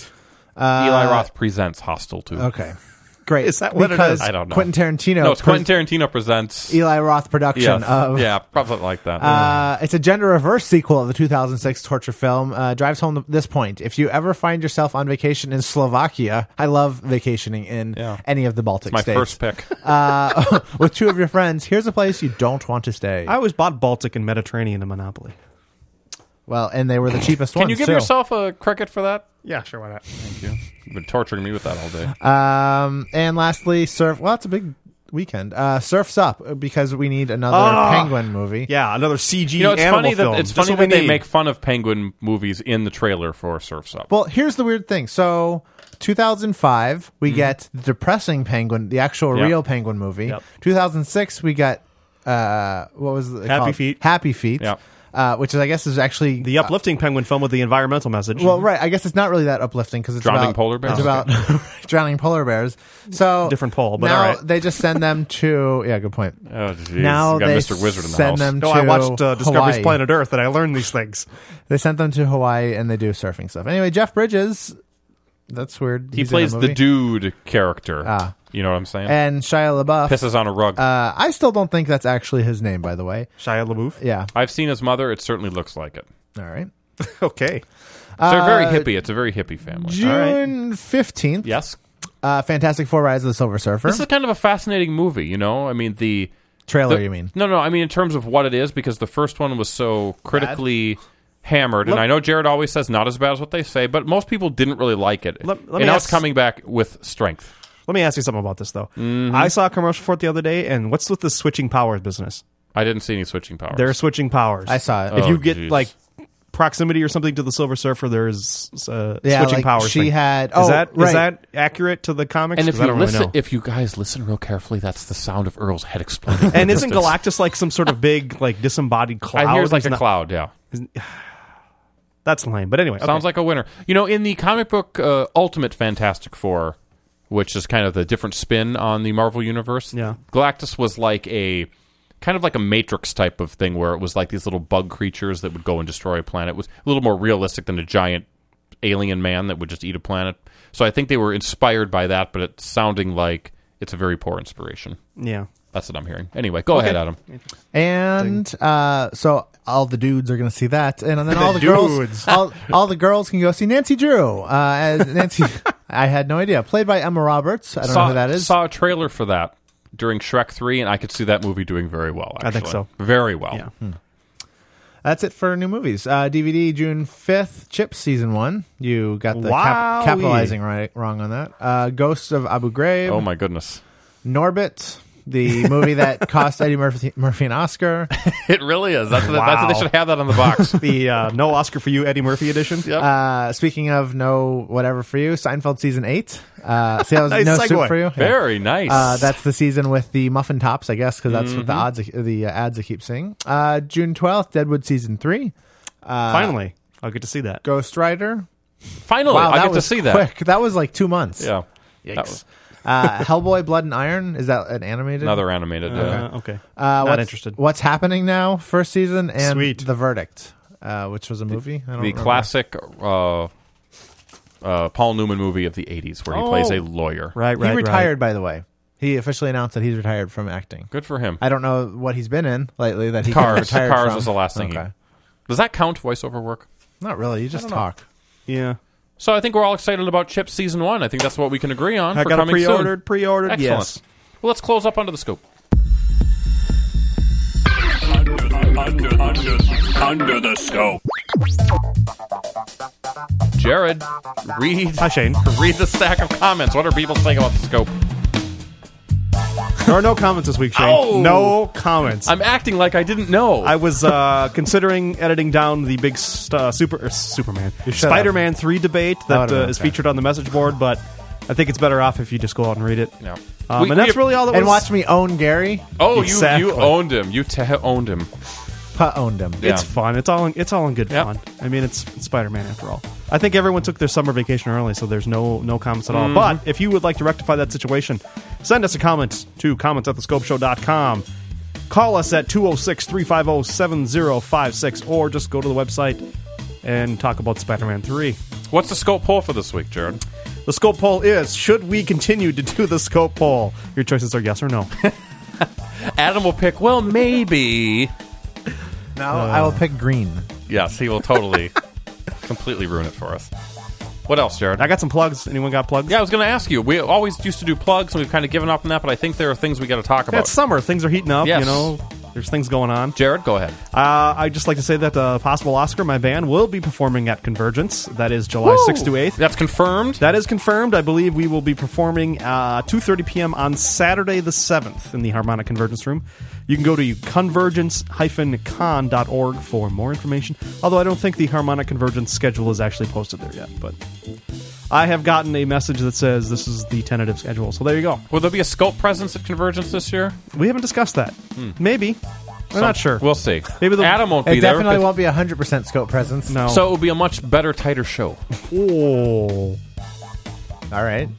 Uh, Eli Roth presents Hostel two. Okay. Great. Is that what it because is? I don't know. Quentin Tarantino. No, it's pres- Quentin Tarantino presents Eli Roth production Yes. of yeah, probably like that. Uh, it's a gender reverse sequel of the two thousand six torture film. Uh, drives home this point. If you ever find yourself on vacation in Slovakia, I love vacationing in Yeah. any of the Baltic It's my states. first pick. Uh, with two of your friends, here's a place you don't want to stay. I always bought Baltic and Mediterranean in Monopoly. Well, and they were the cheapest Can ones. you give too. yourself a cricket for that? Yeah, sure, why not? Thank you. You've been torturing me with that all day. Um, and lastly, Surf. Well, it's a big weekend. Uh, Surf's Up because we need another Ah! Penguin movie. Yeah, another C G You know, it's animal funny film. that it's That's funny what we that they need. make fun of Penguin movies in the trailer for Surf's Up. Well, here's the weird thing. So, two thousand five, we get the depressing Penguin, the actual Yep. real Penguin movie. Yep. two thousand six, we got uh, what was it Happy called? Feet. Happy Feet. Yep. Uh, which is, I guess, is actually the uplifting penguin film with the environmental message. Well, right. I guess it's not really that uplifting because it's Drowning about, polar bears? It's about drowning polar bears. So Different poll, but now all right. they just send them to. Yeah, good point. Oh, jeez. Now You got they Mister Wizard in the send house. them no, to I watched uh, Discovery's Hawaii. Planet Earth and I learned these things. They sent them to Hawaii and they do surfing stuff. Anyway, Jeff Bridges. That's weird. He He's in plays a the movie. dude character. Ah. You know what I'm saying? And Shia LaBeouf Pisses on a rug. Uh, I still don't think that's actually his name, by the way. Shia LaBeouf? Yeah. I've seen his mother. It certainly looks like it. All right. Okay. So they're very Uh, hippie. It's a very hippie family. June fifteenth. Yes. Uh, Fantastic Four: Rise of the Silver Surfer. This is kind of a fascinating movie, you know? I mean, the... Trailer, the- you mean? No, no, I mean in terms of what it is, because the first one was so critically hammered, and Let- I know Jared always says not as bad as what they say, but most people didn't really like it. Let- let me and now it's ask- coming back with strength. Let me ask you something about this, though. Mm-hmm. I saw a commercial for it the other day, and what's with the switching powers business? I didn't see any switching powers. They're switching powers. I saw it. If Oh, you get, geez. like, proximity or something to the Silver Surfer, there's uh, Yeah, switching like powers. she thing. had- Is oh, that right. is that accurate to the comics? And if 'Cause I you don't really listen, know. if you guys listen real carefully, that's the sound of Earl's head exploding. And isn't Galactus like some sort of big, like, disembodied cloud? I hear it's like He's a not- cloud, yeah. That's lame. But anyway, Sounds okay. like a winner. You know, in the comic book uh, Ultimate Fantastic Four, which is kind of the different spin on the Marvel Universe, Yeah. Galactus was like a kind of like a Matrix type of thing where it was like these little bug creatures that would go and destroy a planet. It was a little more realistic than a giant alien man that would just eat a planet. So I think they were inspired by that, but it's sounding like it's a very poor inspiration. Yeah. That's what I'm hearing. Anyway, go Okay. ahead, Adam. And uh, so all the dudes are going to see that, and then all the, The girls, dudes. all, all the girls can go see Nancy Drew. Uh, as Nancy, I had no idea. Played by Emma Roberts. I don't saw, know who that is. Saw a trailer for that during Shrek three, and I could see that movie doing very well. Actually. I think so. Very well. Yeah. That's it for new movies. Uh, D V D June fifth, Chips season one. You got the cap- Wowie. capitalizing right wrong on that. Uh, Ghosts of Abu Ghraib. Oh my goodness. Norbit, the movie that cost Eddie Murphy, Murphy an Oscar. It really is. That's, what, that's what Wow. they should have that on the box. the uh, No Oscar for You Eddie Murphy edition. Yep. Uh, speaking of no whatever for you, Seinfeld season eight. Uh, see, that was Nice no segue. soup for you. Yeah. Very nice. Uh, that's the season with the muffin tops, I guess, because that's what the Mm-hmm. odds, the uh, ads I keep seeing. Uh, June twelfth, Deadwood season three. Uh, Finally, I'll get to see that. Ghost Rider. Finally, Wow, I that get to was see that. quick. That was like two months. Yeah. Yikes. That was Uh, Hellboy, Blood and Iron. Is that an animated? another animated. Uh, Uh, okay. Uh, Not what's, interested. What's happening now? First season and Sweet. The Verdict. uh, which was a movie. I don't the remember. classic uh, uh, Paul Newman movie of the eighties where he Oh. plays a lawyer. Right, right, He retired, right. by the way. He officially announced that he's retired from acting. Good for him. I don't know what he's been in lately that he could have Cars. retired Cars from. was the last thing. Okay. He, does that count voiceover work? Not really. You just talk. Yeah. So I think we're all excited about Chip Season one. I think that's what we can agree on I for got it coming pre-ordered, soon. pre-ordered, Excellent. yes. Well, let's close up under the scope. Under, under, under the scope. Jared, read. Hi, Shane. Read the stack of comments. What are people saying about the scope? There are no comments this week, Shane. Oh! No comments. I'm acting like I didn't know. I was uh, considering editing down the big st- uh, super uh, Superman shut Spider-Man three debate That that would've uh, been is okay. featured on the message board, but I think it's better off if you just go out and read it. No. Um, We- and that's we- really all that was. And watch me own Gary. Oh, Exactly. you you owned him. You te- owned him. Pa owned him. It's Yeah. fun. It's all in, it's all in good Yep. fun. I mean, it's, it's Spider-Man after all. I think everyone took their summer vacation early, so there's no no comments at all. Mhm. But if you would like to rectify that situation, send us a comment to comments at the scope show dot com. Call us at two oh six, three five oh, seven oh five six, or just go to the website and talk about Spider-Man three. What's the scope poll for this week, Jared? The scope poll is, should we continue to do the scope poll? Your choices are yes or no. Adam will pick, well, maybe. No, I will pick green. Yes, he will totally, completely ruin it for us. What else, Jared? I got some plugs. Anyone got plugs? Yeah, I was going to ask you. We always used to do plugs, and we've kind of given up on that, but I think there are things we got to talk Yeah, about. it's summer. Things are heating up, Yes. you know. There's things going on. Jared, go ahead. Uh, I'd just like to say that uh, Possible Oscar, my band, will be performing at Convergence. That is July sixth to eighth. That's confirmed? That is confirmed. I believe we will be performing uh, two thirty p.m. on Saturday the seventh in the Harmonic Convergence Room. You can go to convergence dash con dot org for more information. Although I don't think the Harmonic Convergence schedule is actually posted there yet. But I have gotten a message that says this is the tentative schedule. So there you go. Will there be a scope presence at Convergence this year? We haven't discussed that. Hmm. Maybe. I'm Some- not sure. We'll see. Maybe the Adam won't It be there. definitely because- won't be a hundred percent scope presence. No. So it will be a much better, tighter show. Oh. All right.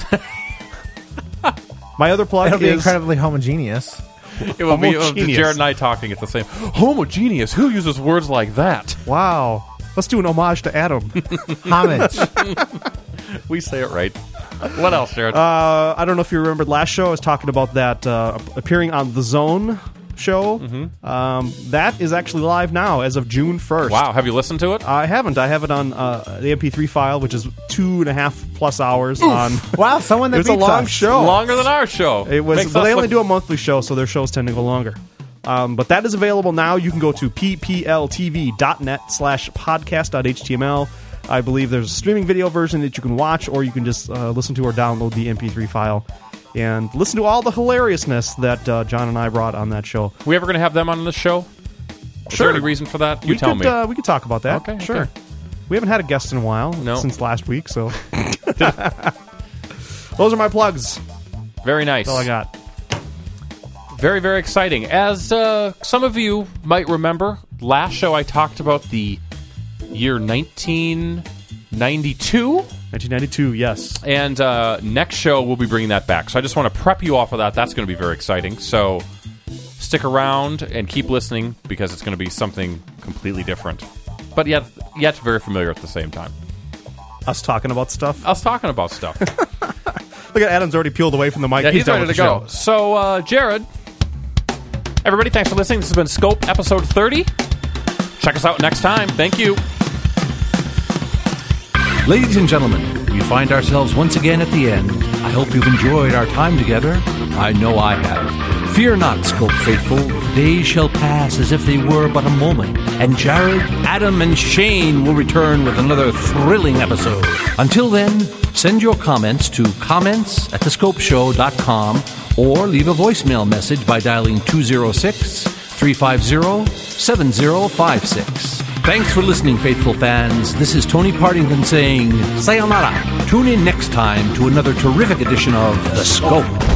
My other plug It'll be is incredibly homogeneous. It will be uh, Homogeneous. Jared and I talking at the same. Homogeneous. Who uses words like that? Wow. Let's do an homage to Adam. Homage. We say it right. What else, Jared? Uh, I don't know if you remembered last show. I was talking about that uh, appearing on The Zone show. Mm-hmm. Um, that is actually live now as of June first. Wow, have you listened to it? I haven't. I have it on uh, the M P three file, which is two and a half plus hours on. Wow, someone that It was a beats long us. show. Longer than our show. It was, Makes but us they only look- do a monthly show, so their shows tend to go longer. Um, but that is available now. You can go to p p l t v dot net slash podcast dot h t m l. I believe there's a streaming video version that you can watch, or you can just uh, listen to or download the M P three file and listen to all the hilariousness that uh, John and I brought on that show. We ever going to have them on the show? Is Sure. there any reason for that? You we tell could, me. Uh, we could talk about that. Okay, sure. okay. We haven't had a guest in a while No. since last week, so those are my plugs. Very nice. That's all I got. Very, very exciting. As uh, some of you might remember, last show I talked about the year nineteen ninety-two. nineteen ninety-two, yes. And uh, next show, we'll be bringing that back. So I just want to prep you off of that. That's going to be very exciting. So stick around and keep listening because it's going to be something completely different. But yet, yet very familiar at the same time. Us talking about stuff. Us talking about stuff. Look at Adam's already peeled away from the mic. Yeah, he's, done ready to with the go. show. So, uh, Jared, everybody, thanks for listening. This has been Scope episode thirty. Check us out next time. Thank you. Ladies and gentlemen, we find ourselves once again at the end. I hope you've enjoyed our time together. I know I have. Fear not, Scope faithful. Days shall pass as if they were but a moment, and Jared, Adam, and Shane will return with another thrilling episode. Until then, send your comments to comments at the scope show dot com or leave a voicemail message by dialing two oh six, three five oh, seven oh five six. Thanks for listening, faithful fans. This is Tony Partington saying sayonara. Tune in next time to another terrific edition of The Scope.